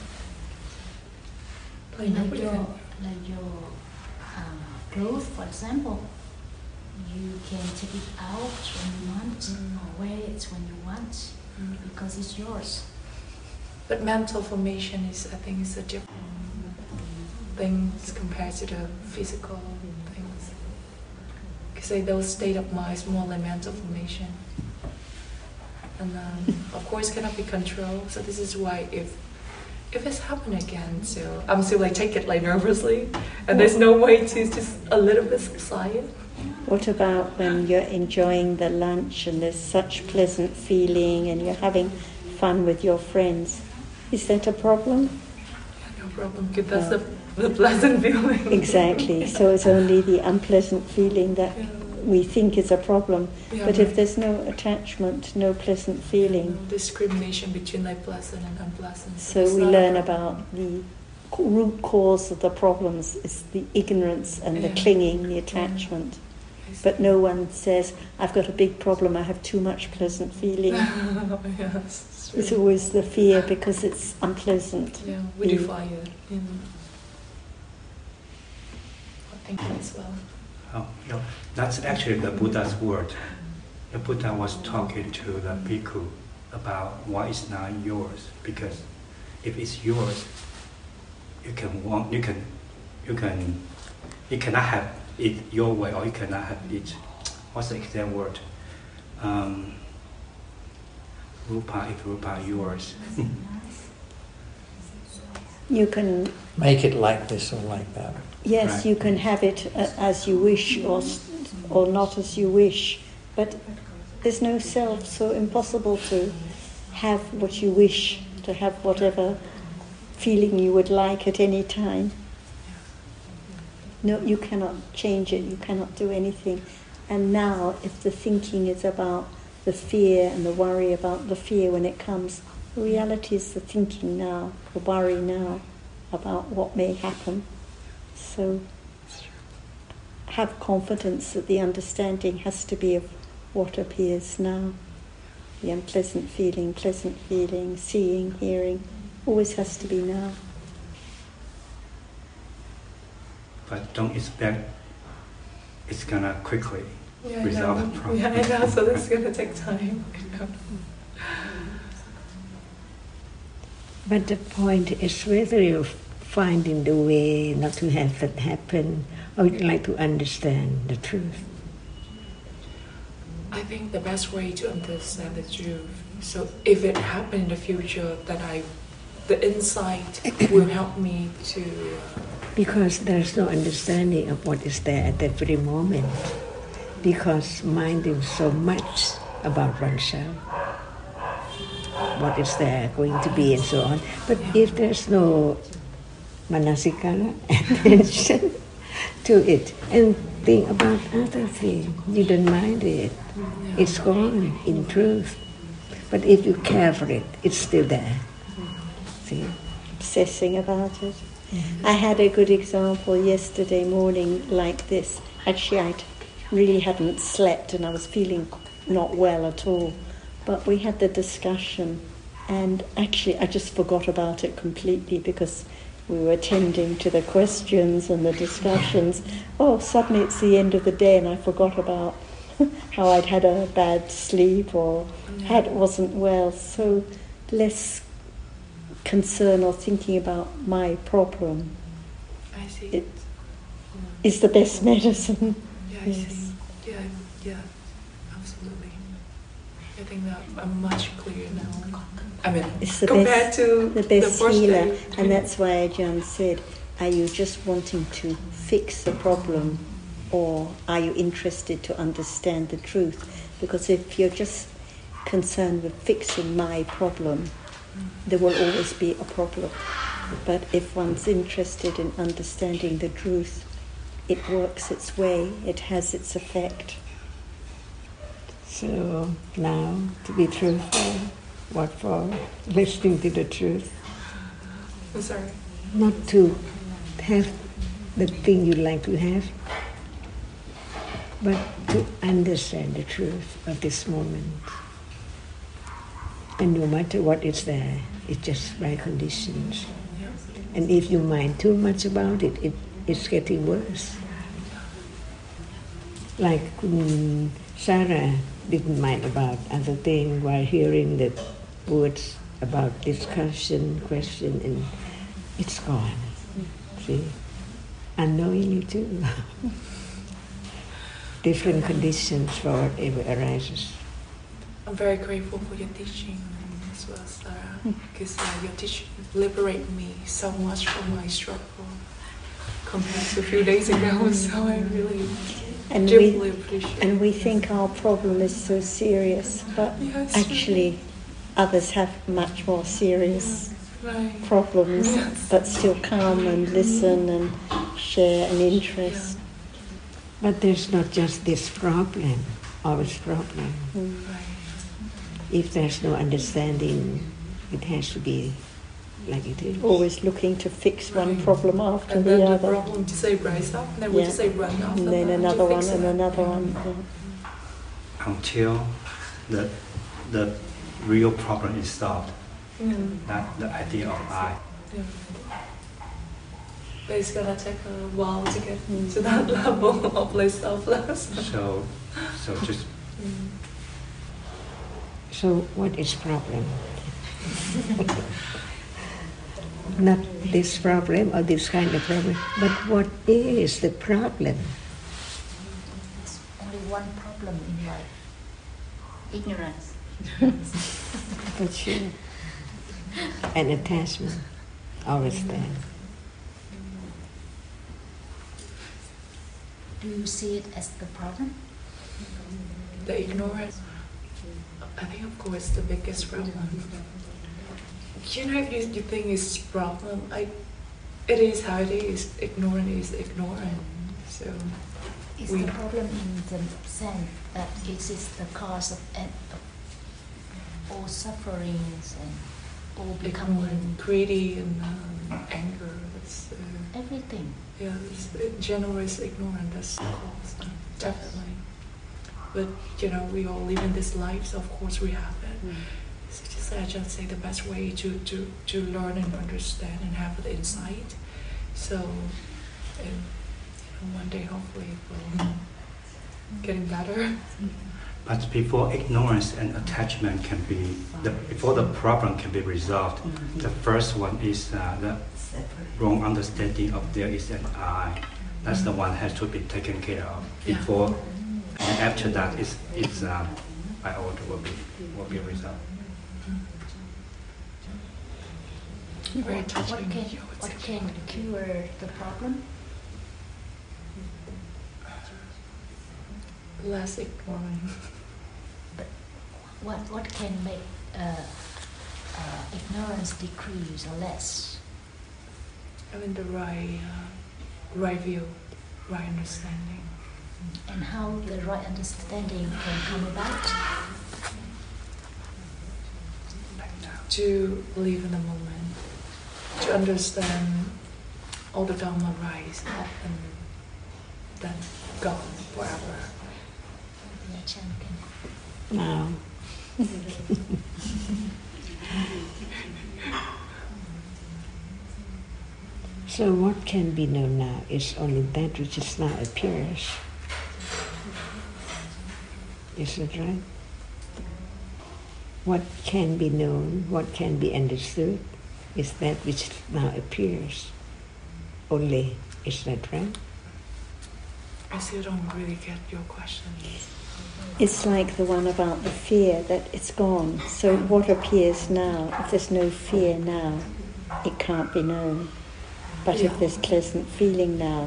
[SPEAKER 7] Like
[SPEAKER 9] Like
[SPEAKER 7] nobody
[SPEAKER 9] your,
[SPEAKER 7] can.
[SPEAKER 9] like your um, clothes, for example, you can take it out when you want,
[SPEAKER 7] Mm.
[SPEAKER 9] or wear it when you want,
[SPEAKER 7] Mm.
[SPEAKER 9] because it's yours.
[SPEAKER 7] But mental formation is, I think, is a different things compared to the physical things. Because like those state of mind is more like mental formation, and um, of course cannot be controlled. So this is why if if it's happened again, so I'm still like take it like nervously, and there's no way to just a little bit subside it.
[SPEAKER 4] What about when you're enjoying the lunch and there's such pleasant feeling and you're having fun with your friends? Is that a problem?
[SPEAKER 7] No problem, because that's the, the pleasant feeling.
[SPEAKER 4] Exactly. So it's only the unpleasant feeling that
[SPEAKER 7] Yeah.
[SPEAKER 4] we think is a problem.
[SPEAKER 7] Yeah,
[SPEAKER 4] But
[SPEAKER 7] right.
[SPEAKER 4] if there's no attachment, no pleasant feeling,
[SPEAKER 7] No discrimination between like pleasant and unpleasant.
[SPEAKER 4] so
[SPEAKER 7] it's
[SPEAKER 4] we
[SPEAKER 7] not a
[SPEAKER 4] learn
[SPEAKER 7] problem.
[SPEAKER 4] about the c- root cause of the problems is the ignorance and the
[SPEAKER 7] Yeah.
[SPEAKER 4] clinging, the attachment.
[SPEAKER 7] I see.
[SPEAKER 4] But no one says, I've got a big problem, I have too much pleasant feeling.
[SPEAKER 7] Yes, it's
[SPEAKER 4] It's
[SPEAKER 7] true.
[SPEAKER 4] always the fear because it's unpleasant.
[SPEAKER 7] Yeah, we
[SPEAKER 4] Mm.
[SPEAKER 7] defy it. Yeah. I think as well.
[SPEAKER 8] Oh, no, that's actually the Buddha's word. The Buddha was talking to the bhikkhu about why it's not yours, because if it's yours, you can want, you can, you can, you cannot have it your way, or you cannot have it. What's the exact word? Um, rupa, if rupa yours.
[SPEAKER 3] You can,
[SPEAKER 1] Make it like this or like that.
[SPEAKER 3] yes,
[SPEAKER 8] Right.
[SPEAKER 3] you can have it uh, as you wish or s- or not as you wish, but there's no self, so impossible to have what you wish, to have whatever feeling you would like at any time. No, you cannot change it, you cannot do anything. And now, if the thinking is about the fear and the worry about the fear when it comes, the reality is the thinking now, the worry now about what may happen. So have confidence that the understanding has to be of what appears now. The unpleasant feeling, pleasant feeling, seeing, hearing, always has to be now.
[SPEAKER 8] But don't expect it's gonna quickly
[SPEAKER 7] Yeah, I
[SPEAKER 8] resolve
[SPEAKER 7] know.
[SPEAKER 8] the problem.
[SPEAKER 7] Yeah, I know. So that's gonna take time.
[SPEAKER 10] But the point is whether you're finding the way not to have that happen, or you'd like to understand the truth.
[SPEAKER 7] I think the best way to understand the truth. So if it happened in the future, that I, the insight will help me to. Uh,
[SPEAKER 10] Because there's no understanding of what is there at that very moment. Because minding so much about oneself, what is there going to be and so on. But if there's no manasikara, attention to it, and think about other things, you don't mind it. It's gone in truth. But if you care for it, it's still there. See?
[SPEAKER 3] Obsessing about it. I had a good example yesterday morning like this. Actually, I really hadn't slept and I was feeling not well at all. But we had the discussion and actually I just forgot about it completely because
[SPEAKER 4] we were attending to the questions and the discussions, oh, suddenly it's the end of the day and I forgot about how I'd had a bad sleep or
[SPEAKER 7] Yeah.
[SPEAKER 4] had wasn't well. So less concern or thinking about my problem.
[SPEAKER 7] I see.
[SPEAKER 4] It is the best medicine.
[SPEAKER 7] Yeah, I
[SPEAKER 4] Yes.
[SPEAKER 7] see. Yeah, yeah, absolutely. I think that I'm much clearer now. I mean,
[SPEAKER 4] It's the
[SPEAKER 7] compared
[SPEAKER 4] best,
[SPEAKER 7] to
[SPEAKER 4] the best
[SPEAKER 7] first
[SPEAKER 4] healer,
[SPEAKER 7] day.
[SPEAKER 4] and that's why Ajahn said, are you just wanting to fix the problem, or are you interested to understand the truth? Because if you're just concerned with fixing my problem, there will always be a problem. But if one's interested in understanding the truth, it works its way, it has its effect.
[SPEAKER 10] So now, to be truthful, what for? Listening to the truth.
[SPEAKER 7] I'm sorry.
[SPEAKER 10] Not to have the thing you like to have, but to understand the truth of this moment. And no matter what is there, it's just by conditions. And if you mind too much about it, it it's getting worse. Like um, Sarah didn't mind about other things while hearing the words about discussion, question, and it's gone. See? Unknowingly too. Different conditions for whatever arises.
[SPEAKER 7] I'm very grateful for your teaching as well, Sarah, because uh, your teaching liberated me so much from my struggle compared to a few days ago. So I really
[SPEAKER 4] And
[SPEAKER 7] deeply
[SPEAKER 4] we,
[SPEAKER 7] appreciate
[SPEAKER 4] and we think our problem is so serious, but
[SPEAKER 7] Yes.
[SPEAKER 4] actually others have much more serious
[SPEAKER 7] Right.
[SPEAKER 4] problems,
[SPEAKER 7] Yes.
[SPEAKER 4] but still come and listen and share an interest.
[SPEAKER 10] But there's not just this problem, always problem.
[SPEAKER 4] Mm.
[SPEAKER 10] If there's no understanding, it has to be like it is.
[SPEAKER 4] Always looking to fix one
[SPEAKER 7] Right.
[SPEAKER 4] problem after
[SPEAKER 7] And
[SPEAKER 4] the
[SPEAKER 7] then the
[SPEAKER 4] other.
[SPEAKER 7] problem just say rise up, and then we
[SPEAKER 4] Yeah.
[SPEAKER 7] just say run after
[SPEAKER 4] And then
[SPEAKER 7] that to
[SPEAKER 4] another
[SPEAKER 7] fix
[SPEAKER 4] one and
[SPEAKER 7] it.
[SPEAKER 4] another one. Yeah.
[SPEAKER 8] Until the the real problem is solved.
[SPEAKER 7] Mm.
[SPEAKER 8] That the idea of I.
[SPEAKER 7] Yeah. But it's gonna take a while to get to that level of less selfless.
[SPEAKER 8] So so just
[SPEAKER 7] Mm.
[SPEAKER 10] So what is problem? Not this problem or this kind of problem, but what is the problem?
[SPEAKER 9] There's only one problem in life. Ignorance.
[SPEAKER 10] For sure. And attachment, always there.
[SPEAKER 9] Do you see it as the problem?
[SPEAKER 7] The ignorance, I think, of course, the biggest problem. You know, if you, you think it's problem, I, it is how it is. Ignorant is ignorant. So
[SPEAKER 9] It's
[SPEAKER 7] we,
[SPEAKER 9] the problem in the sense that it is the cause of en- of all sufferings and all becoming
[SPEAKER 7] becoming greedy and um, anger. That's uh,
[SPEAKER 9] everything.
[SPEAKER 7] yeah. It's, in general, it's ignorant. That's the cause, uh, definitely. But you know, we all live in this life, so of course we have it.
[SPEAKER 4] Mm.
[SPEAKER 7] So just I just say the best way to, to, to learn and understand and have the insight. So, and you know, one day hopefully we'll getting better.
[SPEAKER 8] but before ignorance and attachment can be the before the problem can be resolved, the first one is uh, the wrong understanding of there is an I. That's the one has to be taken care of
[SPEAKER 7] Yeah.
[SPEAKER 8] before. And after that, it's, it's um, by order will be will be resolved.
[SPEAKER 7] Very
[SPEAKER 9] What,
[SPEAKER 7] touching.
[SPEAKER 9] what can
[SPEAKER 7] you would
[SPEAKER 9] what
[SPEAKER 7] say.
[SPEAKER 9] can cure the problem?
[SPEAKER 7] Less ignorant.
[SPEAKER 9] What what can make uh, uh, ignorance decrease or less?
[SPEAKER 7] I mean the right, uh, right view, right understanding.
[SPEAKER 9] And how the right understanding can come about?
[SPEAKER 7] To live in the moment, to understand all the Dharma rise up and then gone forever.
[SPEAKER 9] Yeah, Chan can-
[SPEAKER 10] Now, So what can be known now is only that which is now appears. Is that right? What can be known, what can be understood, is that which now appears only. Is that right?
[SPEAKER 7] I still don't really get your question.
[SPEAKER 4] It's like the one about the fear, that it's gone. So what appears now, if there's no fear now, it can't be known. But
[SPEAKER 7] Yeah.
[SPEAKER 4] if there's pleasant feeling now,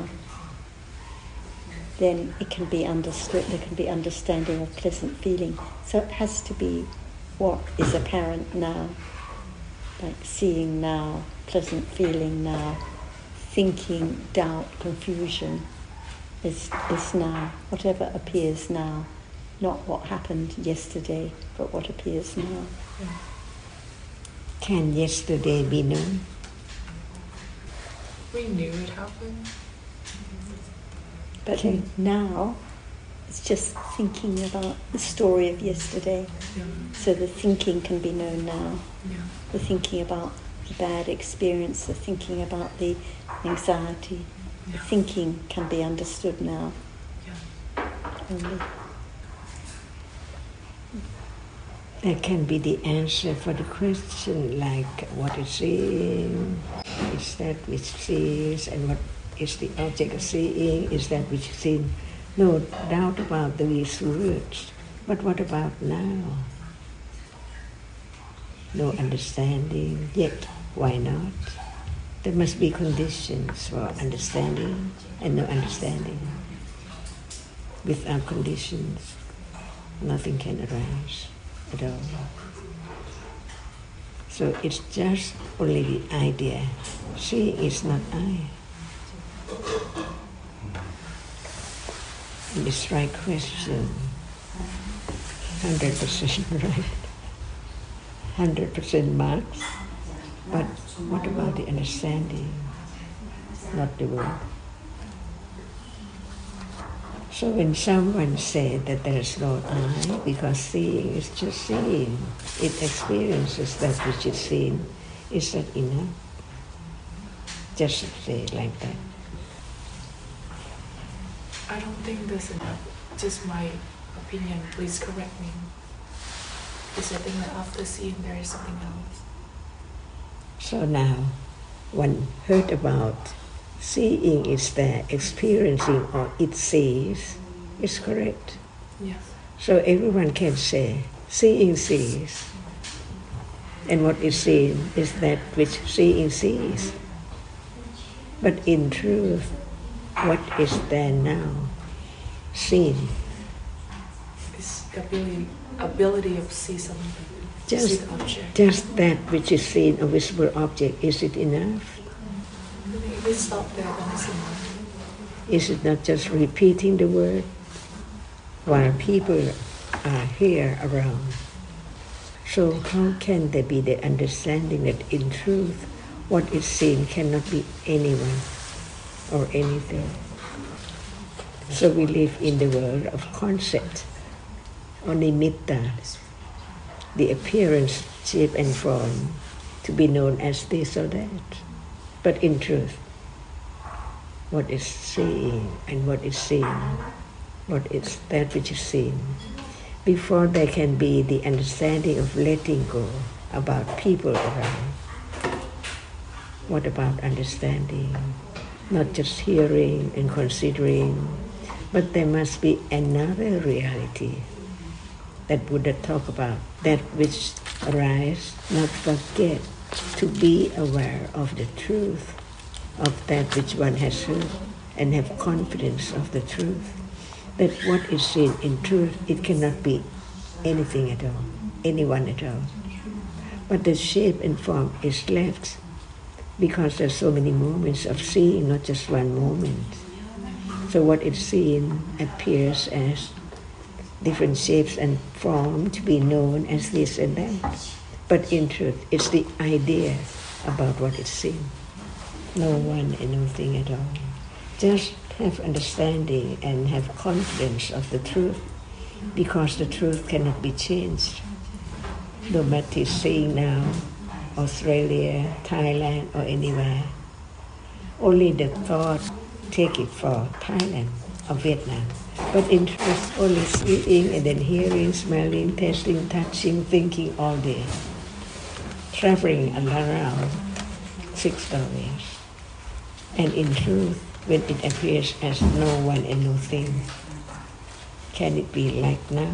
[SPEAKER 4] then it can be understood, there can be understanding of pleasant feeling. So it has to be what is apparent now, like seeing now, pleasant feeling now, thinking, doubt, confusion is, is now, whatever appears now, not what happened yesterday, but what appears now.
[SPEAKER 10] Can yesterday be known?
[SPEAKER 7] We knew it happened.
[SPEAKER 4] But now, it's just thinking about the story of yesterday.
[SPEAKER 7] Yeah.
[SPEAKER 4] So the thinking can be known now.
[SPEAKER 7] Yeah.
[SPEAKER 4] The thinking about the bad experience, the thinking about the anxiety, the
[SPEAKER 7] Yeah.
[SPEAKER 4] thinking can be understood now.
[SPEAKER 7] Yeah.
[SPEAKER 4] Only.
[SPEAKER 10] That can be the answer for the question, like what is seeing, is that which sees, and what is the object of seeing, is that which is seen. No doubt about these words. But what about now? No understanding, yet why not? There must be conditions for understanding and no understanding. Without conditions, nothing can arise at all. So it's just only the idea. Seeing is not I. And it's right question. Hundred percent right. Hundred percent marks. But what about the understanding? Not the word. So when someone said that there is no I, because seeing is just seeing, it experiences that which is seen, is that enough? Just to say it like that.
[SPEAKER 7] I don't think that's enough. Just my opinion. Please correct me. Because I think that after seeing there is something else.
[SPEAKER 10] So now, one heard about seeing is there, experiencing or it sees, is correct.
[SPEAKER 7] Yes.
[SPEAKER 10] So everyone can say, seeing sees. And what is seen is that which seeing sees. But in truth, what is there now? Seen.
[SPEAKER 7] It's the ability, ability of see something.
[SPEAKER 10] Just,
[SPEAKER 7] see the object.
[SPEAKER 10] just that which is seen, a visible object, is it enough?
[SPEAKER 7] If we stop there, then it's enough.
[SPEAKER 10] Is it not just repeating the word while people are here around? So how can there be the understanding that in truth what is seen cannot be anyone or anything? So we live in the world of concept, or nimitta, the appearance, shape and form, to be known as this or that. But in truth, what is seeing and what is seen, what is that which is seen, before there can be the understanding of letting go about people around. What about understanding? Not just hearing and considering, but there must be another reality that Buddha talked about, that which arises, not forget to be aware of the truth of that which one has heard and have confidence of the truth. That what is seen in truth, it cannot be anything at all, anyone at all. But the shape and form is left because there's so many moments of seeing, not just one moment. So what is seen appears as different shapes and form to be known as this and that. But in truth, it's the idea about what is seen. No one and nothing at all. Just have understanding and have confidence of the truth, because the truth cannot be changed. No matter seeing now, Australia, Thailand or anywhere, only the thought take it for Thailand or Vietnam. But in truth, only seeing and then hearing, smelling, tasting, touching, thinking all day. Traveling around six doorways. And in truth, when it appears as no one and no thing, can it be like now?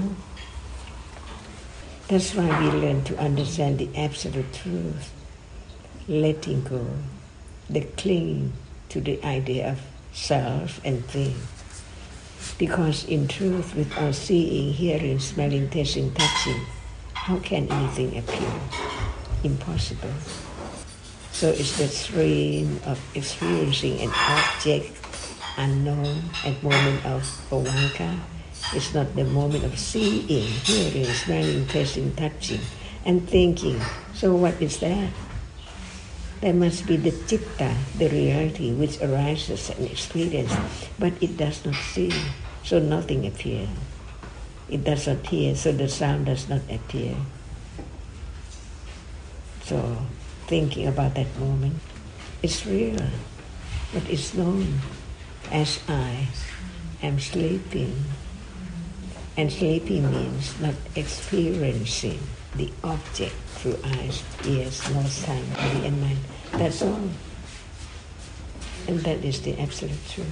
[SPEAKER 10] That's why we learn to understand the absolute truth, letting go, the clinging to the idea of self and thing. Because in truth, without seeing, hearing, smelling, tasting, touching, how can anything appear? Impossible. So it's the stream of experiencing an object unknown at moment of bhavanka. It's not the moment of seeing, hearing, smelling, tasting, touching, and thinking. So what is that? There must be the citta, the reality which arises and experience, but it does not see, so nothing appears. It does not hear, so the sound does not appear. So thinking about that moment, it's real, but it's known as I am sleeping. And sleeping means not experiencing the object through eyes, ears, nose, tongue, body and mind. That's all. And that is the absolute truth.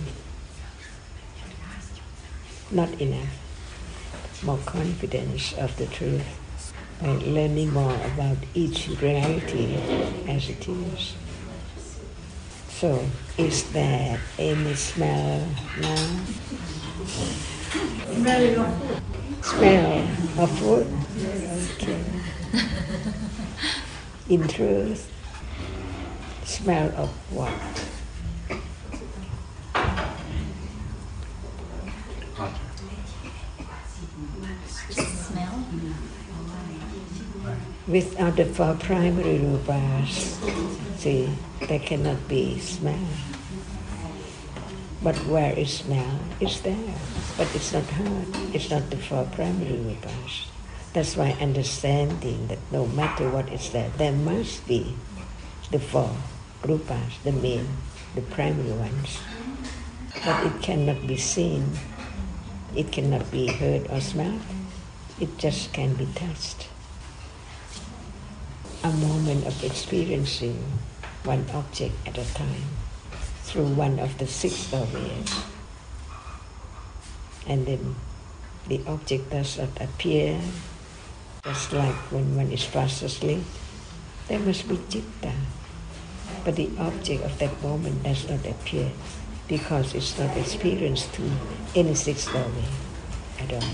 [SPEAKER 10] Not enough. More confidence of the truth by learning more about each reality as it is. So, is there any smell now? Smell of food. Smell of food? Okay. In truth, smell of what?
[SPEAKER 9] Smell?
[SPEAKER 10] Without the four primary rupas, see, there cannot be smell. But where is smell? It's there, but it's not heard. It's not the four primary rupas. That's why understanding that no matter what is there, there must be the four rupas, the main, the primary ones. But it cannot be seen. It cannot be heard or smelled. It just can be touched. A moment of experiencing one object at a time through one of the six doorways. And then the object does not appear, just like when one is fast asleep. There must be citta. But the object of that moment does not appear because it's not experienced through any six doorway at all.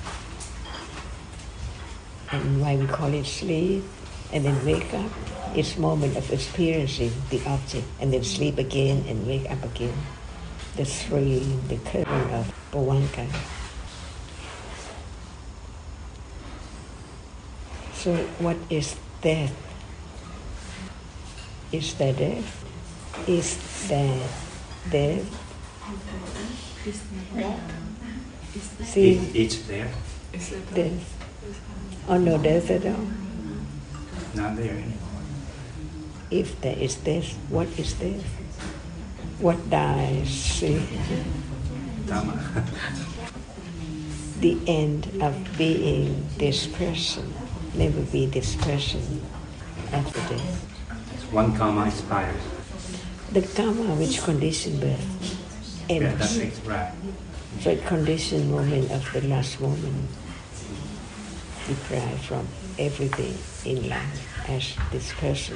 [SPEAKER 10] And why we call it sleep and then wake up, it's moment of experiencing the object and then sleep again and wake up again. The stream, the current of bhavanka. So what is death? Is there death? Is there death? See,
[SPEAKER 8] It, it's there.
[SPEAKER 10] death. Oh, no death at all.
[SPEAKER 8] Not there anymore.
[SPEAKER 10] If there is death, what is death? What dies? See?
[SPEAKER 8] Dhamma.
[SPEAKER 10] The end of being this person, never be this person after death.
[SPEAKER 8] One karma expires.
[SPEAKER 10] The karma which condition birth
[SPEAKER 8] Yeah, that's
[SPEAKER 10] ends.
[SPEAKER 8] it, right.
[SPEAKER 10] So it condition moment of the last moment, deprived from everything in life as this person.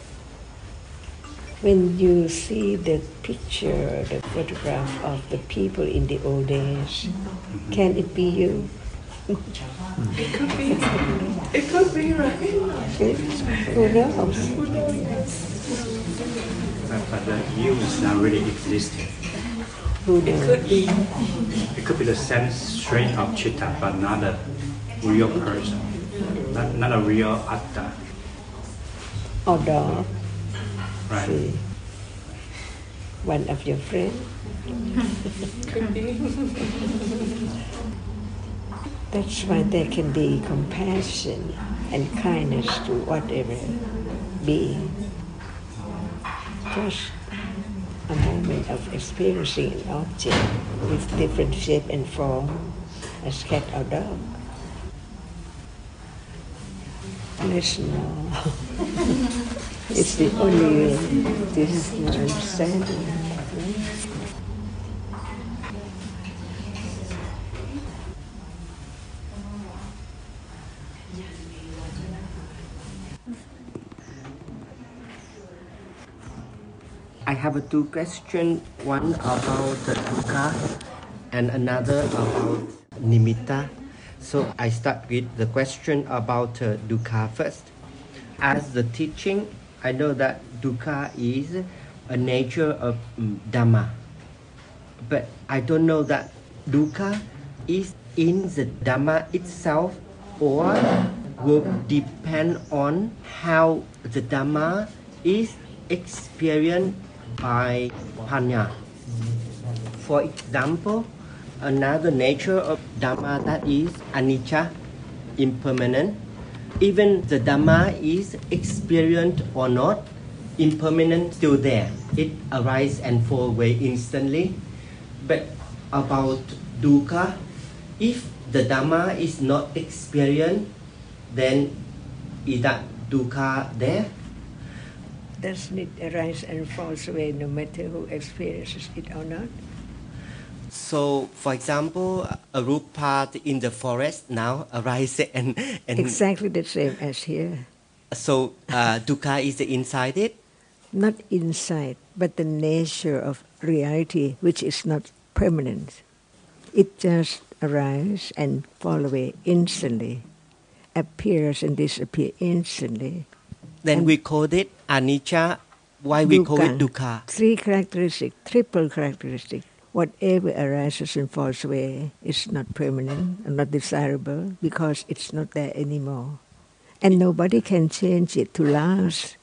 [SPEAKER 10] When you see the picture, the photograph of the people in the old days, mm-hmm. Can it be you?
[SPEAKER 7] It could be. It could be, right?
[SPEAKER 10] Who knows?
[SPEAKER 8] But, but the you is not really existing.
[SPEAKER 10] Who knows?
[SPEAKER 7] It could be.
[SPEAKER 8] It could be the same strain of citta, but not a real person. Not, not a real atta.
[SPEAKER 10] Or dog.
[SPEAKER 8] Right.
[SPEAKER 10] See, one of your friends.
[SPEAKER 7] Could be.
[SPEAKER 10] That's why there can be compassion and kindness to whatever being. Just a moment of experiencing an object with different shape and form, as cat or dog. Listen now. It's the only way. This is my understanding.
[SPEAKER 5] I have two questions, one about the dukkha and another about nimitta. So I start with the question about uh, dukkha first. As the teaching, I know that dukkha is a nature of um, Dhamma. But I don't know that dukkha is in the Dhamma itself or will depend on how the Dhamma is experienced by Panya. For example, another nature of Dhamma that is anicca, impermanent. Even the Dhamma is experienced or not, impermanent still there. It arises and falls away instantly. But about dukkha, if the Dhamma is not experienced, then is that dukkha there?
[SPEAKER 10] Doesn't it arise and falls away no matter who experiences it or not?
[SPEAKER 5] So, for example, a rupa in the forest now arises and, and...
[SPEAKER 10] Exactly the same as here.
[SPEAKER 5] So, uh, dukkha is inside it?
[SPEAKER 10] Not inside, but the nature of reality, which is not permanent. It just arises and falls away instantly, appears and disappears instantly.
[SPEAKER 5] Then
[SPEAKER 10] and
[SPEAKER 5] we call it anicca. Why we call it dukkha?
[SPEAKER 10] Three characteristics, triple characteristic. Whatever arises and falls away is not permanent and not desirable because it's not there anymore. And nobody can change it to last.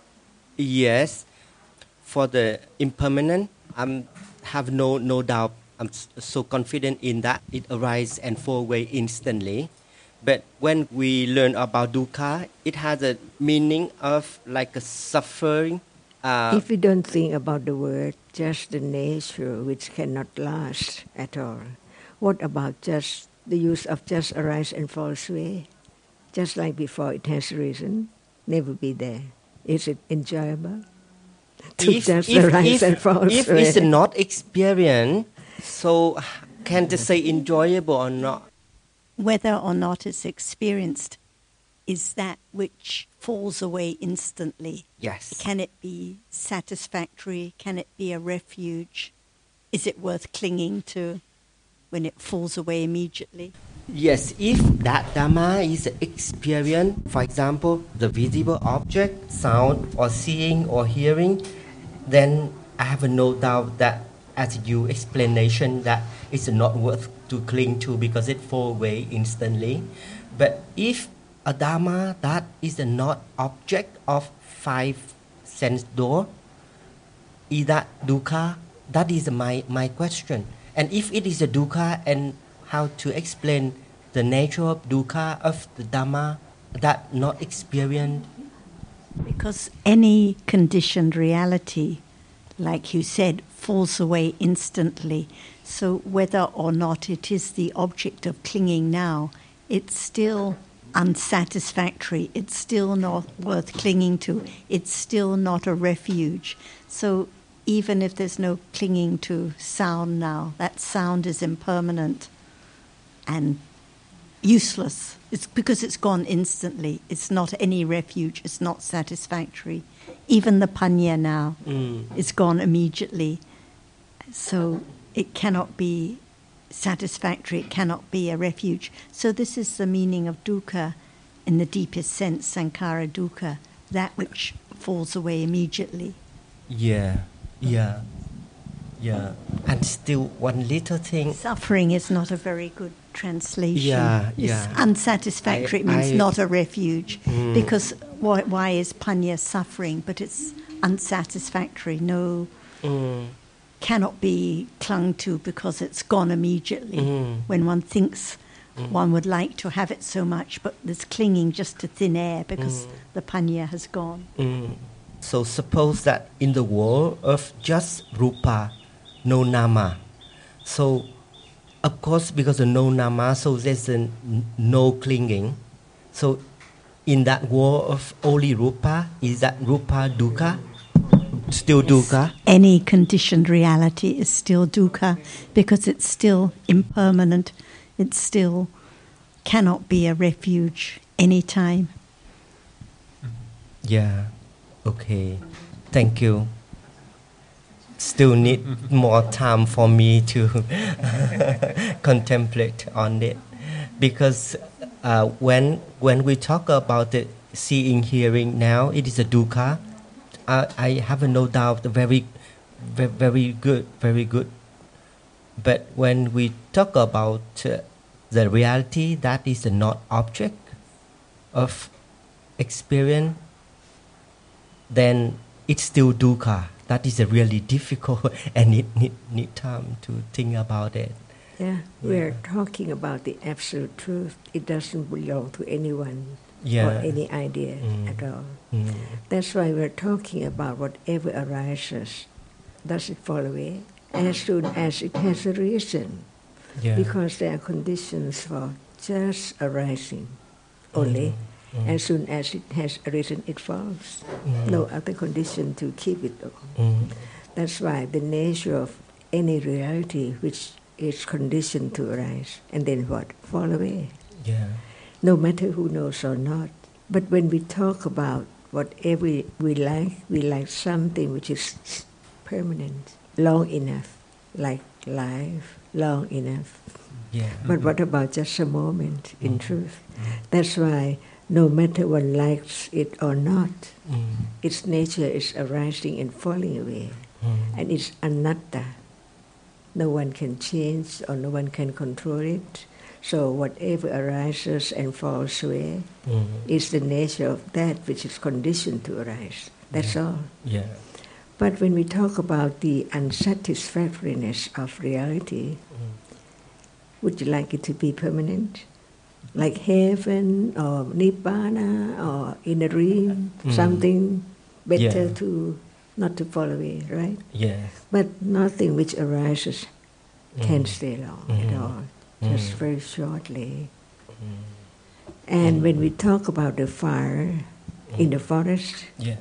[SPEAKER 5] Yes. For the impermanent, I have no, no doubt. I'm so confident in that. It arises and falls away instantly. But when we learn about dukkha, it has a meaning of like a suffering. Uh,
[SPEAKER 10] if you don't think about the word, just the nature which cannot last at all. What about just the use of just arise and falls away? Just like before it has risen, never be there. Is it enjoyable? To
[SPEAKER 5] if,
[SPEAKER 10] just
[SPEAKER 5] if,
[SPEAKER 10] arise
[SPEAKER 5] if,
[SPEAKER 10] and falls
[SPEAKER 5] if
[SPEAKER 10] away.
[SPEAKER 5] it's not experienced, so can they say enjoyable or not?
[SPEAKER 4] Whether or not it's experienced is that which falls away instantly.
[SPEAKER 5] Yes.
[SPEAKER 4] Can it be satisfactory? Can it be a refuge? Is it worth clinging to when it falls away immediately?
[SPEAKER 5] Yes, if that Dhamma is experienced, for example, the visible object, sound or seeing or hearing, then I have no doubt that as you explanation that it's not worth to cling to because it falls away instantly. But if a Dhamma that is not object of five sense door, is that dukkha? That is my, my question. And if it is a dukkha, and how to explain the nature of dukkha of the Dhamma that not experienced?
[SPEAKER 4] Because any conditioned reality, like you said, falls away instantly. So whether or not it is the object of clinging now, it's still unsatisfactory. It's still not worth clinging to. It's still not a refuge. So even if there's no clinging to sound now, that sound is impermanent and useless. It's because it's gone instantly. It's not any refuge. It's not satisfactory. Even the panya now
[SPEAKER 5] mm.
[SPEAKER 4] is gone immediately. So it cannot be satisfactory. It cannot be a refuge. So this is the meaning of dukkha in the deepest sense, sankhara dukkha, that which falls away immediately.
[SPEAKER 5] Yeah, yeah, yeah. And still one little thing.
[SPEAKER 4] Suffering is not a very good translation.
[SPEAKER 5] Yeah,
[SPEAKER 4] it's
[SPEAKER 5] yeah.
[SPEAKER 4] Unsatisfactory.
[SPEAKER 5] I,
[SPEAKER 4] it means
[SPEAKER 5] I,
[SPEAKER 4] not a refuge.
[SPEAKER 5] Mm.
[SPEAKER 4] Because why, why is panya suffering? But it's unsatisfactory. No,
[SPEAKER 5] mm.
[SPEAKER 4] cannot be clung to because it's gone immediately.
[SPEAKER 5] Mm.
[SPEAKER 4] When one thinks
[SPEAKER 5] mm.
[SPEAKER 4] one would like to have it so much, but there's clinging just to thin air because
[SPEAKER 5] mm.
[SPEAKER 4] the panya has gone.
[SPEAKER 5] Mm. So suppose that in the world of just rupa, no nama. So of course, because of no nama, so there's a n- no clinging. So in that world of only rupa, is that rupa dukkha? Still
[SPEAKER 4] Yes.
[SPEAKER 5] dukkha?
[SPEAKER 4] Any conditioned reality is still dukkha because it's still impermanent. It still cannot be a refuge anytime.
[SPEAKER 5] Yeah. Okay. Thank you. Still need more time for me to contemplate on it, because uh, when when we talk about the seeing, hearing now, it is a dukkha. I, I have no doubt, very, very, very good, very good. But when we talk about uh, the reality, that is not object of experience, then it's still dukkha. That is a really difficult and need, need, need time to think about it.
[SPEAKER 10] Yeah, we're talking about the absolute truth. It doesn't belong to anyone
[SPEAKER 5] Yeah.
[SPEAKER 10] or any idea
[SPEAKER 5] Mm.
[SPEAKER 10] at all.
[SPEAKER 5] Mm.
[SPEAKER 10] That's why we're talking about whatever arises. Does it fall away? As soon as it has a reason.
[SPEAKER 5] Yeah.
[SPEAKER 10] Because there are conditions for just arising only.
[SPEAKER 5] Mm.
[SPEAKER 10] As soon as it has a reason, it falls.
[SPEAKER 5] Mm.
[SPEAKER 10] No other condition to keep it.
[SPEAKER 5] Mm.
[SPEAKER 10] That's why the nature of any reality which is conditioned to arise, and then what? Fall away.
[SPEAKER 5] Yeah.
[SPEAKER 10] No matter who knows or not. But when we talk about whatever we, we like, we like something which is permanent, long enough, like life, long enough.
[SPEAKER 5] Yeah.
[SPEAKER 10] But what about just a moment, in
[SPEAKER 5] Mm.
[SPEAKER 10] truth? That's why no matter one likes it or not,
[SPEAKER 5] Mm.
[SPEAKER 10] its nature is arising and falling away.
[SPEAKER 5] Mm.
[SPEAKER 10] And it's anatta. No one can change or no one can control it. So whatever arises and falls away
[SPEAKER 5] Mm.
[SPEAKER 10] is the nature of that which is conditioned to arise. That's
[SPEAKER 5] Yeah.
[SPEAKER 10] all.
[SPEAKER 5] Yeah.
[SPEAKER 10] But when we talk about the unsatisfactoriness of reality,
[SPEAKER 5] Mm.
[SPEAKER 10] would you like it to be permanent? Like heaven or nibbana or in a dream,
[SPEAKER 5] Mm.
[SPEAKER 10] something better
[SPEAKER 5] Yeah.
[SPEAKER 10] to not to fall away, right?
[SPEAKER 5] Yeah.
[SPEAKER 10] But nothing which arises can
[SPEAKER 5] Mm.
[SPEAKER 10] stay long
[SPEAKER 5] Mm.
[SPEAKER 10] at all, just
[SPEAKER 5] Mm.
[SPEAKER 10] very shortly.
[SPEAKER 5] Mm.
[SPEAKER 10] And
[SPEAKER 5] Mm.
[SPEAKER 10] when we talk about the fire in the forest,
[SPEAKER 5] Yeah.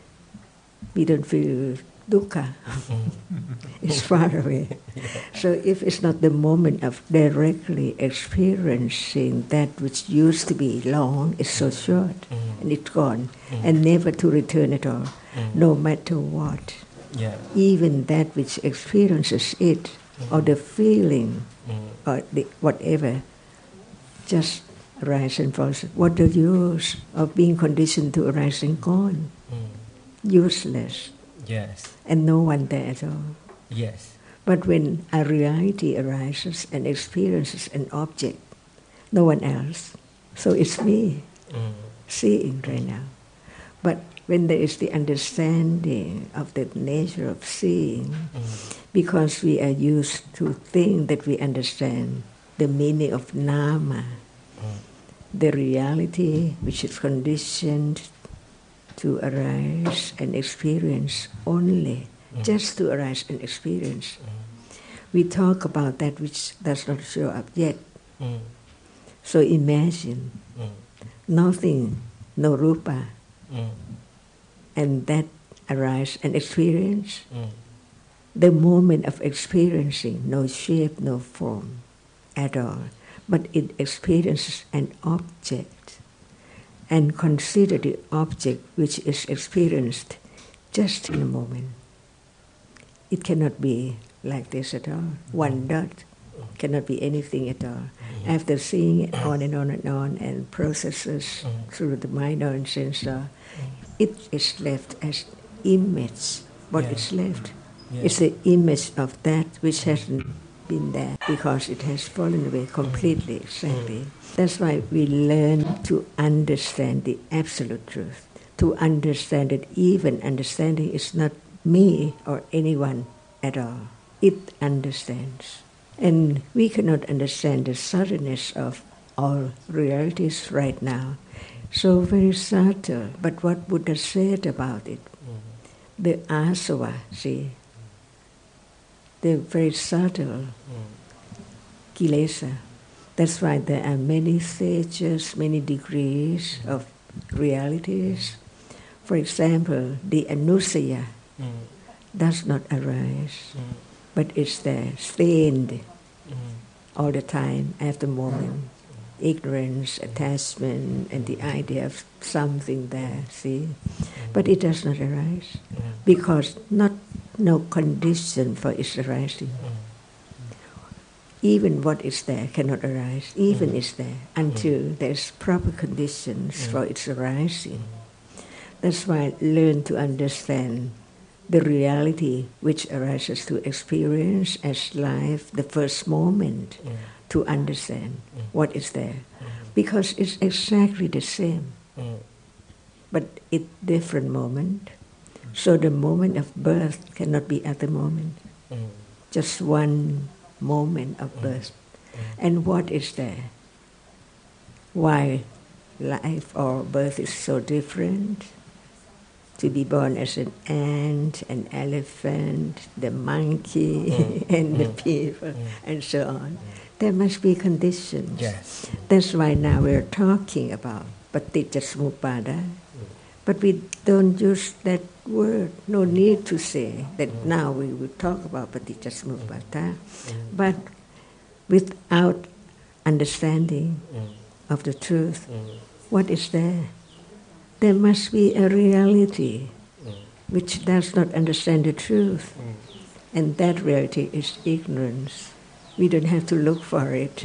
[SPEAKER 10] we don't feel dukkha.
[SPEAKER 5] Mm.
[SPEAKER 10] It's far away. So if it's not the moment of directly experiencing that which used to be long, it's so short,
[SPEAKER 5] Mm.
[SPEAKER 10] and it's gone,
[SPEAKER 5] Mm.
[SPEAKER 10] and never to return at all,
[SPEAKER 5] Mm.
[SPEAKER 10] no matter what.
[SPEAKER 5] Yeah.
[SPEAKER 10] Even that which experiences it, or the feeling,
[SPEAKER 5] Mm.
[SPEAKER 10] or the whatever, just arise and falls. What the use of being conditioned to arise and gone?
[SPEAKER 5] Mm.
[SPEAKER 10] Useless,
[SPEAKER 5] Yes.
[SPEAKER 10] and no one there at all.
[SPEAKER 5] Yes.
[SPEAKER 10] But when a reality arises and experiences an object, no one else. So it's me
[SPEAKER 5] Mm.
[SPEAKER 10] seeing right now. But when there is the understanding of the nature of seeing,
[SPEAKER 5] Mm.
[SPEAKER 10] because we are used to think that we understand the meaning of nama,
[SPEAKER 5] Mm.
[SPEAKER 10] the reality which is conditioned to arise and experience only,
[SPEAKER 5] Mm.
[SPEAKER 10] just to arise and experience.
[SPEAKER 5] Mm.
[SPEAKER 10] We talk about that which does not show up yet.
[SPEAKER 5] Mm.
[SPEAKER 10] So imagine
[SPEAKER 5] Mm.
[SPEAKER 10] nothing, no rupa,
[SPEAKER 5] Mm.
[SPEAKER 10] and that arise and experience.
[SPEAKER 5] Mm.
[SPEAKER 10] The moment of experiencing, no shape, no form at all, but it experiences an object, and consider the object which is experienced just in a moment. It cannot be like this at all. One dot cannot be anything at all. After seeing it on and on and on and processes through the mind and sensor, it is left as image. What
[SPEAKER 5] Yeah.
[SPEAKER 10] is left?
[SPEAKER 5] Yeah.
[SPEAKER 10] It's the image of that which hasn't been there because it has fallen away completely, exactly. That's why we learn to understand the absolute truth. To understand that even understanding is not me or anyone at all. It understands. And we cannot understand the suddenness of all realities right now So very subtle, but what Buddha said about it, mm-hmm. the asava, see, they're very subtle, mm. kilesa. That's why there are many stages, many degrees mm. of realities. For example, the anusaya mm. does not arise, mm. but it's there, stained mm. all the time, at the moment. Ignorance, attachment, and the idea of something there, see? But it does not arise, because not no condition for its arising. Even what is there cannot arise, even is there, until there's proper conditions for its arising. That's why learn to understand the reality which arises to experience as life, the first moment, mm. to understand mm. what is there. Mm. Because it's exactly the same, mm. but it's different moment. Mm. So the moment of birth cannot be at the moment. Mm. Just one moment of birth. Mm. And what is there? Why life or birth is so different? To be born as an ant, an elephant, the monkey, mm. and mm. the people, mm. and so on. Mm. There must be conditions.
[SPEAKER 1] Yes.
[SPEAKER 10] That's why now we're talking about Paticcasamuppada. Mm. But we don't use that word. No need to say that mm. now we will talk about Paticcasamuppada. Mm. But without understanding mm. of the truth, mm. what is there? There must be a reality mm. which does not understand the truth. Mm. And that reality is ignorance. We don't have to look for it.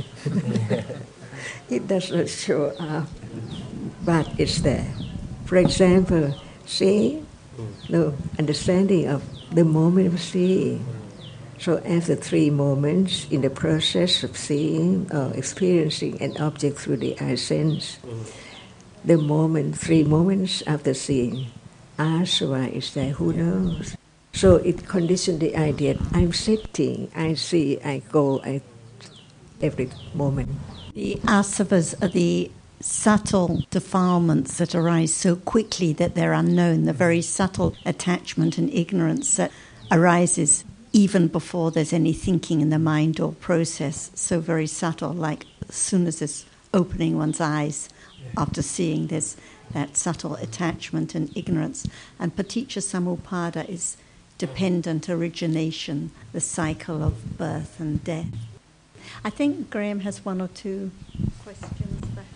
[SPEAKER 10] It does not show up, but it's there. For example, seeing, mm. no, understanding of the moment of seeing. Mm. So after three moments in the process of seeing or experiencing an object through the eye sense, mm. the moment, three moments after seeing, asava is there, who knows? So it conditioned the idea, I'm sitting, I see, I go, I, every moment.
[SPEAKER 4] The asavas are the subtle defilements that arise so quickly that they're unknown, the very subtle attachment and ignorance that arises even before there's any thinking in the mind or process, so very subtle, like as soon as it's opening one's eyes, after seeing this, that subtle attachment and ignorance. And Paticcasamuppada is dependent origination, the cycle of birth and death. I think Graham has one or two questions, perhaps.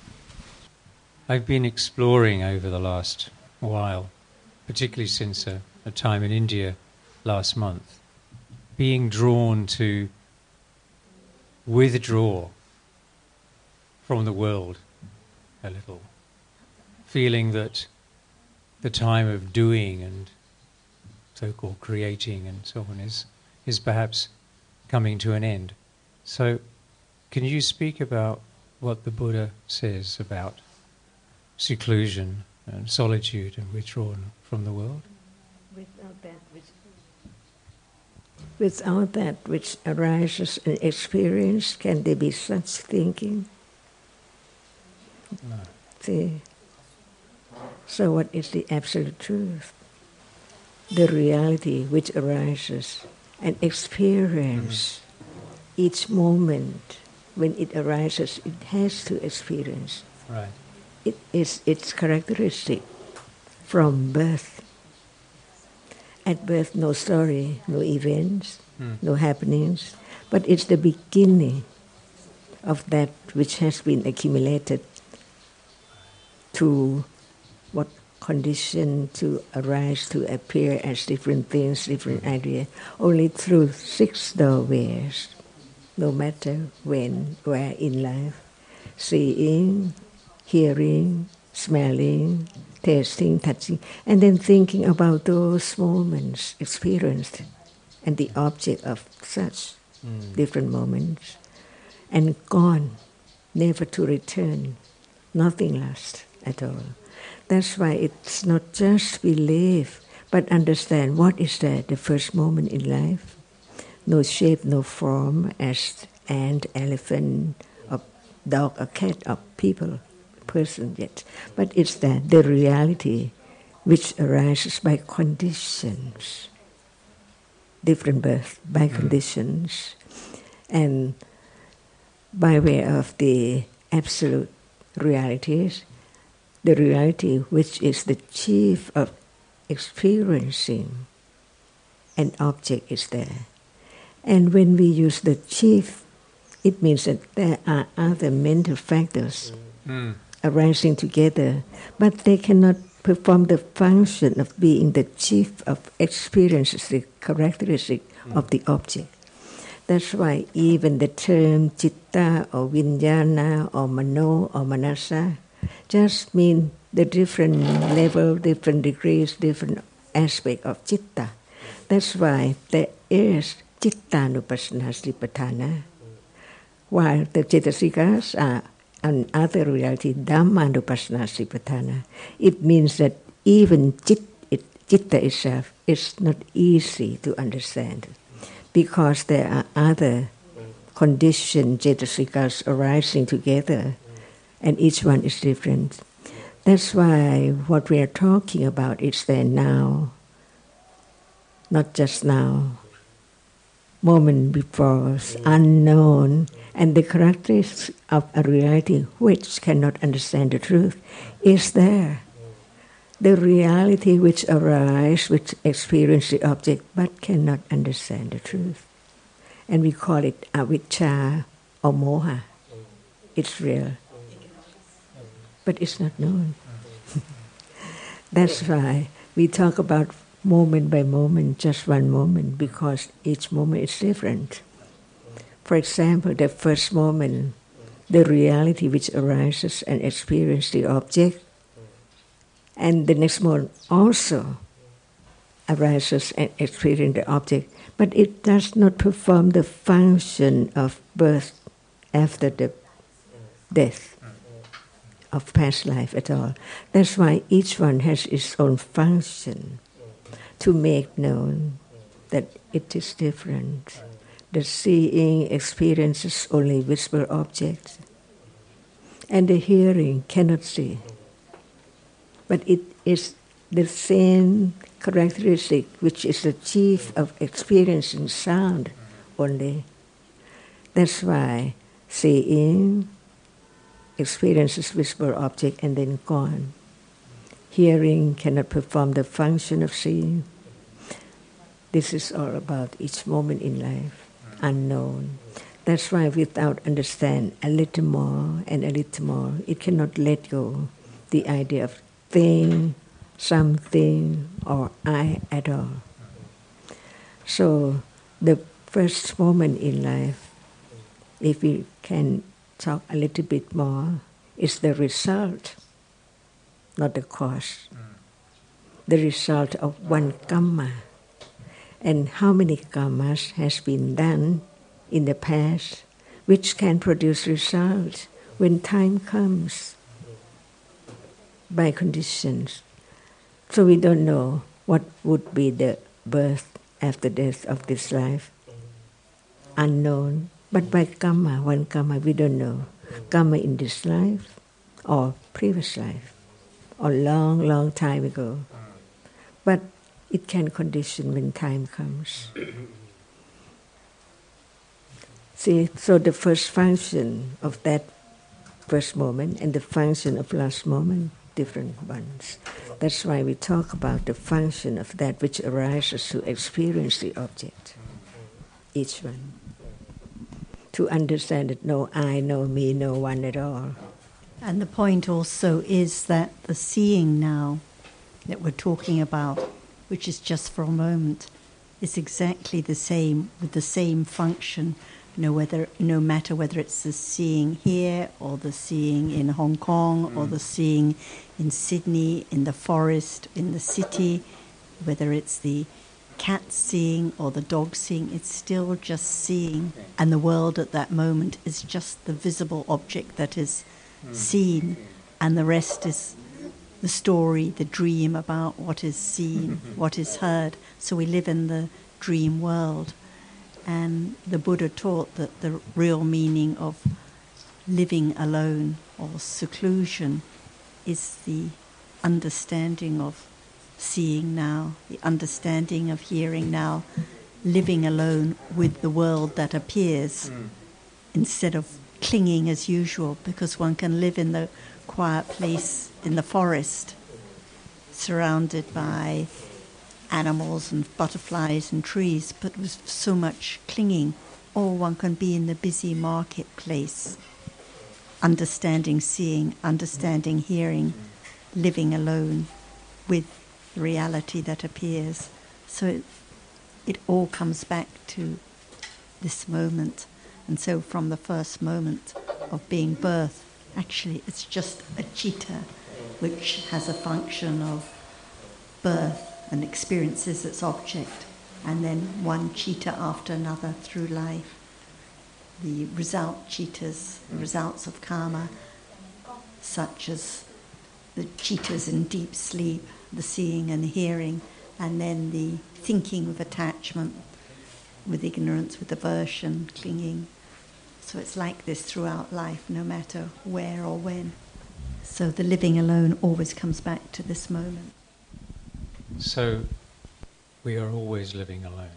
[SPEAKER 11] I've been exploring over the last while, particularly since a, a time in India last month, being drawn to withdraw from the world a little, feeling that the time of doing and so-called creating and so on is is perhaps coming to an end. So can you speak about what the Buddha says about seclusion and solitude and withdrawal from the world?
[SPEAKER 10] Without that which, without that which arises in experience, can there be such thinking?
[SPEAKER 11] No.
[SPEAKER 10] See? So what is the absolute truth? The reality which arises and experience mm-hmm. each moment when it arises, it has to experience.
[SPEAKER 11] Right.
[SPEAKER 10] It is its characteristic from birth. At birth, no story, no events, mm. no happenings, but it's the beginning of that which has been accumulated to what condition to arise, to appear as different things, different mm. ideas, only through six doorways, no matter when, where in life, seeing, hearing, smelling, tasting, touching, and then thinking about those moments experienced and the object of such mm. different moments, and gone, never to return, nothing lasts at all. That's why it's not just believe, but understand what is that, the first moment in life. No shape, no form as ant, elephant, or dog, or cat, or people. person yet, but it's the, the reality which arises by conditions, different birth by conditions, and by way of the absolute realities, the reality which is the chief of experiencing an object is there. And when we use the chief, it means that there are other mental factors mm. arising together, but they cannot perform the function of being the chief of experiences, the characteristic mm. of the object. That's why even the term citta or vijnana or mano or manasa just mean the different level, different degrees, different aspect of citta. That's why there is cittanupassana satipatthana, while the cetasikas are another reality, dhammanupassana satipatthana. It means that even cit, it, citta itself is not easy to understand, because there are other conditioned cetasikas arising together, and each one is different. That's why what we are talking about is there now, not just now, moment before, unknown, and the characteristics of a reality which cannot understand the truth is there. The reality which arises, which experience the object, but cannot understand the truth. And we call it avijja or moha. It's real, but it's not known. That's why we talk about moment by moment, just one moment, because each moment is different. For example, the first moment, the reality which arises and experiences the object, and the next moment also arises and experiences the object, but it does not perform the function of birth after the death of past life at all. That's why each one has its own function to make known that it is different. The seeing experiences only visible objects, and the hearing cannot see. But it is the same characteristic which is the chief of experiencing sound only. That's why seeing experiences visible object and then gone. Hearing cannot perform the function of seeing. This is all about each moment in life, unknown. That's why without understand a little more and a little more, it cannot let go the idea of thing, something, or I at all. So the first moment in life, if we can talk a little bit more, is the result, not the cause. The result of one karma. And how many karmas has been done in the past which can produce results when time comes by conditions. So we don't know what would be the birth after death of this life. Unknown. But by karma, one karma, we don't know. Karma in this life or previous life or long, long time ago. But it can condition when time comes. See, so the first function of that first moment and the function of last moment, different ones. That's why we talk about the function of that which arises to experience the object, each one. To understand that no I, no me, no one at all.
[SPEAKER 4] And the point also is that the seeing now that we're talking about, which is just for a moment, is exactly the same, with the same function, no, whether, no matter whether it's the seeing here or the seeing in Hong Kong mm. or the seeing in Sydney, in the forest, in the city, whether it's the cat seeing or the dog seeing, it's still just seeing. And the world at that moment is just the visible object that is mm. seen, and the rest is the story, the dream about what is seen, what is heard. So we live in the dream world. And the Buddha taught that the real meaning of living alone or seclusion is the understanding of seeing now, the understanding of hearing now, living alone with the world that appears mm. instead of clinging as usual, because one can live in the quiet place in the forest surrounded by animals and butterflies and trees, but with so much clinging. Or one can be in the busy marketplace, understanding seeing, understanding hearing, living alone with the reality that appears. So it, it all comes back to this moment. And so from the first moment of being birth, actually it's just a citta which has a function of birth and experiences its object, and then one citta after another through life. The result cittas, the results of karma, such as the cittas in deep sleep, the seeing and hearing, and then the thinking with attachment, with ignorance, with aversion, clinging. So it's like this throughout life, no matter where or when. So the living alone always comes back to this moment.
[SPEAKER 11] So we are always living alone,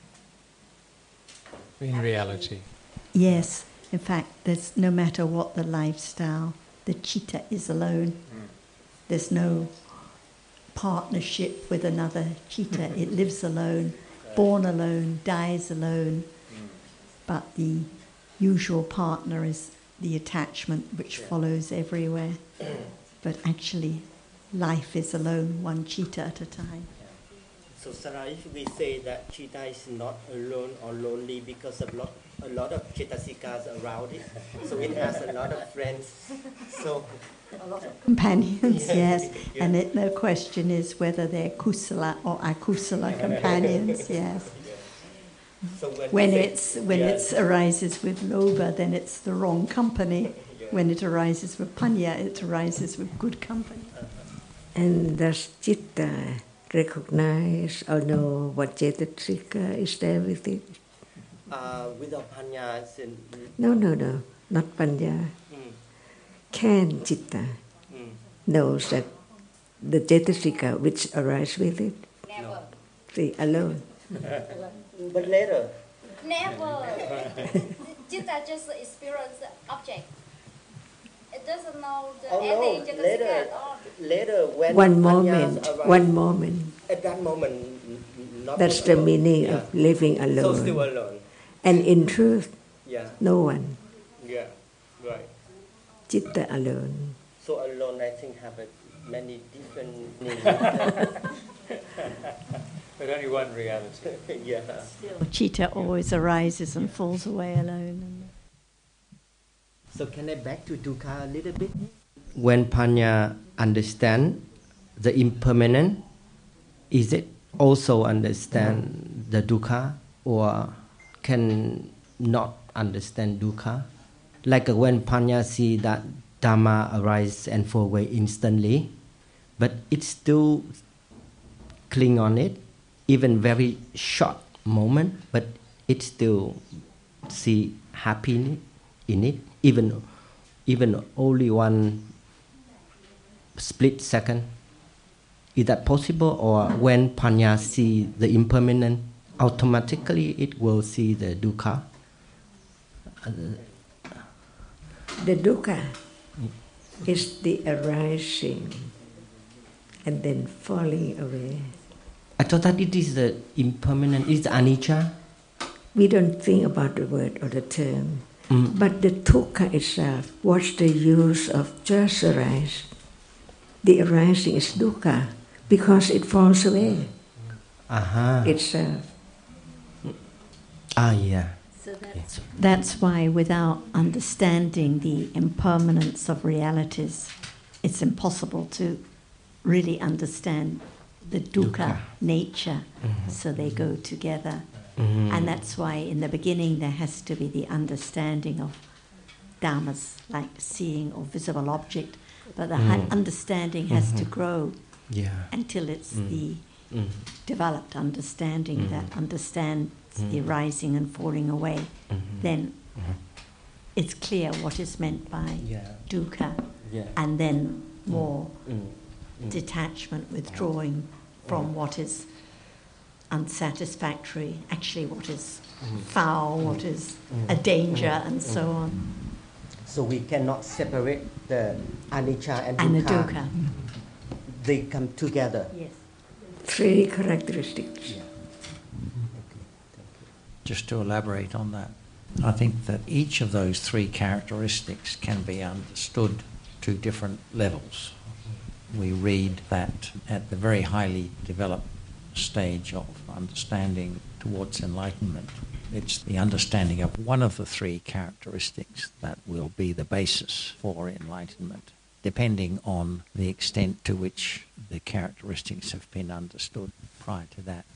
[SPEAKER 11] in reality.
[SPEAKER 4] Yes, in fact, there's no matter what the lifestyle, the citta is alone. Mm. There's no partnership with another citta. It lives alone, born alone, dies alone. Mm. But the usual partner is the attachment which follows everywhere. But actually, life is alone, one citta at a time.
[SPEAKER 5] So, Sarah, if we say that citta is not alone or lonely because of lot, a lot of cittasikas around it, so it has a lot of friends. So,
[SPEAKER 4] a lot of companions, yes.
[SPEAKER 5] yes.
[SPEAKER 4] And it, the question is whether they're kusala or akusala companions, yes.
[SPEAKER 5] So when
[SPEAKER 4] when
[SPEAKER 5] say,
[SPEAKER 4] it's when
[SPEAKER 5] yeah.
[SPEAKER 4] it arises with lobha, then it's the wrong company.
[SPEAKER 5] Yeah.
[SPEAKER 4] When it arises with panya, it arises with good company.
[SPEAKER 5] Uh-huh.
[SPEAKER 10] And does citta recognize or know what cetasika is there with it?
[SPEAKER 5] Uh, without panya, in,
[SPEAKER 10] No, no, no, not panya.
[SPEAKER 5] Mm.
[SPEAKER 10] Can citta
[SPEAKER 5] Mm.
[SPEAKER 10] knows that the cetasika which arises with it?
[SPEAKER 5] No.
[SPEAKER 10] See, alone.
[SPEAKER 5] But later.
[SPEAKER 12] Never. Citta just experience the object. It doesn't know the
[SPEAKER 5] Oh
[SPEAKER 12] ending.
[SPEAKER 5] no,
[SPEAKER 12] Cetasika
[SPEAKER 5] later,
[SPEAKER 12] at all.
[SPEAKER 5] later when
[SPEAKER 10] One
[SPEAKER 5] panyas
[SPEAKER 10] moment,
[SPEAKER 5] arise,
[SPEAKER 10] one moment.
[SPEAKER 5] At that moment, n- not
[SPEAKER 10] That's the
[SPEAKER 5] alone.
[SPEAKER 10] meaning
[SPEAKER 5] Yeah.
[SPEAKER 10] of living alone.
[SPEAKER 5] So still alone.
[SPEAKER 10] And in truth,
[SPEAKER 5] Yeah.
[SPEAKER 10] no one.
[SPEAKER 5] Yeah. Right.
[SPEAKER 10] Citta alone.
[SPEAKER 5] So alone, I think, have a, many different meanings.
[SPEAKER 11] But only one reality.
[SPEAKER 5] Yeah.
[SPEAKER 4] Citta always arises and falls away alone.
[SPEAKER 5] So can I back to dukkha a little bit? When panya understand the impermanent, is it also understand the dukkha, or can not understand dukkha? Like when panya see that dhamma arise and fall away instantly, but it still cling on it, even very short moment, but it still see happy in it, in it even even only one split second. Is that possible? Or when panya see the impermanent, automatically it will see the dukkha?
[SPEAKER 10] The dukkha is the arising and then falling away.
[SPEAKER 5] I thought that it is the impermanent, it's the anicca.
[SPEAKER 10] We don't think about the word or the term.
[SPEAKER 5] Mm.
[SPEAKER 10] But the dukkha itself, what's the use of just arise? The arising is dukkha because it falls away
[SPEAKER 5] Uh-huh.
[SPEAKER 10] itself.
[SPEAKER 5] Ah, yeah.
[SPEAKER 4] So that's, that's why without understanding the impermanence of realities, it's impossible to really understand the dukkha,
[SPEAKER 5] Dukkha.
[SPEAKER 4] nature.
[SPEAKER 5] Mhm.
[SPEAKER 4] So they go together.
[SPEAKER 5] Mhm.
[SPEAKER 4] And that's why in the beginning there has to be the understanding of dhammas, like seeing or visible object. But the
[SPEAKER 5] Mm.
[SPEAKER 4] hu- understanding has to
[SPEAKER 5] Mhm.
[SPEAKER 4] grow
[SPEAKER 5] Yeah.
[SPEAKER 4] until it's
[SPEAKER 5] Mm.
[SPEAKER 4] the
[SPEAKER 5] Mm.
[SPEAKER 4] developed understanding
[SPEAKER 5] Mm.
[SPEAKER 4] that understands the
[SPEAKER 5] Mm.
[SPEAKER 4] rising and falling away.
[SPEAKER 5] Mhm.
[SPEAKER 4] Then
[SPEAKER 5] Mhm.
[SPEAKER 4] it's clear what is meant by
[SPEAKER 5] yeah.
[SPEAKER 4] dukkha,
[SPEAKER 5] yeah.
[SPEAKER 4] and then more
[SPEAKER 5] mm. Mm.
[SPEAKER 4] detachment, withdrawing from what is unsatisfactory, actually what is mm. foul, mm. what is mm. a danger, mm. and so on.
[SPEAKER 5] So we cannot separate the anicca and dukkha.
[SPEAKER 4] And the dukkha.
[SPEAKER 5] They come together.
[SPEAKER 4] Yes.
[SPEAKER 10] Three characteristics.
[SPEAKER 5] Yeah.
[SPEAKER 1] Just to elaborate on that, I think that each of those three characteristics can be understood to different levels. We read that at the very highly developed stage of understanding towards enlightenment, it's the understanding of one of the three characteristics that will be the basis for enlightenment, depending on the extent to which the characteristics have been understood prior to that.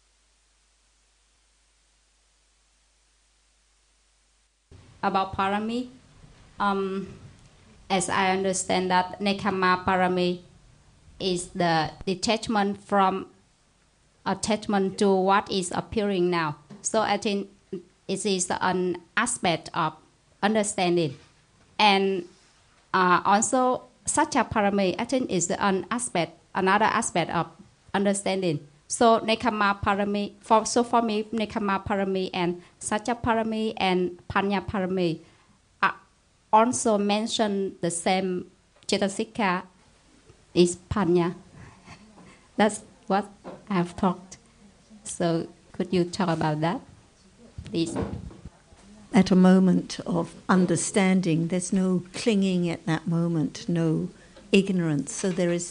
[SPEAKER 13] About parami, um, as I understand that Nekkhamma parami is the detachment from attachment to what is appearing now. So I think it is an aspect of understanding. And uh, also Satya parami, I think, is an aspect, another aspect of understanding. So Nekkhamma parami, for, so for me, Nekkhamma parami and Satya parami and Panya parami are also mention the same Cetasika is Panya. That's what I have talked. So could you talk about that, please?
[SPEAKER 4] At a moment of understanding, there's no clinging at that moment, no ignorance. So there is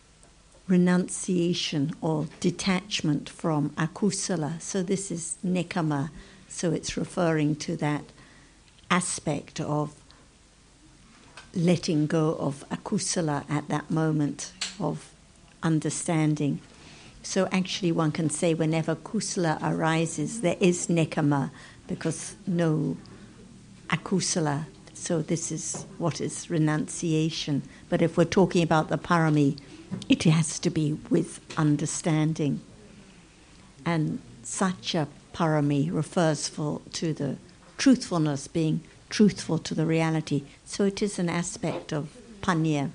[SPEAKER 4] renunciation or detachment from akusala. So this is nekkhamma. So it's referring to that aspect of letting go of akusala at that moment of understanding. So actually one can say whenever kusala arises, there is nekkhamma, because no akusala. So this is what is renunciation. But if we're talking about the parami, it has to be with understanding. And Satya parami refers for, to the truthfulness, being truthful to the reality. So it is an aspect of panya.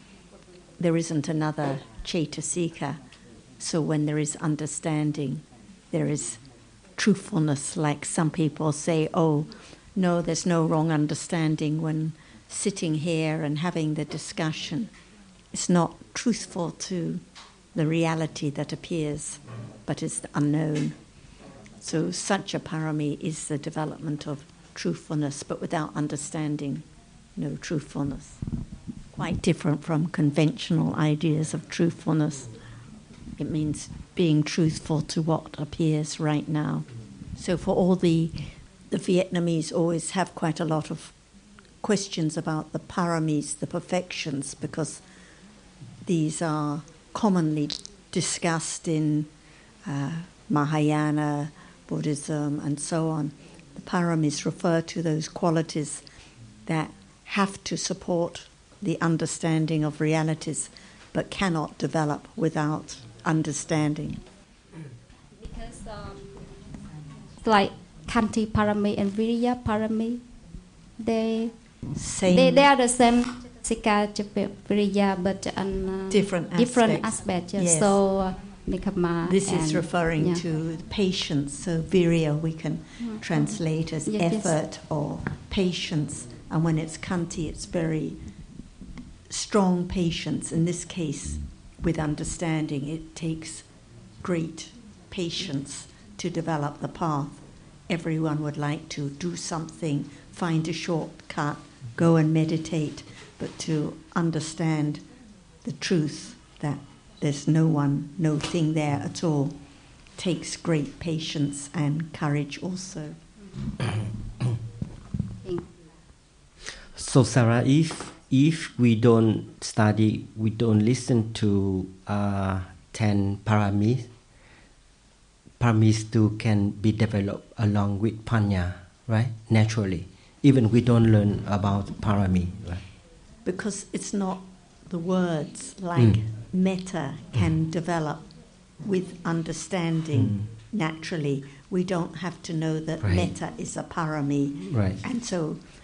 [SPEAKER 4] There isn't another cetasika. So when there is understanding, there is truthfulness. Like some people say, oh, no, there's no wrong understanding when sitting here and having the discussion. It's not truthful to the reality that appears, but is the unknown. So Satya parami is the development of truthfulness, but without understanding, no truthfulness. Quite different from conventional ideas of truthfulness. It means being truthful to what appears right now. So for all the, the Vietnamese always have quite a lot of questions about the paramis, the perfections, because these are commonly discussed in uh, Mahayana, Buddhism, and so on. The paramis refer to those qualities that have to support the understanding of realities, but cannot develop without understanding.
[SPEAKER 13] Because um, like Khanti parami and Virya parami, they
[SPEAKER 4] same.
[SPEAKER 13] They, they are the same Sika Virya, but an uh,
[SPEAKER 4] different aspects.
[SPEAKER 13] Different aspects. Yes.
[SPEAKER 4] Yes.
[SPEAKER 13] So uh, Nekkhamma.
[SPEAKER 4] This
[SPEAKER 13] and,
[SPEAKER 4] is referring
[SPEAKER 13] yeah.
[SPEAKER 4] to patience. So Virya we can
[SPEAKER 13] mm-hmm.
[SPEAKER 4] translate as
[SPEAKER 13] yes,
[SPEAKER 4] effort
[SPEAKER 13] yes.
[SPEAKER 4] or patience, and when it's Khanti, it's very strong patience. In this case, with understanding, it takes great patience to develop the path. Everyone would like to do something, find a shortcut, go and meditate, but to understand the truth that there's no one, no thing there at all, takes great patience and courage also.
[SPEAKER 5] So Sarah, if if we don't study, we don't listen to uh, ten paramis, paramis too can be developed along with panya, right? Naturally, even we don't learn about parami, right?
[SPEAKER 4] Because it's not the words, like mm. metta can mm. develop with understanding mm. naturally. We don't have to know that
[SPEAKER 5] right.
[SPEAKER 4] metta is a parami.
[SPEAKER 5] Right.
[SPEAKER 4] And so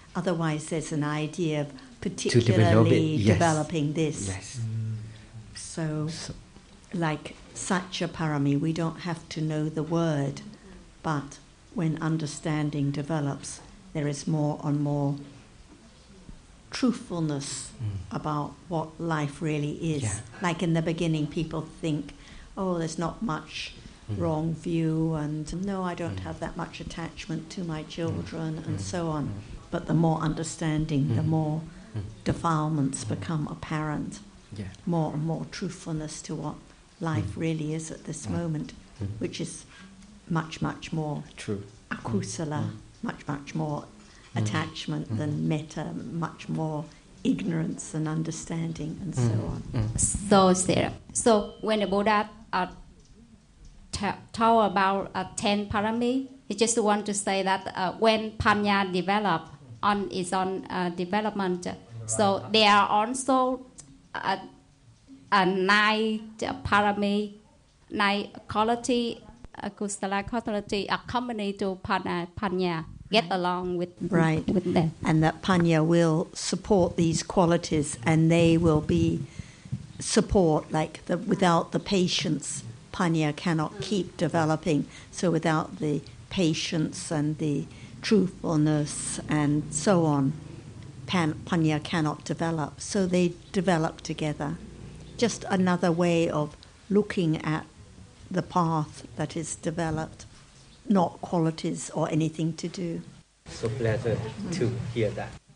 [SPEAKER 4] Otherwise, there's an idea of
[SPEAKER 5] To
[SPEAKER 4] particularly
[SPEAKER 5] develop it, yes.
[SPEAKER 4] developing this.
[SPEAKER 5] Yes.
[SPEAKER 4] So, like Satya Parami, we don't have to know the word, but when understanding develops, there is more and more truthfulness
[SPEAKER 5] Mm.
[SPEAKER 4] about what life really is.
[SPEAKER 5] Yeah.
[SPEAKER 4] Like in the beginning, people think, oh, there's not much
[SPEAKER 5] Mm.
[SPEAKER 4] wrong view, and no, I don't have that much attachment to my children, and so on. But the more understanding, the
[SPEAKER 5] Mm.
[SPEAKER 4] more defilements become apparent,
[SPEAKER 5] Yeah.
[SPEAKER 4] more and more truthfulness to what life
[SPEAKER 5] Mm.
[SPEAKER 4] really is at this
[SPEAKER 5] Mm.
[SPEAKER 4] moment,
[SPEAKER 5] Mm.
[SPEAKER 4] which is much, much more
[SPEAKER 5] True.
[SPEAKER 4] akusala,
[SPEAKER 5] Mm.
[SPEAKER 4] much, much more
[SPEAKER 5] Mm.
[SPEAKER 4] attachment
[SPEAKER 5] Mm.
[SPEAKER 4] than metta, much more ignorance and understanding, and so
[SPEAKER 5] Mm.
[SPEAKER 4] on.
[SPEAKER 5] Mm.
[SPEAKER 13] So, Sarah, so when the Buddha uh, t- talk about uh, ten parami, he just want to say that uh, when panya develop on is on uh, development, so there are also uh, uh, nine parami, nine quality, uh, kusala quality accompany to panya, panya get along with
[SPEAKER 4] Right.
[SPEAKER 13] with them.
[SPEAKER 4] And that panya will support these qualities, and they will be support, like the, without the patience, panya cannot keep developing. So without the patience and the truthfulness and so on, pan, panya cannot develop. So they develop together. Just another way of looking at the path that is developed, not qualities or anything to do.
[SPEAKER 5] So pleasure to hear that.